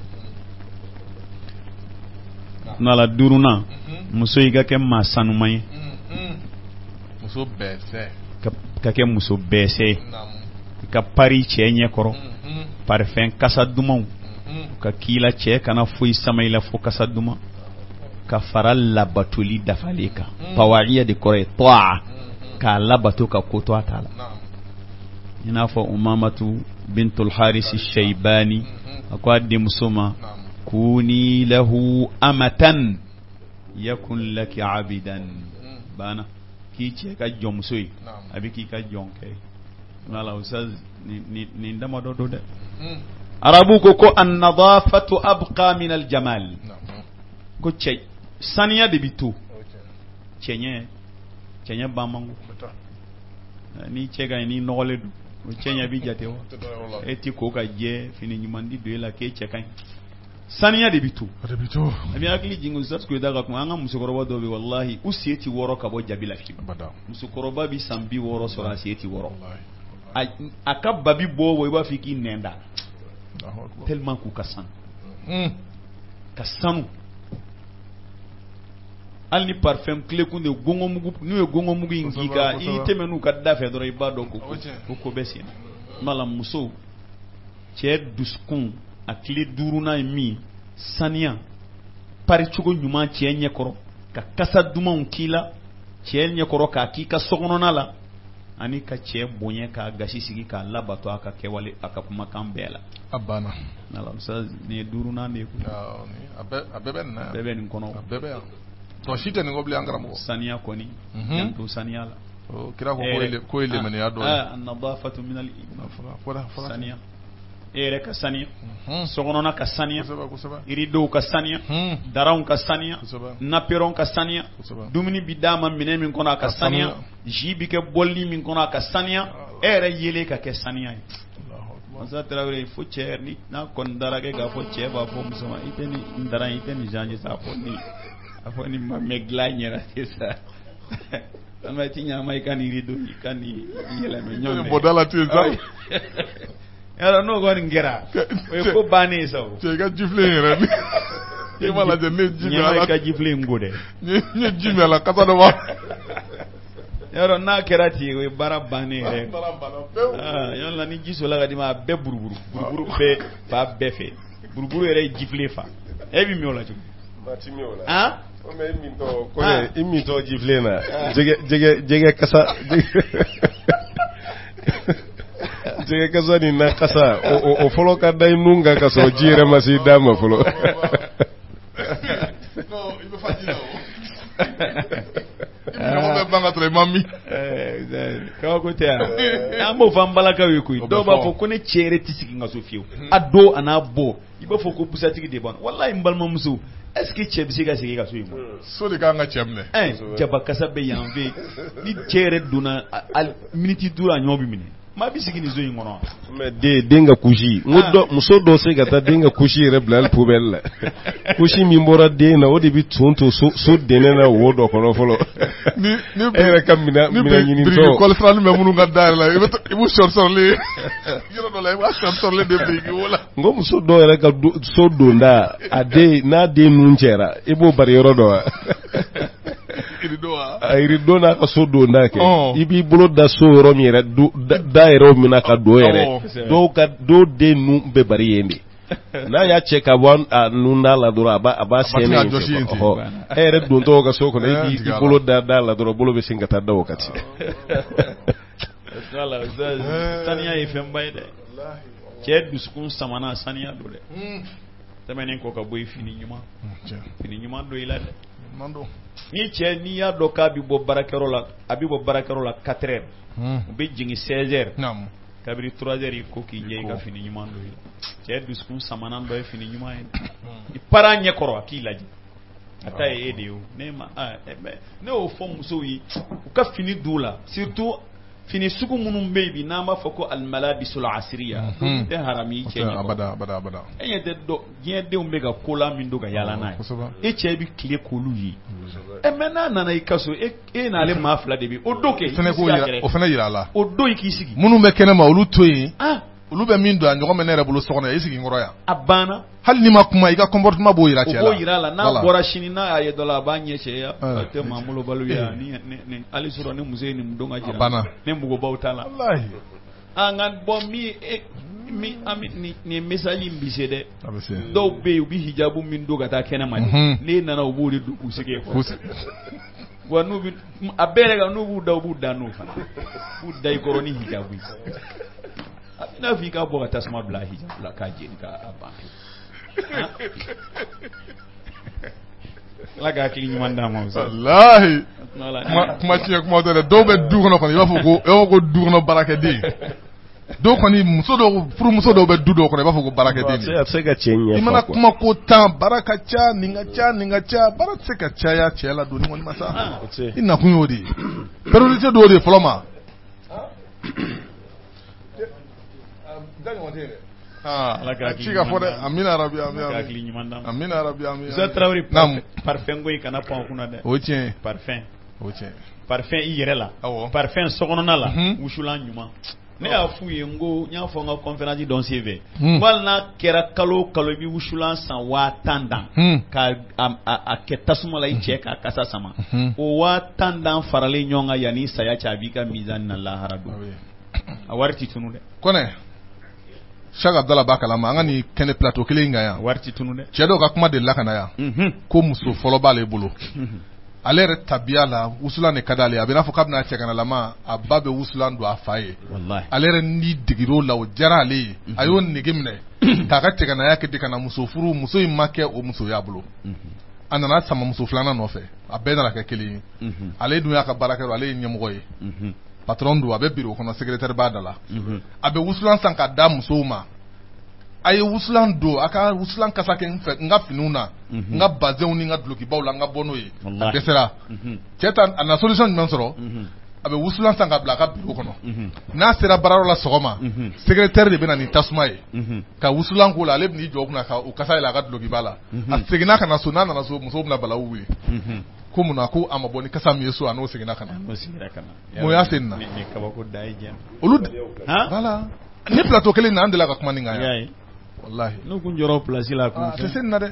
nala duruna muso iga ke masanu mai muso bese ka ke muso bese ka pari chenye koro parfum kasa dumau ka kila che kana fui samaila fo kasa duma ka faral la batuli dafalika pawaiya de kore toa ka la batu ka koto atala ina fo umamatu bintul haris shaybani akwa de musoma كوني له أمة يكن لك عبدا بانا كي تشيكا جومسوي أبي كي كا جونكي نالا أستاذ نندم دو دو ده أرابوكو كو النظافة أبقى من الجمال كو تشي سانيا دي بيتو تشيني تشيني بامانغو ni chega ni noledu tshenya bi jatewa eti ko ka je fini nyimandi do la ke cheka saniya de bitu de bitu abi akili jingu zat ko daga ko anga musukoroba do bi wallahi usiyeti woro ka bo jabila fi bada musukoroba bi sambi woro sora siyeti woro akabba bi bo wo ba fiki nenda tellement ku kasan hmm kasanu alni parfum clé kunde gongo mugu nu e gongo mugu ingika i temenu ka dafe do ibado ko ko ko besina mala muso cɛ dusukun a tile duurunan ye min saniya pari cogo ɲuman cɛ ɲɛkɔrɔ ka kasa dumanw k'i la cɛ ɲɛkɔrɔ k'a k'i ka sokɔnɔna la ani ka cɛ bonya k'a gasi sigi k'a labato a ka kɛwale a ka kumakan bɛɛ la a banna alamisa nin ye duurunan de ye a bɛɛ bɛ nin na bɛɛ bɛ nin kɔnɔ a bɛɛ bɛ yan tɔ si tɛ nin ko bilen an karamɔgɔ saniya kɔni janto saniya la kira ko ko ye lemaniya dɔ ye an-nadafatu min al-iman saniya e yɛrɛ ka saniya sokɔnɔna ka saniya iridow ka saniya daranw ka saniya naperon ka saniya dumuni bi d'a ma minɛn min kɔnɔ a ka saniya ji bi kɛ bɔlini min kɔnɔ a ka saniya e yɛrɛ yelen ka kɛ saniya ye masa Tarawele fo cɛ ni n'a kɔni dara kɛ k'a fɔ cɛ b'a fɔ muso ma i tɛ nin daran i tɛ nin janji sa a fɔ ni a fɔ ni ma mɛ dilan yɛrɛ sisan ama ti ɲama i ka nin rido i ka nin yɛlɛmɛ ɲɔgɔn bɔda la ten sa yàrá n'o kɔni kɛra o ye ko bannen sa o cɛ i ka jifilen yɛrɛ ni i ma lajɛ ne ji min a la ɲama i ka jifilen ko dɛ n ye ji min a la kasa dɔ b'a yàrá n'a kɛra ten o ye baara bannen yɛrɛ yàrá la ni ji sɔrɔla ka di ma a bɛɛ buruburu buruburu bɛɛ fa bɛɛ fɛ buruburu yɛrɛ ye jifilen fa e bɛ min o la cogo ma ti min o la han mais i min tɔ kɔnɛ i min tɔ jifilen na jɛgɛ jɛgɛ jɛgɛ kasa jɛgɛ kasa ni na kasa o o fɔlɔ ka da i nun kan ka sɔrɔ ji yɛrɛ ma se d'a ma fɔlɔ non i bɛ fa ji la o mɔgɔ bɛ ban ka sɔrɔ i ma min kabako tɛ yan an b'o fɔ an balakaw ye koyi dɔw b'a fɔ ko ne cɛ yɛrɛ tɛ sigi n ka so fiyewu a don a n'a bɔ i b'a fɔ ko busatigi de b'a la walayi n balimamuso est-ce que cɛ bɛ se ka sigi ka so in kɔnɔ so de kan ka cɛ minɛ ɛn jabakasa bɛ yan fɛ ni cɛ yɛrɛ donna miniti duuru a ɲɔ bɛ minɛ maa bɛ sigi nin so in kɔnɔ mais den den ka kusi n ko dɔ muso dɔ se ka taa den ka kusi yɛrɛ bila hali poubelle la kusi min bɔra den na o de bɛ ton to so so denen na wo dɔ kɔnɔ fɔlɔ ni ni e yɛrɛ ka minɛ minɛ ɲini tɔ biriki kɔlifirani bɛ minnu ka da yɛrɛ la i bɛ i b'u sɔri sɔrɔlen yɔrɔ dɔ la i b'a sɔri sɔrɔlen de biriki wo la n ko muso dɔw yɛrɛ ka so donda a den n'a den nun cɛra i b'o bari yɔrɔ dɔ wa a irido n'a ka so donda kɛ i b'i bolo da so yɔrɔ min yɛrɛ da yɛrɛ min ka don yɛrɛ dɔw ka dɔw den nun bɛ bari yen de n'a y'a cɛ ka bɔ a nun da la dɔrɔn a b'a a b'a sɛnɛ yen fɛ e yɛrɛ dontɔ ka so kɔnɔ e b'i bolo da da la dɔrɔn bolo bɛ sin ka taa da o ka ci saniya ye fɛnba ye dɛ cɛ dusukun samana saniya don dɛ tɛmɛnen kɔ ka bɔ fini ɲuman fini ɲuman don i la dɛ ni cɛ n'i y'a dɔn k'a bɛ bɔ baarakɛyɔrɔ la a bɛ bɔ baarakɛyɔrɔ la quatre heures u bɛ jigin seize heures kabiri trois heures i ko k'i jɛ i ka fini ɲuman don i la cɛ dusukun samanan dɔ ye fini ɲuman ye i para ɲɛ kɔrɔ a k'i lajɛ a ta ye e de ye o ne ma ne y'o fɔ musow ye u ka fini don u la surtout fini sugu minnu bɛ yen bi n'an b'a fɔ ko alimalabisul asiriya tɛ harami i cɛ ɲɛ abada abada abada e ɲɛ tɛ dɔ diɲɛdenw bɛ ka kola min don ka yaala n'a ye e cɛ bɛ tile k'olu ye ɛ mɛ n'a nana i ka so e e n'ale maa fila de bɛ o don kɛ o fana yira a la o don i k'i sigi minnu bɛ kɛnɛma olu to yen olu bɛ min don a ɲɔgɔn bɛ ne yɛrɛ bolo so kɔnɔ i sigi n kɔrɔ yan a banna hali n'i ma kuma i ka comportement b'o yira cɛ la o b'o yira a la n'a bɔra sini n'a y'a ye dɔ la a b'a ɲɛ cɛ ya a tɛ maa bolo balo ya ni ni hali sɔrɔ ni muso ye nin don ka jira ne mɔgɔbaw t'a la a nka bɔn min min nin nin message in bi se dɛ dɔw bɛ yen u bɛ hijabu min don ka taa kɛnɛma n'e nana u b'o de don k'u sigi wa n'u bɛ a bɛɛ yɛrɛ kan n'u b'u da u b'u da n'o fana b'u da i kɔrɔ ni hijabu ye a bɛna fɔ i k'a bɔ ka tasuma bila hijabu la k'a jeni k'a ban ala ka hakili ɲuman d'a ma walahi kuma tiɲɛ kuma tɛ dɛ dɔw bɛ du kɔnɔ kɔni i b'a fɔ ko i b'a fɔ ko du kɔnɔ baarakɛden dɔw kɔni muso dɔw furumuso dɔw bɛ du dɔw kɔnɔ i b'a fɔ ko baarakɛden a tɛ se ka cɛ ɲɛ i mana kuma ko tan baara ka ca nin ka ca nin ka ca baara tɛ se ka caya cɛ la don ni kɔni ma sa i nakun y'o de ye priorité dɔw de fɔlɔ ma ala ka ci ka fɔ dɛ amina arabi amina arabi amina Musa Tarawele parfum ko i kana pan kunna dɛ o tiɲɛ parfum o tiɲɛ parfum i yɛrɛ la parfum sokɔnɔna la wusulan ɲuman ne y'a f'u ye n ko n y'a fɔ n ka conférence dɔn senfɛ wali n'a kɛra kalo o kalo i bɛ wusulan san waa tan dan ka a kɛ tasuma la i cɛ k'a kasa sama o waa tan dan faralen ɲɔgɔn kan yanni saya cɛ a b'i ka mizani na lahara don a warti tunu de kone Shaka Abdallah Bakalama anga ni kene plateau kelen nga ya warti tunu de cɛ dɔw ka kuma de la kana ya ko muso fɔlɔ b'ale bolo ale yɛrɛ tabiya la wusulan de ka d'ale a bɛ n'a fɔ k'a bɛna cɛ kana lama a ba bɛ wusulan don a fa ye ale yɛrɛ ni digir'o la o diyara ale ye a y'o nege minɛ k'a ka cɛganaya kɛ de kana muso furu muso in ma kɛ o musoya bolo a nana sama muso filanan nɔfɛ a bɛɛ nana kɛ kelen ye ale dun y'a ka baarakɛyɔrɔ ale ye ɲɛmɔgɔ ye patron don a bɛ bureau kɔnɔ secrétaire b'a da la a bɛ wusulan san k'a da musow ma a ye wusulan don a ka wusulan kasa kɛ n fɛ n ka finiw na n ka bazɛnw ni n ka dulokibaw la n ka bɔ n'o ye a dɛsɛra cɛ ta a na solution jumɛn sɔrɔ a bɛ wusulan san ka bila a ka bureau kɔnɔ n'a sera baarayɔrɔ la sɔgɔma secrétaire de bɛ na ni tasuma ye ka wusulan k'o la ale bɛ n'i jɔ o kunna ka o kasa yɛlɛ a ka dulokiba la a seginna ka na so n'a nana so musow bɛna balawu wuli ko mun na ko a ma bɔ ni kasa min ye so a n'o seginna ka na mun y'a se nin na olu voilà ni plateau kelen na an delila ka kuma nin kan yan wallahi n'u kun jɔra place la kun tɛ se nin na dɛ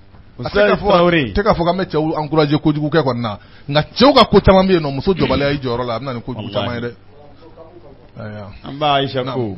tɛ k'a fɔ k'an bɛ cɛw encourager kojugu kɛ kɔni na nka cɛw ka ko caman bɛ yen nɔ muso jɔbaliya y'i jɔyɔrɔ la a bɛ na ni kojugu caman ye dɛ an b'a Ayisa ko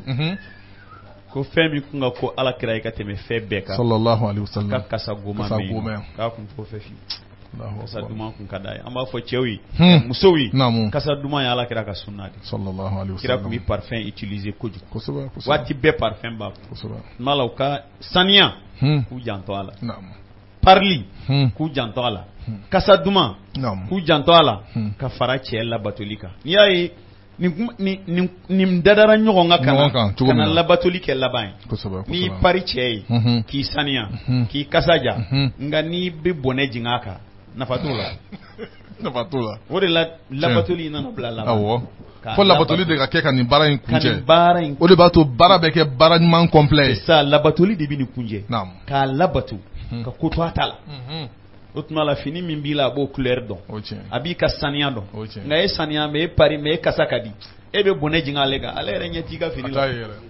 ko fɛn min kun ka ko Ala kira ye ka tɛmɛ fɛn bɛɛ kan sallallahu alaihi wasallam ka kasa goma min k'a kun t'o fɛ fiyewu kasa duman kun ka d'a ye an b'a fɔ cɛw ye musow ye kasa duman ye Ala kira ka sunna de sallallahu alaihi wasallam kira kun bɛ parfum utiliser kojugu kosɛbɛ waati bɛɛ parfum b'a kun mala u ka saniya k'u janto a la parli k'u janto a la kasa duman k'u janto a la ka fara cɛ labatoli kan n'i y'a ye nin nin dadara ɲɔgɔn ka kana kana labatoli kɛ laban ye n'i pari cɛ ye k'i saniya k'i kasa ja nka n'i bɛ bɔnɛ jigin a kan nafa t'o la nafa t'o la o de la labatoli nana bila laban awɔ fo labatoli de ka kɛ ka nin baara in kuncɛ o de b'a to baara bɛ kɛ baara ɲuman complet ye sa labatoli de bɛ nin kuncɛ k'a labato ka ko to a ta la o tuma la fini min b'i la a b'o couleur dɔn a b'i ka saniya dɔn nka e saniya mɛ e pari mɛ e kasa ka di e bɛ bɔnɛ jigin ale kan ale yɛrɛ ɲɛ t'i ka fini la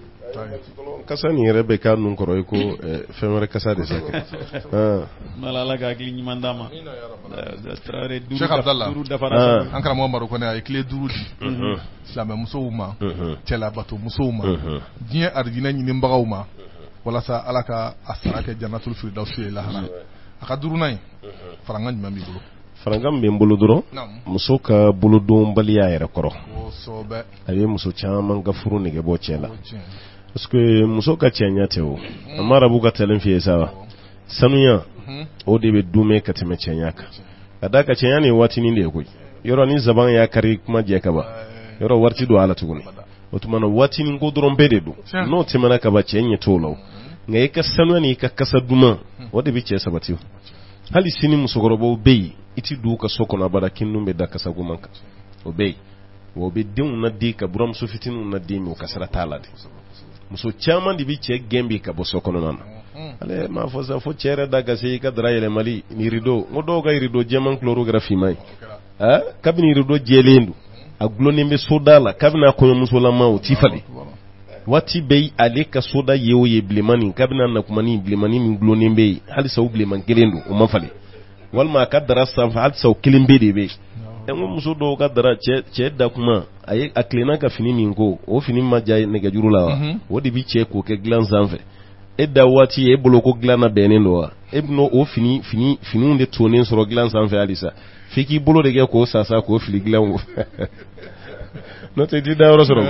kasa nin yɛrɛ bɛ k'a nun kɔrɔ i ko fɛn wɛrɛ kasa de sa kɛ Ala ka hakili ɲuman d'a ma Cheikh Abdallah an karamɔgɔ Maro Kɔnɛ a ye tile duuru di silamɛ musow ma cɛlabato musow ma diɲɛ arijinɛ ɲinibagaw ma walasa Ala ka a sara kɛ jannatul firdausi ye lahara a ka duurunan in farankan jumɛn b'i bolo farankan bɛ n bolo dɔrɔn muso ka bolodonbaliya yɛrɛ kɔrɔ a ye muso caman ka furu nege bɔ cɛ la parce que muso ka cɛɲa tɛ o an ma arabu ka tɛlen f'i ye sa sanuya o de bɛ dume ka tɛmɛ cɛɲa kan ka da ka cɛɲa ni waatinin de ye koyi yɔrɔ ni zaban y'a kari kuma jɛ ka ban yɔrɔ waati don a la tuguni o tuma na waatinin ko dɔrɔn bɛɛ de don n'o tɛmɛna ka ban cɛ ɲɛ t'o la nka i ka sanuya ni i ka kasa duman o de bɛ cɛ sabati hali sini musokɔrɔbaw bɛ yen i ti don u ka so kɔnɔ abada kinnu bɛ da kasa goman kan o bɛ yen wa o bɛ denw na den ka buramuso fitininw na den min o kasara t'a la de muso caman de bɛ cɛ gɛn bi ka bɔ so kɔnɔna na ale m'a fɔ sa fo cɛ yɛrɛ da gase i ka dara yɛlɛmali ni rideau n ko dɔw ka rideau jɛman couleur kɛra finman ye kabini rideau jɛlen don a gulonnen bɛ soda la kabini a kɔɲɔmusolama o t'i falen waati bɛɛ ale ka soda ye o ye bilemani kabini a nakumani bilemani min gulonnen bɛ yen halisa o bileman kelen don o ma falen walima a ka dara sanfɛ halisa o kelen bɛ de bɛ yen n ko muso dɔw ka dara cɛ cɛ da kuma a ye a tilenna ka fini min ko o fini ma ja nɛgɛjuru la wa o de bɛ cɛ k'o kɛ dilan sanfɛ e da waati e bolo ko dilan na bɛnnen don wa e bɛna o fini fini finiw de tonnen sɔrɔ dilan sanfɛ halisa f'i k'i bolo de kɛ k'o sasa k'o fili dilan o n'o tɛ i t'i da yɔrɔ sɔrɔ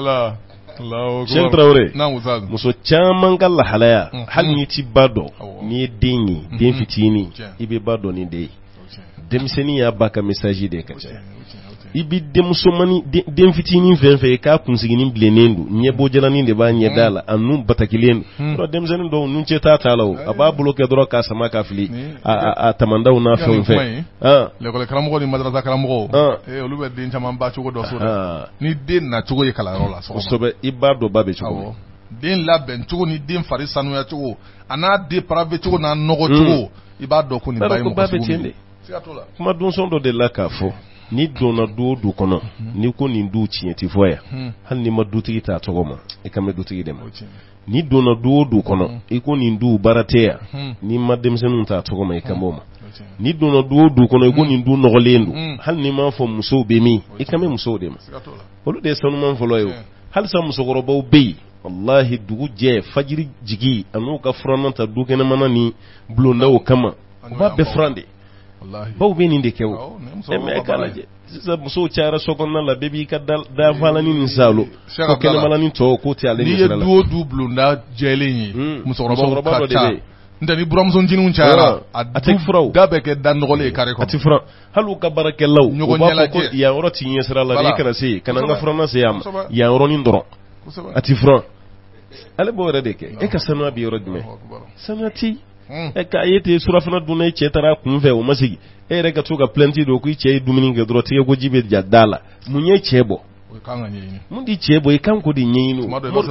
koyi Cheikh Traoré muso caman ka lahalaya hali n'i ti ba dɔn n'i ye den ye den fitinin i bɛ ba dɔn ni den ye denmisɛnnin y'a ba ka message de ka ca i bɛ denmusomani den fitinin fɛn fɛn k'a kunsiginin bilennen don ɲɛbɔ jalanin de b'a ɲɛ da la a nun batakilen don denmisɛnnin dɔw nun cɛ t'a t'a la o a b'a bolo kɛ dɔrɔn k'a sama k'a fili a tamandaw n'a fɛnw fɛ l'école karamɔgɔ ni madrasa karamɔgɔ olu bɛ den caman ba cogo dɔ so dɛ ni den na cogo ye kalanyɔrɔ la kosɛbɛ i b'a dɔn ba bɛ cogo den labɛn cogo ni den fari sanuya cogo a n'a den parabe cogo n'a nɔgɔ cogo i b'a dɔn ko nin ba ye mɔgɔ sugu min ye kuma donsɔn dɔ de la k'a fɔ ni donna du o du kɔnɔ ni ko nin du tiɲɛ ti fɔ yan hali ni ma dutigi t'a tɔgɔ ma i kan bɛ dutigi de ma ni donna du o du kɔnɔ i ko nin du baara tɛ yan ni ma denmisɛnninw t'a tɔgɔ ma i kan b'o ma ni donna du o du kɔnɔ i ko nin du nɔgɔlen don hali ni m'a fɔ musow bɛ min i kan bɛ musow de ma olu de ye sanuman fɔlɔ ye o halisa musokɔrɔbaw bɛ yen wallahi dugu jɛ fajiri jigi an'u ka furanna ta du kɛnɛmana ni bulondaw kama u b'a bɛɛ furan de baw bɛ nin de kɛ o mais k'a lajɛ sisan musow cayara so kɔnɔna la bɛɛ b'i ka dafalani nin salo ko kɛnɛmana tɔw k'o tɛ ale ni sira la n'i ye du o du bulonda jɛlen ye musokɔrɔbaw ka ca n'o ni buramusoninciniw cayara a tɛ furaw da bɛ kɛ da nɔgɔlen ye kare kɔnɔ a tɛ fura hali u ka baarakɛlaw u b'a fɔ ko yan yɔrɔ t'i ɲɛ sira la n'i kana se yen kana n ka furanna se yan ma yan yɔrɔnin dɔrɔn a tɛ furan ale b'o yɛrɛ de kɛ e ka sanuya bɛ yɔrɔ jumɛn sanuya ti ɛ k'a ye ten surafana dunna e cɛ taara kun fɛ o ma sigi e yɛrɛ ka to ka plainte don ko i cɛ ye dumuni kɛ dɔrɔn tigɛ ko ji bɛ ja da la mun ye cɛ bɔ mun di cɛ bɔ i kan ko de ɲɛɲini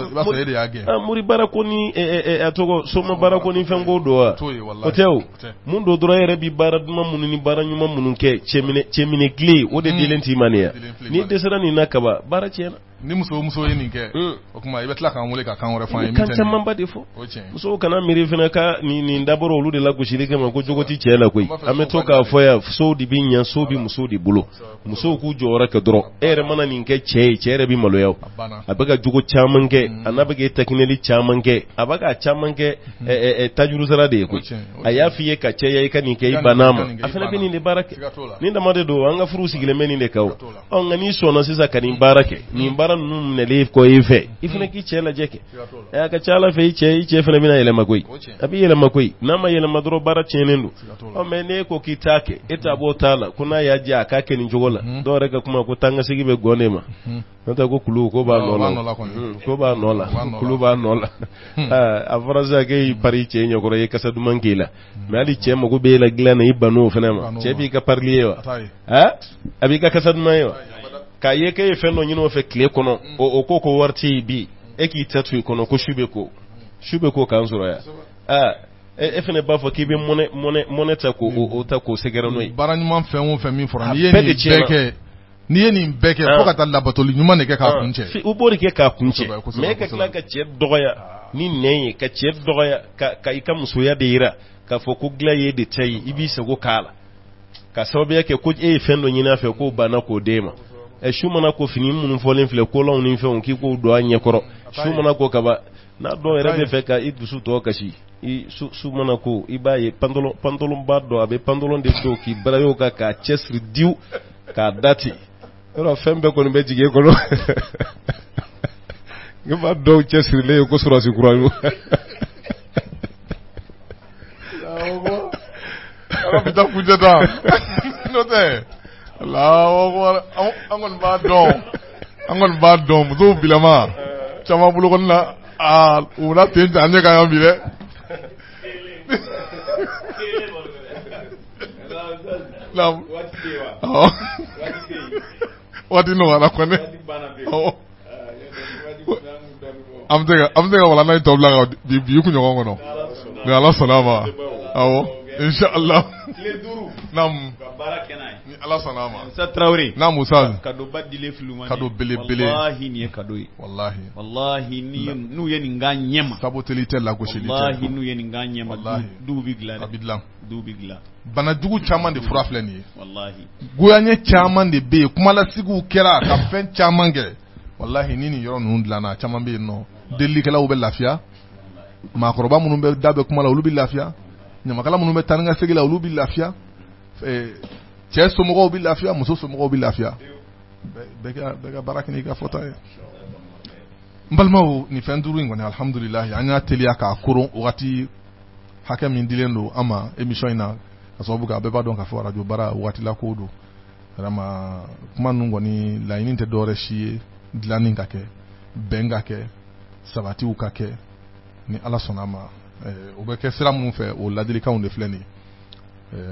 mori baara ko ni a tɔgɔ soma baara ko ni fɛn ko don wa o tɛ o mun do dɔrɔn yɛrɛ bɛ baara duman minnu ni baara ɲuman minnu kɛ cɛminɛ tile o de dilen t'i ma ne ya ni dɛsɛra nin na kaba baara tiɲɛna ni muso muso ye nin kɛ o kuma i bɛ tila k'an wele ka kan wɛrɛ fɔ an ye kan camanba de fɔ musow kana miiri fana ka nin nin dabɔra olu de la gosili kama ko jogo ti cɛ la koyi an bɛ to k'a fɔ yan sow de bɛ ɲɛ sow bɛ musow de bolo musow k'u jɔyɔrɔ kɛ dɔrɔn e yɛrɛ mana nin kɛ cɛ ye cɛ yɛrɛ bɛ maloya a bɛ ka jogo caman kɛ a n'a bɛ k'e takinɛli caman kɛ a bɛ ka caman kɛ tajurusara de ye koyi a y'a f'i ye ka cɛya i ka nin kɛ i banna ma a fana bɛ nin de baara kɛ nin dama de don an ka furu sigilen bɛ nin de kan o nka n'i sɔnna sisan ka nin baara kɛ nin baara ninnu minɛlen kɔ i fɛ i fana k'i cɛ lajɛ kɛ a ka ca ala fɛ i cɛ i cɛ fana bɛna yɛlɛma koyi a bɛ yɛlɛma koyi n'a ma yɛlɛma dɔrɔn baara tiɲɛnen don ɔ mɛ n'e ko k'i t'a kɛ e t'a b'o t'a la ko n'a y'a diya a k'a kɛ nin cogo la dɔw yɛrɛ ka kuma ko taa n ka segi bɛ gɔ ne ma n'o tɛ ko kulu ko b'a nɔ la ko b'a nɔ la kulu b'a nɔ la a fɔra sisan k'e pari cɛ ɲɛkɔrɔ i ye kasa duman k'i la mɛ hali cɛ mago b'e la dilan na i ban'o fana ma cɛ b'i ka parili ye wa a b'i ka kasa duman ye wa k'a ye k'e ye fɛn dɔ ɲini o fɛ tile kɔnɔ o ko ko wari tɛ yen bi e k'i ta to i kɔnɔ ko su bɛ ko su bɛ ko k'an sɔrɔ yan aa e fana b'a fɔ k'i bɛ mɔnɛ mɔnɛ mɔnɛ ta k'o o ta k'o sɛgɛrɛ n'o ye baara ɲuman fɛn o fɛn min fɔra n'i ye nin bɛɛ kɛ n'i ye nin bɛɛ kɛ fo ka taa labatoli ɲuman de kɛ k'a kun cɛ u b'o de kɛ k'a kun cɛ mɛ e ka tila ka cɛ dɔgɔya ni nɛn ye ka cɛ dɔgɔya ka i ka musoya de yira k'a fɔ ko dilan ye de ta ye i b'i sago k'a la ka sababuya kɛ ko e ye fɛn dɔ ɲini a fɛ k'o banna k'o d'e ma ɛ su mana ko fini minnu fɔlen filɛ kolanw ni fɛnw k'i k'o don a ɲɛkɔrɔ su mana ko kaba n'a dɔw yɛrɛ bɛ fɛ ka i dusu tɔ kasi i su su mana ko i b'a ye pantalon pantalon ba dɔ a bɛ pantalon de don k'i bara y'o kan k'a cɛ siri diw k'a dati yɔrɔ fɛn bɛɛ kɔni bɛ jigin e kɔnɔ ne b'a dɔw cɛ sirilen ye ko sɔrɔsi kura y'o ala bi taa kunjɛ ta n'o tɛ ala an kɔni b'a dɔn an kɔni b'a dɔn musow bilama caman bolo kɔni na aa u na ten an ɲɛ ka yan bi dɛ waati nɔgɔyara kɔni an bɛ se ka wala n'a tɔ bila ka bi kunɲɔgɔn kɔnɔ nka ala sɔnna a ma awɔ inshallah naam ni ala sɔnna a ma Musa Traoré naam Musa kado ba dile filuma kado belebele wallahi ni kado ye wallahi wallahi ni n'u ye nin ka ɲɛma saboteli tɛ lagosili tɛ wallahi n'u ye nin ka ɲɛma du bi dilan a bi dilan du bi dilan bana jugu caman de fura filɛ nin ye wallahi goyaɲɛ caman de bɛ yen kumalasigiw kɛra ka fɛn caman kɛ wallahi ni nin yɔrɔ ninnu dilanna caman bɛ yen nɔ delilikɛlaw bɛ lafiya maakɔrɔba minnu bɛ da bɛ kuma la olu bɛ lafiya ɲamakala minnu bɛ taa ni ka segin la olu bɛ lafiya cɛ somɔgɔw bɛ lafiya muso somɔgɔw bɛ lafiya bɛɛ ka baara kɛ n'i ka fɔta ye n balimaw nin fɛn duuru in kɔni alhamdulilahi an y'a teliya k'a koron wagati hakɛ min dilen don an ma émission in na ka sababu kɛ a bɛɛ b'a dɔn k'a fɔ arajo baara wagati la ko don vraiment kuma ninnu kɔni laɲini tɛ dɔwɛrɛ si ye dilanni ka kɛ bɛn ka kɛ sabatiw ka kɛ ni ala sɔnna a ma o bɛ kɛ sira minnu fɛ o ladilikanw de filɛ nin ye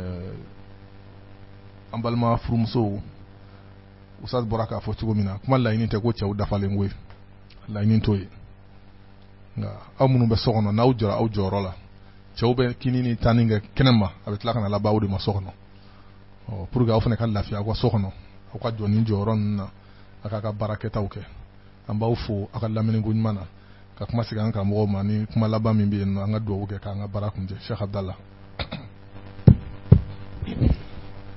an balima furumusow Ustaz bɔra k'a fɔ cogo min na kuma laɲini tɛ ko cɛw dafalen ko ye laɲini t'o ye nka aw minnu bɛ so kɔnɔ n'aw jɔra aw jɔyɔrɔ la cɛw bɛ kini ni tanni kɛ kɛnɛma a bɛ tila ka na laban aw de ma so kɔnɔ pour que aw fana ka lafiya aw ka so kɔnɔ aw ka jɔ nin jɔyɔrɔ ninnu na a k'a ka baarakɛtaw kɛ an b'aw fo aw ka lamɛnni ko ɲuman na ka kuma segin an karamɔgɔw ma ni kuma laban min bɛ yen nɔ an ka dugawu kɛ k'an ka baara kun cɛ Sheikh Abdallah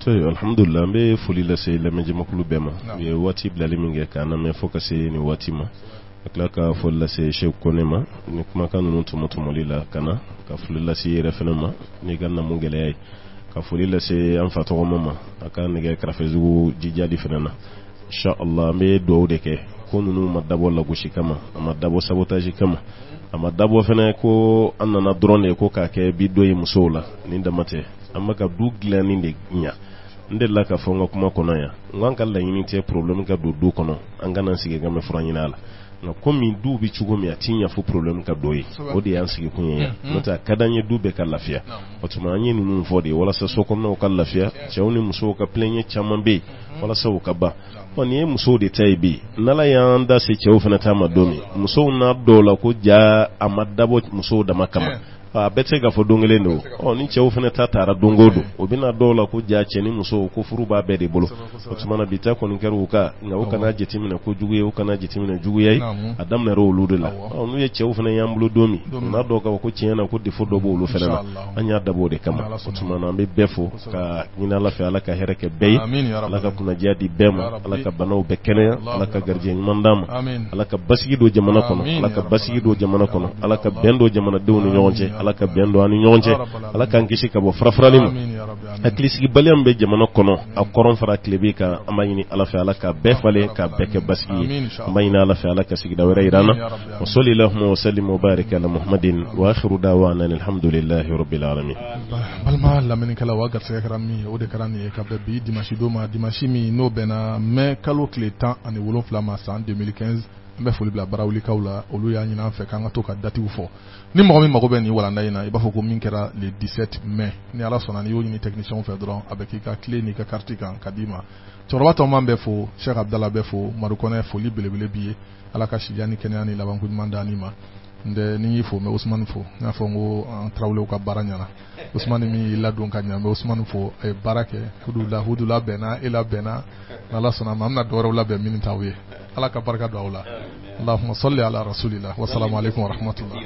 to alhamdulillah be foli la se la meje makulu bema ye wati bilali minge kana me focus ni wati ma akla ka foli la se she konema ni kuma kanu nuntu mutumuli la kana ka foli la se referema ni ganna mungele ay ka foli la se an fato mama aka ni ga krafezu jijadi fenana insha Allah me do de ke konunu madabo la gushi kama madabo sabotage kama amma dabo fene ko annana drone ko ka ke biddo yi musola ni damate amma ka dugla ni de nya ndella ka fonga kuma kono ya nganka la yini te problem ka do do kono angana sige game franyina la na komi du bi chugo mi atinya fu problem ka doyi o de yansigi kunya nota kadanye du be ka lafiya otuma anyi nunu fodi wala sa soko no ka lafiya chawni muso ka plenye chamambe wala sa ka ba wani muso de taibi nala yanda se chawu fana tama domi muso na dola ko ja amadabo muso da makama a bete ga fo dongele no o ni chawu fana tatara dongodo obina dola ko ja cheni muso ko furu ba be de bolo otuma bita ko nkeru ka nga o kana jetimina ko juguye o kana jetimina juguye adam na ro ludula o nu ye chawu fana yambulu domi na do ka ko chiena ko de fo do bolo fana anya dabo de kama otuma na be befo ka ina la fe ala ka hereke bey ala ka kuna jadi bema ala ka banaw be kene ala ka garje mandam ala ka basigi do jamana kono ala ka basigi do jamana kono ala ka bendo jamana do ni nyonje ala ka bendo ani nyonje ala kan kishi ka bo frafralim aklisi baliam be jamana kono akoron fara klebi ka amayini ala fa ala ka be fale ka beke basigi amayina ala fa ala ka sigi da wera irana wa sallallahu wa sallim wa baraka ala muhammadin wa akhiru dawana alhamdulillahi rabbil alamin balma la men kala waga sekrami o de karani ka be bi dimashi do ma dimashi mi no bena me kalo kle temps ani wolon flama sa en deux mille quinze mbe foli bla barawli kawla olu ya nyina fe kan to ka dati ufo ni mo mi mago be ni wala ndayina iba foko min kera le dix-sept mai ni ala sona ni yo ni technicien fe dron avec ka clé ni ka carte kan kadima toroba to mambe fo Cheikh Abdallah be fo marukone foli belebele biye ala ka shijani kenani la bangu mandani ma nde ni fo me Ousmane fo na fo ngo trawle ka baranyana Ousmane mi la don kanya me Ousmane fo e barake hudula hudula bena ila bena ala sona mamna doro la be min tawe ala ka baraka do awla Allahumma salli ala rasulillah wa assalamu alaykum wa rahmatullah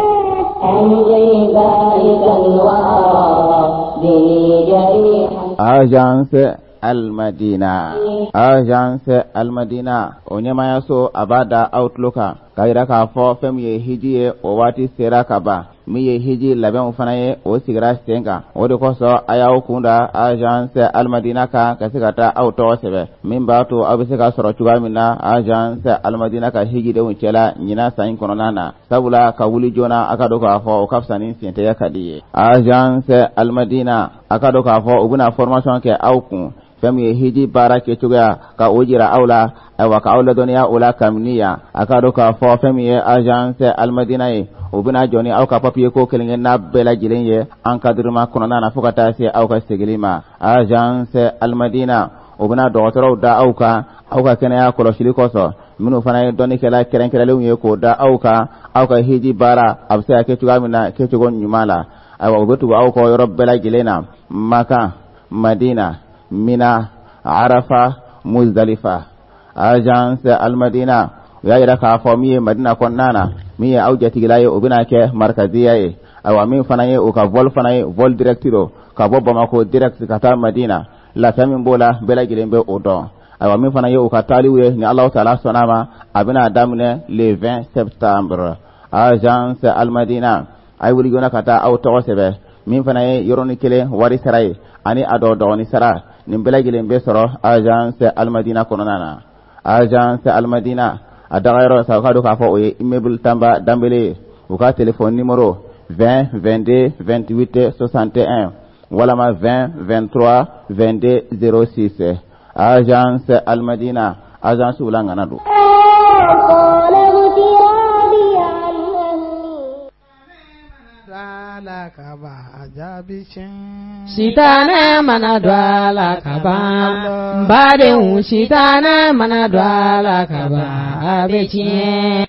Agence Al-Madina Agence Al-Madina onyema yaso abada outlooka kaira ka fo fem ye hijiye o wati sera kaba mi ye hiji laben fana ye o sigira senga o de koso ayaw kunda Agence Al-Madina ka kasigata auto sebe min bato abisika soro chuga minna Agence Al-Madina ka hiji de unchela nyina sain kononana sabula ka wuli jona akado ka fo o kafsani sente yakadiye Agence Al-Madina akado ka fo ubuna formation ke awkun fem ye hiji bara ke chuga ka ojira awla awa ka awla doniya ula kamniya akado ka fo fem ye Agence Al-Madina ye ubina joni au ka papier ko kelingen na bela jilenye encadrement konona na fokata se au ka segilima Agence Al-Madina ubina docteur da au ka au ka kenaya koloshili koso minu fana doni kala keren kala lewu ko da au ka au ka hiji bara abse ake tugamina ke tugon nyumala awa ubetu au ko yoro bela jilena Maka Madina Mina Arafa Muzdalifa Agence Al-Madina ya ira ka fo mi Madina konnana mi auja tigilaye ubina ke markaziya e awa min fanaye o ka vol fanaye vol directiro ka bobba mako direct kata Madina la tamin bola bela gilembe o don awa min fanaye o ka taliwe ni Allah Taala sonama abina damne le vingt septembre Agence Al-Madina ay wuli gona kata auto sebe min fanaye yoroni kele wari saray ani ado doni sara ni bela gilembe soro Agence Al-Madina kononana Agence Al-Madina adagayro sa ka do ka fo o immeuble Tamba Dambélé o ka téléphone numéro vingt vingt-deux vingt-huit soixante et un wala ma vingt vingt-trois vingt-deux zéro six Agence Al-Madina agence ulangana do Sitana mana dwala kaba, mbade un sitana mana dwala kaba, abechi.